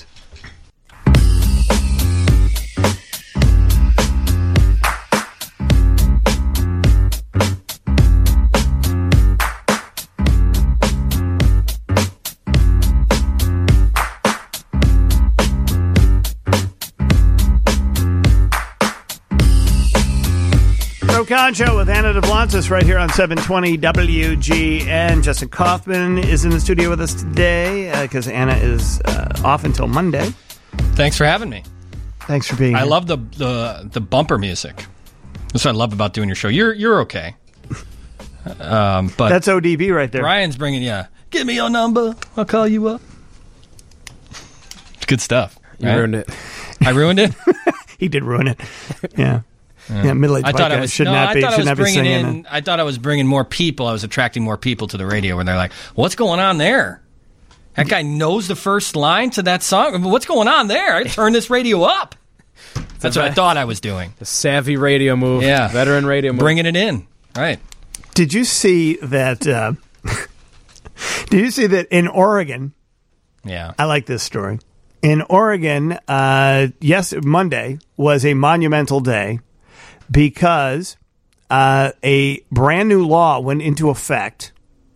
Concho with Anna DeVlantis right here on 720 WGN. Justin Kaufman is in the studio with us today because Anna is off until Monday. Thanks for having me. Thanks for being here. I love the bumper music. That's what I love about doing your show. You're okay. But that's ODB right there. Ryan's bringing give me your number. I'll call you up. It's good stuff. You ruined it. I ruined it? He did ruin it. Yeah. Yeah, middle-aged white guys should not be singing. I thought I was bringing more people. I was attracting more people to the radio where they're like, what's going on there? That guy knows the first line to that song. What's going on there? I turned this radio up. That's what I thought I was doing. The savvy radio move. Yeah. Veteran radio move. Bringing it in. Right. Did you see that? Did you see that in Oregon? Yeah. I like this story. In Oregon, Monday was a monumental day. Because a brand new law went into effect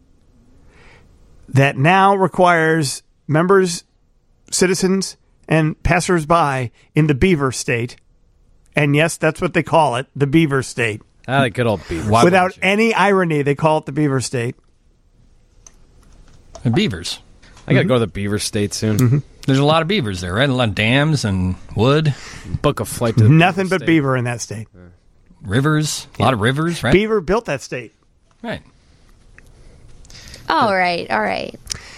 that now requires members, citizens, and passersby in the Beaver State, and yes, that's what they call it, the Beaver State. The good old Beaver. Without any irony, they call it the Beaver State. The Beavers. I got to go to the Beaver State soon. Mm-hmm. There's a lot of beavers there, right? A lot of dams and wood. Book a flight to the Nothing but beaver in that state. Rivers. A lot of rivers, right? Beaver built that state. Right. All right.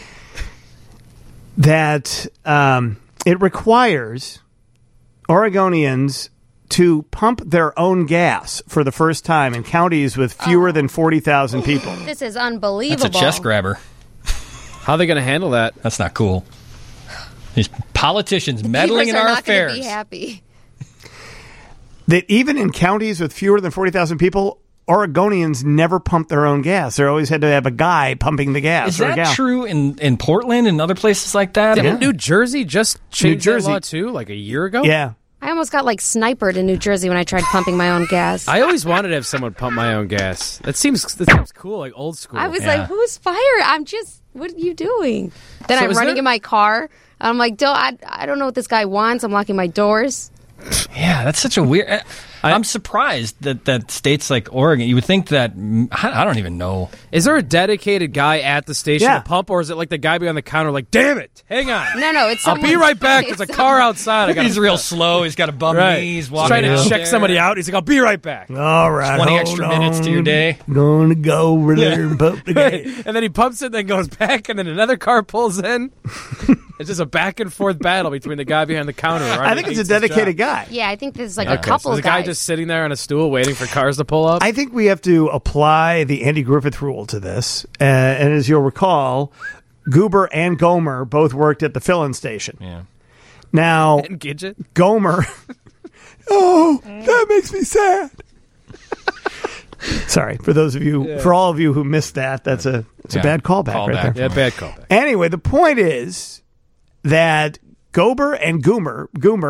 That it requires Oregonians to pump their own gas for the first time in counties with fewer than 40,000 people. This is unbelievable. That's a chest grabber. How are they going to handle that? That's not cool. These politicians meddling in our affairs. Be happy. That even in counties with fewer than 40,000 people, Oregonians never pump their own gas. They always had to have a guy pumping the gas. Is that true in Portland and other places like that? Didn't New Jersey just change that law too, like a year ago? Yeah. I almost got sniped in New Jersey when I tried pumping my own gas. I always wanted to have someone pump my own gas. That seems cool, like old school. I was like, who's fired? What are you doing? Then I'm running in my car. I'm like, I don't know what this guy wants. I'm locking my doors. Yeah, that's such a weird... I'm surprised that states like Oregon, you would think that... I don't even know. Is there a dedicated guy at the station to pump, or is it like the guy behind the counter like, damn it, hang on. No, it's I'll be right back. There's a car outside. He's real slow. He's got a bum knees. He's trying to check somebody out. He's like, I'll be right back. All right, 20 extra minutes to your day. Going to go over there and pump the gas. And then he pumps it, then goes back, and then another car pulls in. It's just a back and forth battle between the guy behind the counter. I think it's a dedicated guy. Yeah, I think there's a couple so of guys. The guy just sitting there on a stool waiting for cars to pull up? I think we have to apply the Andy Griffith rule to this. And as you'll recall, Goober and Gomer both worked at the fill-in station. Yeah. Now, and Gidget? Gomer... that makes me sad. Sorry, for those of you, for all of you who missed that, it's a bad callback right there. Yeah, bad callback. Anyway, the point is that Gomer and Goober,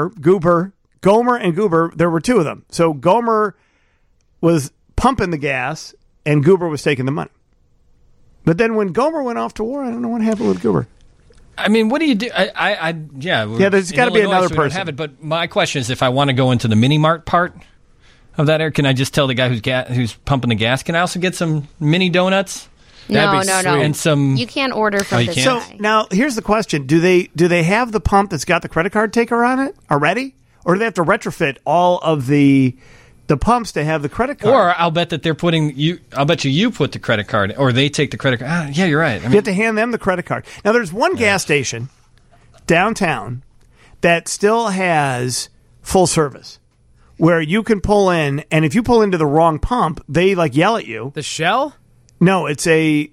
there were two of them. So Gomer was pumping the gas and Goober was taking the money. But then when Gomer went off to war, I don't know what happened with Goober. I mean, what do you do? There's got to be another person. We don't have it, but my question is, if I want to go into the mini mart part of that area, can I just tell the guy who's pumping the gas, can I also get some mini donuts? No. And some... You can't order from this guy. So now here's the question: Do they have the pump that's got the credit card taker on it already, or do they have to retrofit all of the pumps to have the credit card? Or I'll bet that they're putting you. I'll bet you put the credit card, or they take the credit card. Yeah, you're right. You have to hand them the credit card. Now there's one gas station downtown that still has full service, where you can pull in, and if you pull into the wrong pump, they yell at you. The Shell? No, it's a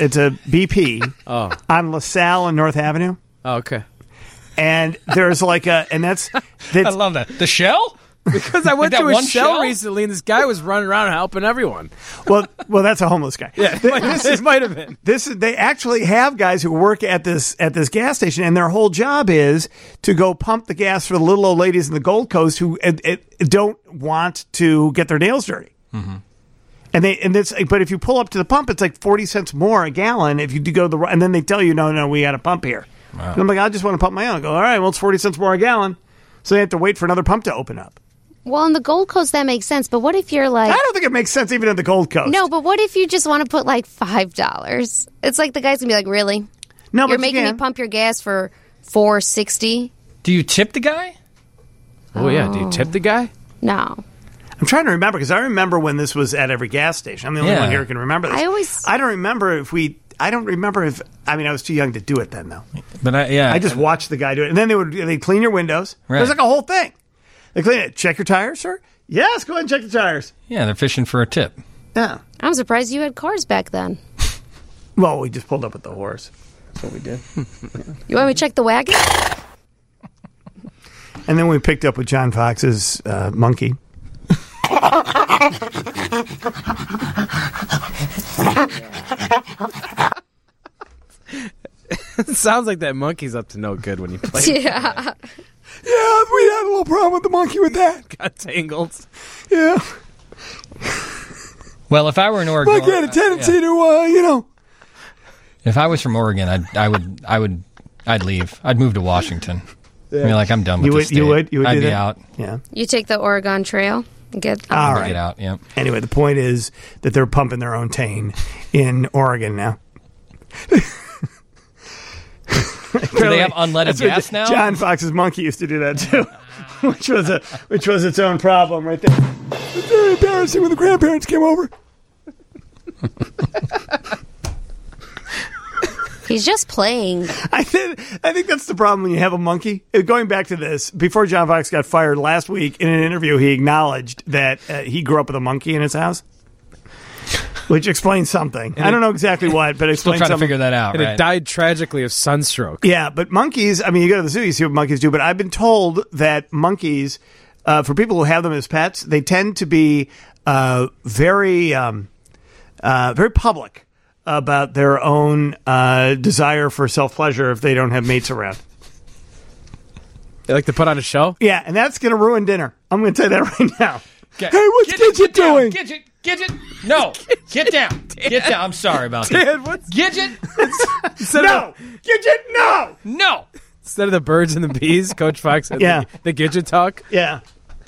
BP on LaSalle and North Avenue. Oh, okay. And there's that's I love that. The Shell? Because I went to a Shell recently, and this guy was running around helping everyone. Well, that's a homeless guy. Yeah, it might have been. They actually have guys who work at this gas station, and their whole job is to go pump the gas for the little old ladies in the Gold Coast who don't want to get their nails dirty. Mm-hmm. But if you pull up to the pump, it's like 40 cents more a gallon if you go and then they tell you, no, we got a pump here. Wow. And I'm like, I just want to pump my own. I go, all right, well, it's 40 cents more a gallon. So they have to wait for another pump to open up. Well, in the Gold Coast, that makes sense. But what if you're I don't think it makes sense even in the Gold Coast. No, but what if you just want to put $5? It's like the guy's going to be like, really? No, You're making me pump your gas for $4.60? Do you tip the guy? Oh, yeah. Do you tip the guy? No. I'm trying to remember, because I remember when this was at every gas station. I'm the only one here who can remember this. I don't remember if I was too young to do it then, though. But I just watched the guy do it. And then they'd clean your windows. Right. There's like a whole thing. They clean it. Check your tires, sir? Yes, go ahead and check the tires. Yeah, they're fishing for a tip. Yeah. I'm surprised you had cars back then. Well, we just pulled up with the horse. That's what we did. You want me to check the wagon? And then we picked up with John Fox's monkey. It sounds like that monkey's up to no good when you play. Yeah. Yeah, we had a little problem with the monkey with that. Got tangled. Yeah. Well, if I were in Oregon, monkey had a tendency to, If I was from Oregon, I'd leave. I'd move to Washington. Yeah. I'm done with this state. You would I'd do be that? out. Yeah. You take the Oregon Trail and get all right. Get out. Yeah. Anyway, the point is that they're pumping their own tane in Oregon now. Do they have unleaded gas now? John Fox's monkey used to do that too, which was its own problem right there. It's very embarrassing when the grandparents came over. He's just playing. I think that's the problem when you have a monkey. Going back to this, before John Fox got fired last week, in an interview, he acknowledged that he grew up with a monkey in his house, which explains something. I don't know exactly what, but it explains something. Still trying to figure that out, and right? it died tragically of sunstroke. Yeah, but monkeys, I mean, you go to the zoo, you see what monkeys do, but I've been told that monkeys, for people who have them as pets, they tend to be very public about their own desire for self-pleasure if they don't have mates around. They like to put on a show? Yeah, and that's going to ruin dinner. I'm going to tell you that right now. Okay. Hey, what's Gidget doing? Gidget. No. Get down. Get down. I'm sorry about that. Dan, what's Gidget? No. Gidget, no. No. Instead of the birds and the bees, Coach Fox had the Gidget talk? Yeah.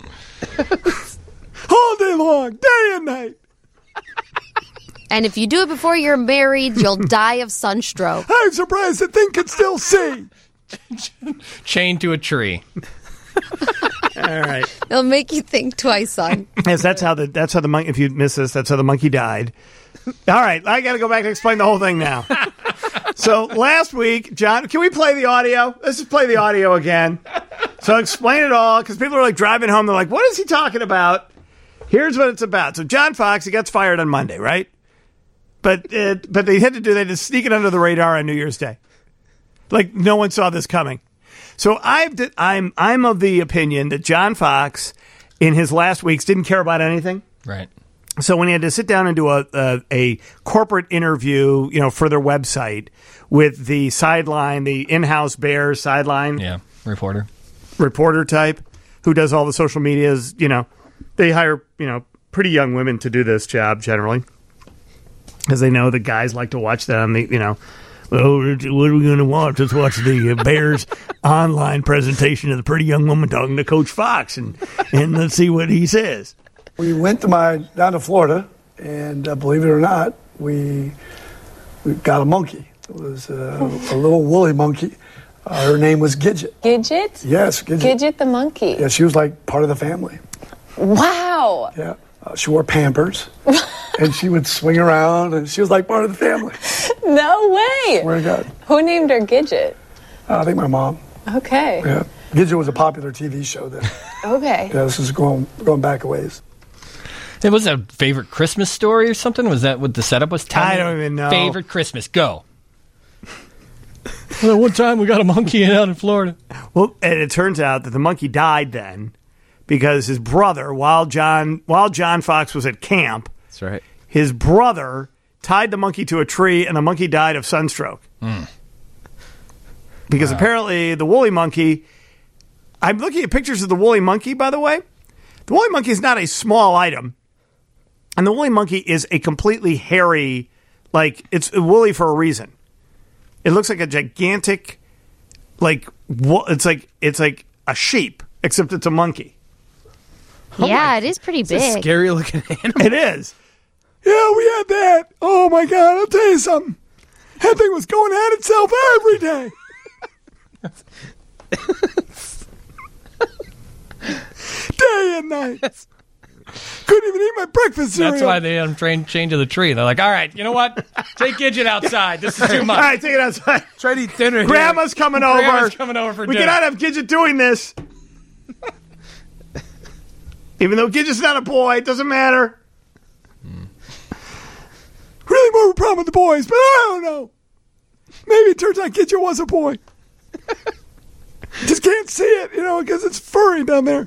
All day long, day and night. And if you do it before you're married, you'll die of sunstroke. I'm surprised the thing can still see. Chained to a tree. All right. It'll make you think twice, son. Yes, that's how the monkey. If you miss this, that's how the monkey died. All right, I got to go back and explain the whole thing now. So last week, John, can we play the audio? Let's just play the audio again. So explain it all, because people are like driving home. They're like, "What is he talking about?" Here's what it's about. So John Fox, he gets fired on Monday, right? But they had to sneak it under the radar on New Year's Day, like no one saw this coming. So I'm of the opinion that John Fox, in his last weeks, didn't care about anything. Right. So when he had to sit down and do a corporate interview, for their website with the sideline, the in-house Bears sideline, reporter type, who does all the social medias, they hire pretty young women to do this job generally, because they know the guys like to watch that on the well, what are we going to watch? Let's watch the Bears online presentation of the pretty young woman talking to Coach Fox, and let's see what he says. We went down to Florida, and believe it or not, we got a monkey. It was a little woolly monkey. Her name was Gidget. Gidget? Yes, Gidget. Gidget the monkey. Yeah, she was like part of the family. Wow. Yeah. She wore Pampers, and she would swing around, and she was like part of the family. No way. Swear to God. Who named her Gidget? I think my mom. Okay. Yeah. Gidget was a popular TV show then. Okay. Yeah, this is going back a ways. It was a favorite Christmas story or something? Was that what the setup was? I don't even know. Favorite Christmas. Go. Well, one time we got a monkey out in Florida. Well, and it turns out that the monkey died then because his brother, while John Fox was at camp, that's right, his brother tied the monkey to a tree, and the monkey died of sunstroke. Because apparently the woolly monkey, I'm looking at pictures of the woolly monkey, by the way. The woolly monkey is not a small item. And the woolly monkey is a completely hairy, it's woolly for a reason. It looks like a gigantic, it's like a sheep, except it's a monkey. Yeah, it is pretty big. It's a scary looking animal. It is. Yeah, we had that. Oh my God, I'll tell you something. That thing was going at itself every day. Day and night. Couldn't even eat my breakfast cereal. That's why they had him chained to the tree. They're like, all right, you know what? Take Gidget outside. This is too much. All right, take it outside. Try to eat dinner. Grandma's coming over. Grandma's coming over for we dinner. We cannot have Gidget doing this. Even though Gidget's not a boy, it doesn't matter. Really more of a problem with the boys, but I don't know. Maybe it turns out Gidget was a boy. Just can't see it, because it's furry down there.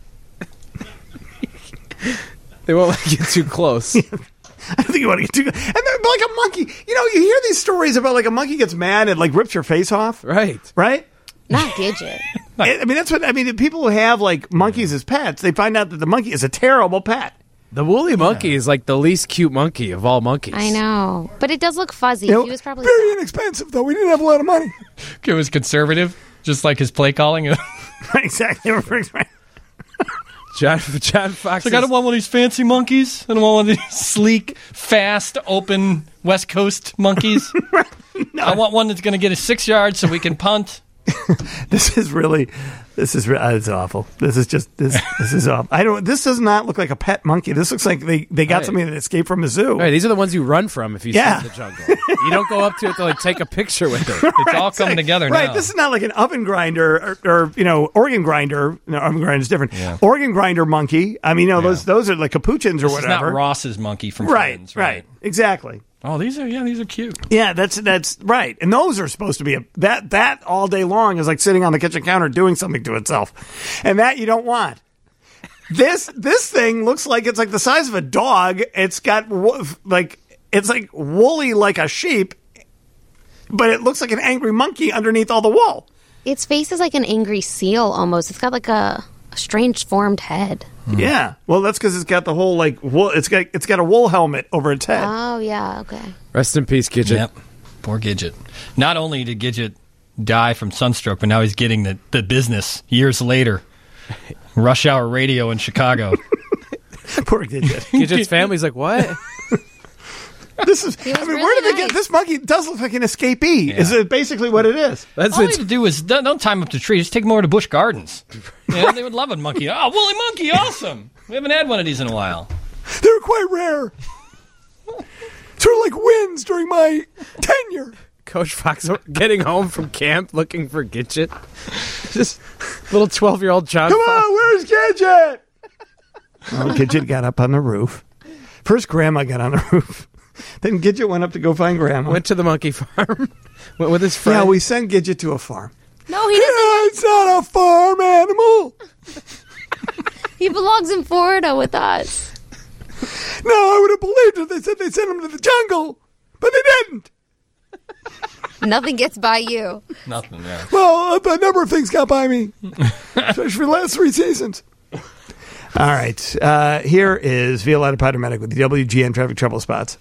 They won't let you get too close. I don't think you want to get too close. And then, like a monkey, you hear these stories about a monkey gets mad and rips your face off. Right. Right? Not Gidget. People who have monkeys as pets, they find out that the monkey is a terrible pet. The woolly monkey is the least cute monkey of all monkeys. I know. But it does look fuzzy. He was probably very inexpensive, though. We didn't have a lot of money. It was conservative, just like his play calling. Exactly. John Fox. So I don't want one of these fancy monkeys. I don't want one of these sleek, fast, open West Coast monkeys. No. I want one that's going to get a 6 yards so we can punt. This is it's awful. This is awful. This does not look like a pet monkey. This looks like they got something that escaped from a zoo. Right, these are the ones you run from if you see in the jungle. You don't go up to it to take a picture with it. It's all coming together now. Right, this is not like an oven grinder or organ grinder. No, oven grinder is different. Yeah. Organ grinder monkey. I mean, those are like capuchins or this whatever. Is not Ross's monkey from Friends. Right, exactly. Oh, these are cute. Yeah, that's right. And those are supposed to be that all day long is like sitting on the kitchen counter doing something to itself. And that you don't want. This thing looks like it's like the size of a dog. It's got it's like woolly like a sheep, but it looks like an angry monkey underneath all the wool. Its face is like an angry seal almost. It's got like a strange formed head. Yeah, well, that's because it's got the whole wool. It's got a wool helmet over its head. Oh yeah, okay. Rest in peace, Gidget. Yep, poor Gidget. Not only did Gidget die from sunstroke, but now he's getting the business years later. Rush Hour Radio in Chicago. Poor Gidget. Gidget's family's like, what? This is. Where did they get this monkey? Does look like an escapee. Yeah. Is it basically what it is? All you need to do is don't time up the tree. Just take more to Busch Gardens. Yeah, they would love a monkey. Oh, woolly monkey, awesome. We haven't had one of these in a while. They're quite rare. Sort of like wins during my tenure. Coach Fox getting home from camp looking for Gidget. Just little 12-year-old John. Come on, where's Gidget? Well, Gidget got up on the roof. First, Grandma got on the roof. Then Gidget went up to go find Grandma. Went to the monkey farm. Went with his friend. Yeah, we sent Gidget to a farm. No, he doesn't. It's not a farm animal. He belongs in Florida with us. No, I would have believed it. They said they sent him to the jungle, but they didn't. Nothing gets by you. Nothing, yeah. Well, a number of things got by me, especially for the last 3 seasons. All right. Here is Violetta Paramedic with the WGN Traffic Trouble Spots.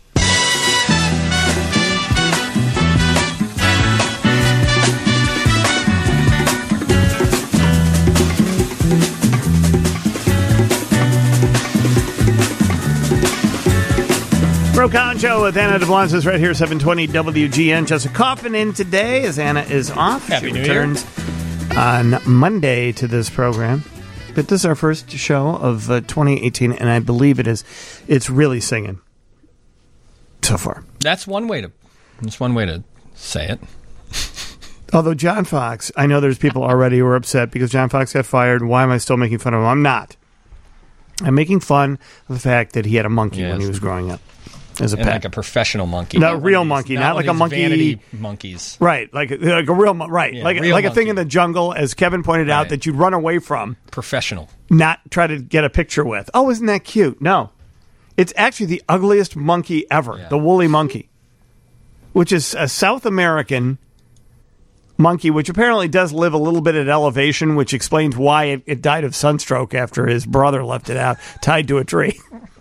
Rokan Show with Anna DeBlancis right here, 720 WGN. Jessica Coffin in today as Anna is off. Happy New returns on Monday to this program. But this is our first show of 2018, and I believe it's really singing so far. That's one way to say it. Although John Fox, I know there's people already who are upset because John Fox got fired. Why am I still making fun of him? I'm not. I'm making fun of the fact that he had a monkey when he was growing up. As a pet. Like a professional monkey. No, real monkey, not like a monkey. Vanity monkeys. Right, like a real right. Yeah, like a thing in the jungle, as Kevin pointed out, that you'd run away from. Professional. Not try to get a picture with. Oh, isn't that cute? No. It's actually the ugliest monkey ever, the woolly monkey, which is a South American monkey, which apparently does live a little bit at elevation, which explains why it died of sunstroke after his brother left it out, tied to a tree.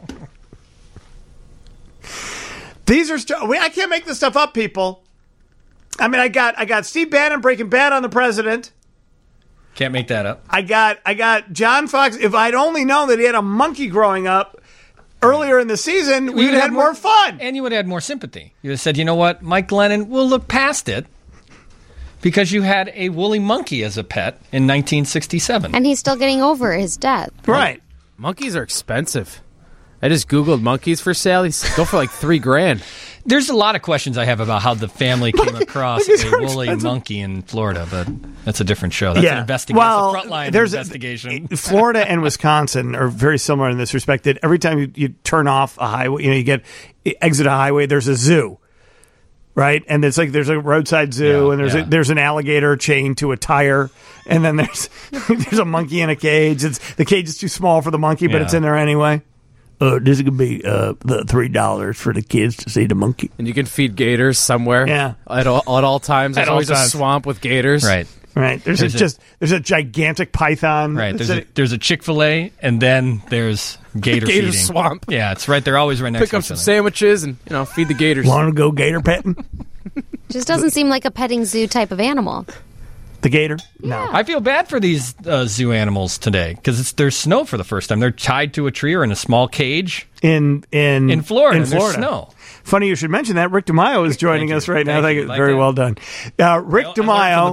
These are I can't make this stuff up, people. I mean, I got Steve Bannon breaking bad on the president. Can't make that up. I got John Fox. If I'd only known that he had a monkey growing up earlier in the season, we would have had more fun. And you would have had more sympathy. You would have said, you know what, Mike Glennon, we'll look past it because you had a woolly monkey as a pet in 1967. And he's still getting over his death. Right. Monkeys are expensive. I just Googled monkeys for sale. They go for like $3,000. There's a lot of questions I have about how the family came across a woolly monkey in Florida, but that's a different show. That's an investigation. Well, that's a frontline investigation. Florida and Wisconsin are very similar in this respect that every time you turn off a highway, you exit a highway, there's a zoo. Right? And it's like there's a roadside zoo and there's an alligator chained to a tire, and then there's a monkey in a cage. The cage is too small for the monkey, but it's in there anyway. This is going to be the $3 for the kids to see the monkey. And you can feed gators somewhere. Yeah. At all times. There's always a swamp with gators. Right. There's a gigantic python. Right. There's a Chick-fil-A, and then there's gator feeding. Swamp. Yeah, it's right. They're always right next to each other. Pick up some sandwiches and feed the gators. Want to go gator petting? Just doesn't seem like a petting zoo type of animal. The gator? No. I feel bad for these zoo animals today because there's snow for the first time. They're tied to a tree or in a small cage in Florida. There's snow. Funny you should mention that. Rick DeMaio is joining us right now. Thank you. Very well done. Rick DeMaio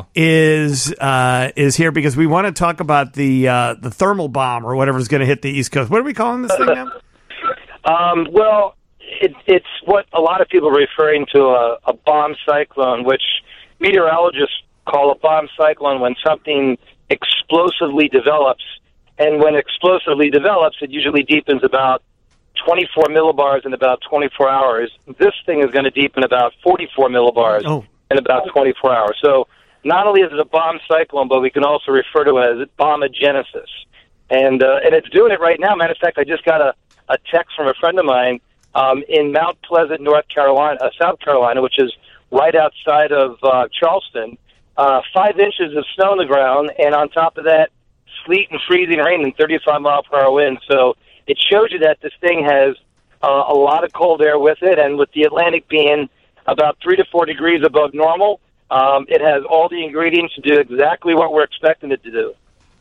is here because we want to talk about the thermal bomb or whatever is going to hit the East Coast. What are we calling this thing now? Well, it's what a lot of people are referring to a bomb cyclone, which meteorologists call a bomb cyclone when something explosively develops. And when explosively develops, it usually deepens about 24 millibars in about 24 hours. This thing is going to deepen about 44 millibars in about 24 hours. So not only is it a bomb cyclone, but we can also refer to it as bombogenesis. And it's doing it right now. Matter of fact, I just got a text from a friend of mine in Mount Pleasant, South Carolina, which is right outside of Charleston. 5 inches of snow on the ground, and on top of that, sleet and freezing rain and 35-mile-per-hour winds. So it shows you that this thing has a lot of cold air with it, and with the Atlantic being about 3 to 4 degrees above normal, it has all the ingredients to do exactly what we're expecting it to do.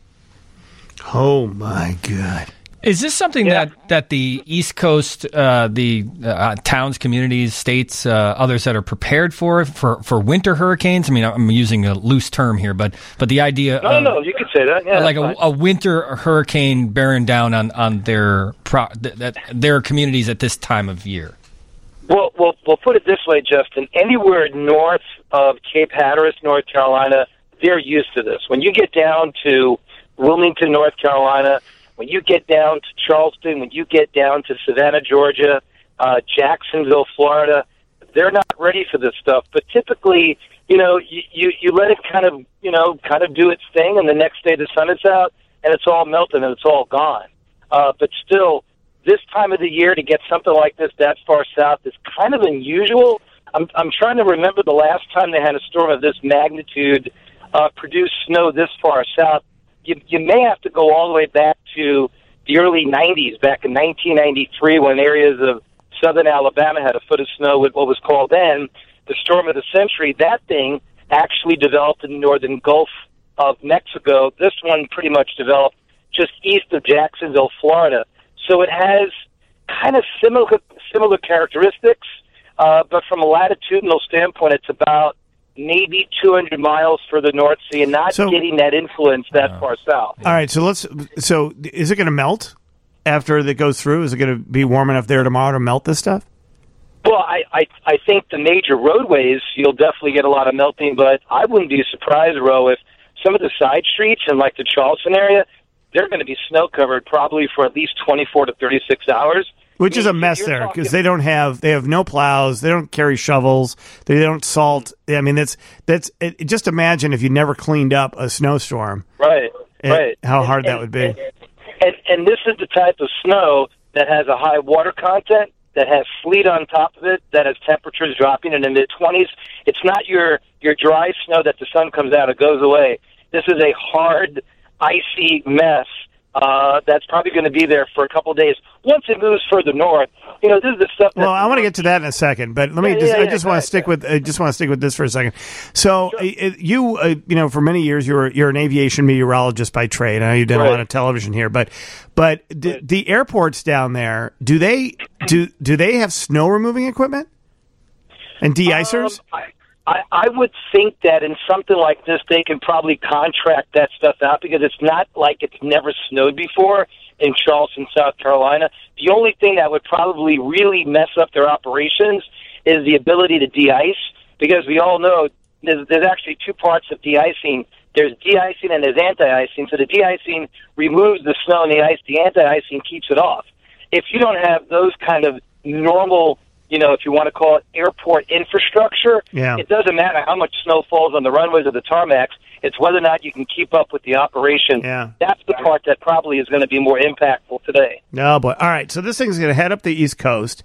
Oh, my God. Is this something that the East Coast, towns, communities, states, others that are prepared for winter hurricanes? I mean, I'm using a loose term here, but the idea No, you could say that. Yeah, like a winter hurricane bearing down on their communities at this time of year. Well, we'll put it this way, Justin. Anywhere north of Cape Hatteras, North Carolina, they're used to this. When you get down to Wilmington, North Carolina, when you get down to Charleston, when you get down to Savannah, Georgia, Jacksonville, Florida, they're not ready for this stuff. But typically, you let it kind of do its thing, and the next day the sun is out, and it's all melted and it's all gone. But still, this time of the year to get something like this that far south is kind of unusual. I'm trying to remember the last time they had a storm of this magnitude produce snow this far south. You may have to go all the way back to the early 90s, back in 1993, when areas of southern Alabama had a foot of snow with what was called then the storm of the century. That thing actually developed in the northern Gulf of Mexico. This one pretty much developed just east of Jacksonville, Florida. So it has kind of similar characteristics, but from a latitudinal standpoint, it's about maybe 200 miles further north, so you're not getting that influence that far south. All right, so is it going to melt after it goes through? Is it going to be warm enough there tomorrow to melt this stuff? Well, I think the major roadways, you'll definitely get a lot of melting, but I wouldn't be surprised, Ro, if some of the side streets in like the Charleston area, they're going to be snow-covered probably for at least 24 to 36 hours. Which is a mess there because they have no plows, they don't carry shovels, they don't salt. I mean, just imagine if you never cleaned up a snowstorm. Right. How hard that would be. And this is the type of snow that has a high water content, that has sleet on top of it, that has temperatures dropping in the mid-20s. It's not your dry snow that the sun comes out, it goes away. This is a hard, icy mess. That's probably going to be there for a couple of days. Once it moves further north, this is the stuff. Well, I want to get to that in a second, but let me. I just want to stick with this for a second. So, you, for many years, you're an aviation meteorologist by trade. I know you've done a lot of television here, but the airports down there, do they have snow removing equipment and de-icers? I would think that in something like this, they can probably contract that stuff out because it's not like it's never snowed before in Charleston, South Carolina. The only thing that would probably really mess up their operations is the ability to de-ice, because we all know there's actually two parts of de-icing. There's de-icing and there's anti-icing. So the de-icing removes the snow and the ice. The anti-icing keeps it off. If you don't have those kind of normal, if you want to call it airport infrastructure, it doesn't matter how much snow falls on the runways or the tarmacs. It's whether or not you can keep up with the operation. Yeah. That's the part that probably is going to be more impactful today. Oh, boy. All right, so this thing's going to head up the East Coast,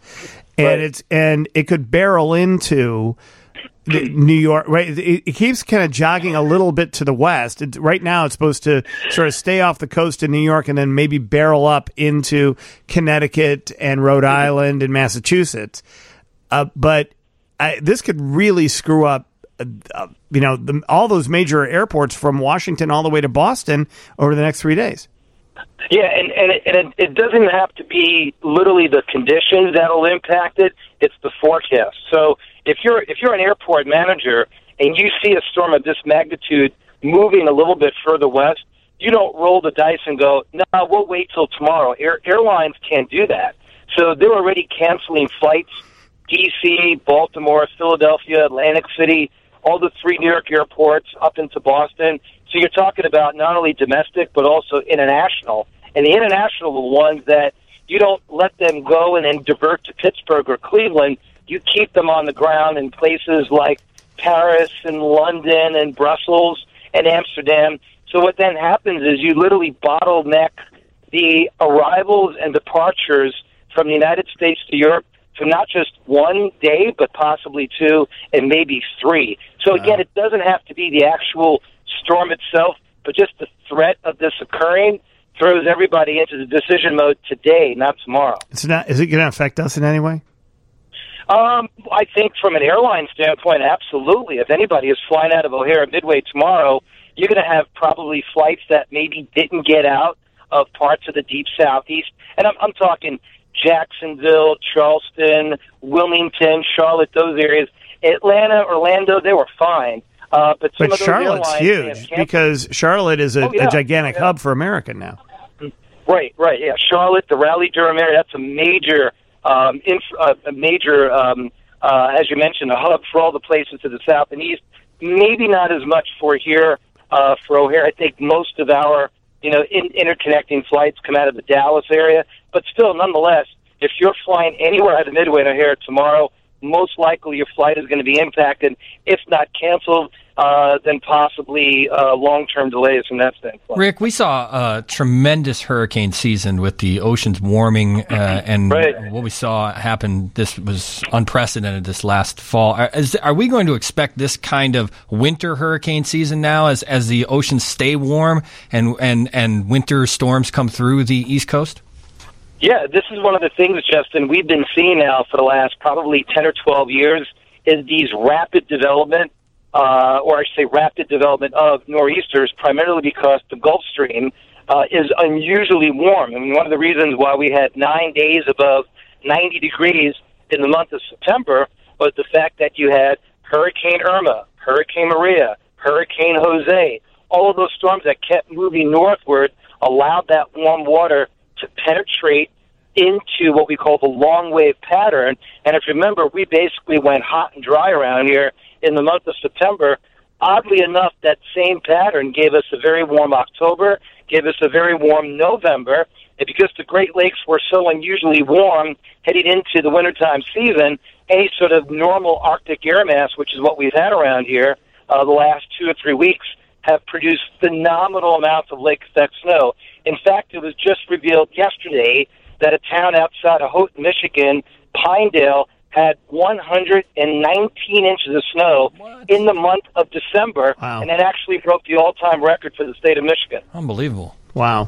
and it could barrel into New York. Right, it keeps kind of jogging a little bit to the west. Right now, it's supposed to sort of stay off the coast of New York and then maybe barrel up into Connecticut and Rhode Island and Massachusetts. But this could really screw up all those major airports from Washington all the way to Boston over the next 3 days. Yeah, and it doesn't have to be literally the conditions that'll impact it. It's the forecast. So if you're an airport manager and you see a storm of this magnitude moving a little bit further west, you don't roll the dice and go, no, we'll wait till tomorrow. Airlines can't do that. So they're already canceling flights, D.C., Baltimore, Philadelphia, Atlantic City, all the 3 New York airports up into Boston. So you're talking about not only domestic but also international. And the international are the ones that you don't let them go and then divert to Pittsburgh or Cleveland. You keep them on the ground in places like Paris and London and Brussels and Amsterdam. So what then happens is you literally bottleneck the arrivals and departures from the United States to Europe for not just 1 day, but possibly 2 and maybe 3. So again, it doesn't have to be the actual storm itself, but just the threat of this occurring throws everybody into the decision mode today, not tomorrow. Is it going to affect us in any way? I think from an airline standpoint, absolutely. If anybody is flying out of O'Hare Midway tomorrow, you're going to have probably flights that maybe didn't get out of parts of the deep southeast. And I'm talking Jacksonville, Charleston, Wilmington, Charlotte, those areas. Atlanta, Orlando, they were fine. But Charlotte's huge because Charlotte is a gigantic hub for America now. Right, yeah. Charlotte, the Raleigh-Durham area, that's a major, as you mentioned, a hub for all the places to the south and east. Maybe not as much for here, for O'Hare. I think most of our, interconnecting flights come out of the Dallas area. But still, nonetheless, if you're flying anywhere out of Midway and O'Hare tomorrow, most likely your flight is going to be impacted, if not canceled, then possibly long-term delays from that standpoint. Rick, we saw a tremendous hurricane season with the oceans warming, and what we saw happen, this was unprecedented this last fall. Are we going to expect this kind of winter hurricane season now as the oceans stay warm and winter storms come through the East Coast? Yeah, this is one of the things, Justin, we've been seeing now for the last probably 10 or 12 years is these rapid development, rapid development of nor'easters, primarily because the Gulf Stream is unusually warm. I mean, one of the reasons why we had 9 days above 90 degrees in the month of September was the fact that you had Hurricane Irma, Hurricane Maria, Hurricane Jose. All of those storms that kept moving northward allowed that warm water to penetrate into what we call the long wave pattern. And if you remember, we basically went hot and dry around here in the month of September. Oddly enough, that same pattern gave us a very warm October, gave us a very warm November. And because the Great Lakes were so unusually warm heading into the wintertime season, any sort of normal Arctic air mass, which is what we've had around here the last 2 or 3 weeks, have produced phenomenal amounts of lake effect snow. In fact, it was just revealed yesterday that a town outside of Houghton, Michigan, Pinedale, had 119 inches of snow in the month of December, and it actually broke the all-time record for the state of Michigan. Unbelievable! Wow.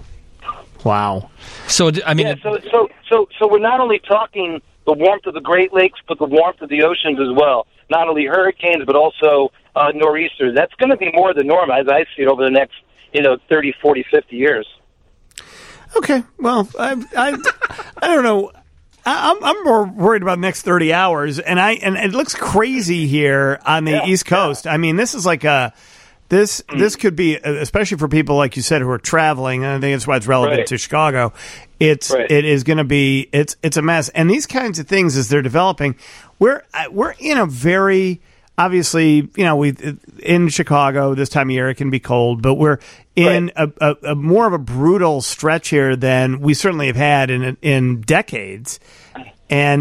So I mean, so we're not only talking the warmth of the Great Lakes, but the warmth of the oceans as well. Not only hurricanes, but also nor'easters. That's going to be more the norm as I see it over the next 30, 40, 50 years. Okay, well, I don't know. I'm more worried about the next 30 hours, and it looks crazy here on the East Coast. I mean, this is like this could be, especially for people like you said who are traveling. And I think that's why it's relevant to Chicago. It is going to be it's a mess, and these kinds of things as they're developing, we're in a very obviously, in Chicago this time of year it can be cold, but we're in a more of a brutal stretch here than we certainly have had in decades. And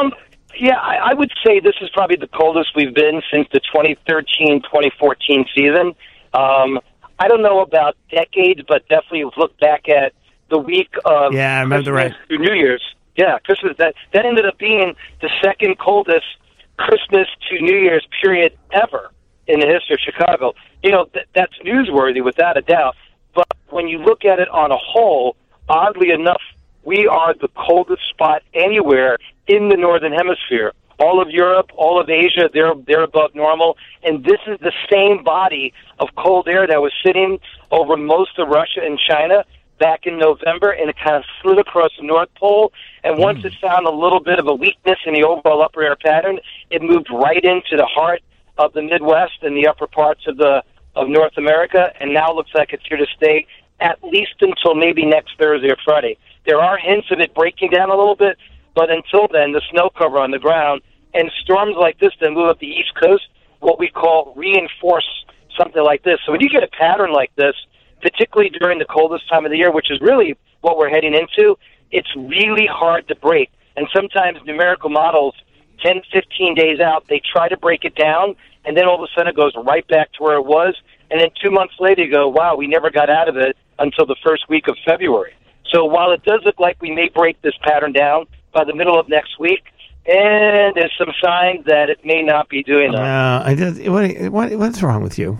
I would say this is probably the coldest we've been since the 2013-2014 season. I don't know about decades, but definitely look back at the week of Christmas through New Year's. Yeah, Christmas. That ended up being the second coldest Christmas to New Year's period ever in the history of Chicago. That's newsworthy without a doubt. But when you look at it on a whole, oddly enough, we are the coldest spot anywhere in the Northern Hemisphere. all of Europe, all of Asia, they're above normal. And this is the same body of cold air that was sitting over most of Russia and China back in November, and it kind of slid across the North Pole. And once it found a little bit of a weakness in the overall upper air pattern, it moved right into the heart of the Midwest and the upper parts of North America, and now looks like it's here to stay at least until maybe next Thursday or Friday. There are hints of it breaking down a little bit, but until then, the snow cover on the ground and storms like this that move up the East Coast, what we call reinforce something like this. So when you get a pattern like this, particularly during the coldest time of the year, which is really what we're heading into, it's really hard to break. And sometimes numerical models, 10, 15 days out, they try to break it down, and then all of a sudden it goes right back to where it was. And then 2 months later, you go, wow, we never got out of it until the first week of February. So while it does look like we may break this pattern down by the middle of next week, and there's some signs that it may not be doing that. What's wrong with you?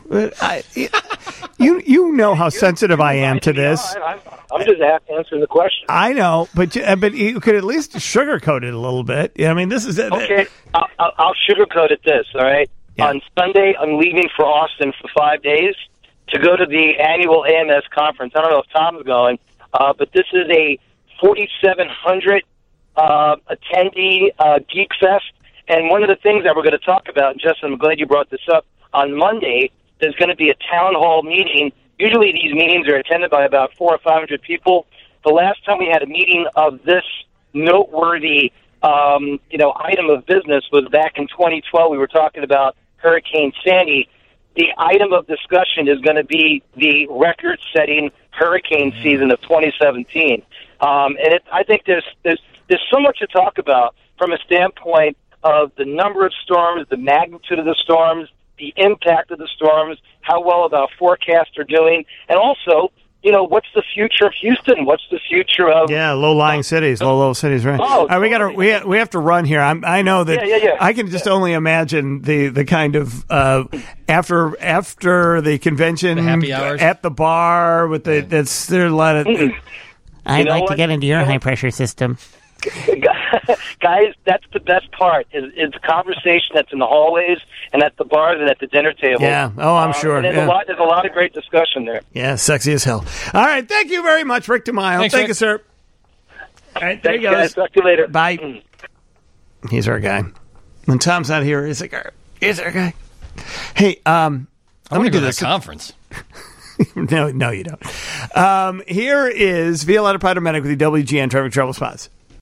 You know how sensitive I am to this. I'm just answering the question. I know, but you could at least sugarcoat it a little bit. I mean, this is okay. I'll sugarcoat it this. All right. Yeah. On Sunday, I'm leaving for Austin for 5 days to go to the annual AMS conference. I don't know if Tom's going, but this is a 4,700 attendee Geek Fest. And one of the things that we're going to talk about, and Justin, I'm glad you brought this up, on Monday, there's going to be a town hall meeting. Usually these meetings are attended by about 400 or 500 people. The last time we had a meeting of this noteworthy item of business was back in 2012. We were talking about Hurricane Sandy. The item of discussion is going to be the record-setting hurricane season of 2017. I think there's so much to talk about from a standpoint of the number of storms, the magnitude of the storms, the impact of the storms, how well the forecasts are doing, and also, what's the future of Houston? What's the future of low-lying cities, low cities, right? Oh, all right, we have to run here. I know that. Yeah. I can just only imagine the kind of after the convention, the happy hours at the bar with there's a lot of. I'd like to get into your high-pressure system. Guys, that's the best part is the conversation that's in the hallways and at the bars and at the dinner table. Yeah, I'm sure. And there's a lot of great discussion there. Yeah, sexy as hell. All right, thank you very much, Rick DeMille. Thank you, sir. All right, there he goes. Guys. Talk to you later. Bye. He's our guy. When Tom's not here, he's our guy. Hey, let me do this conference. No, you don't. Here is Violetta Paramedic with the WGN Traffic Trouble Spots.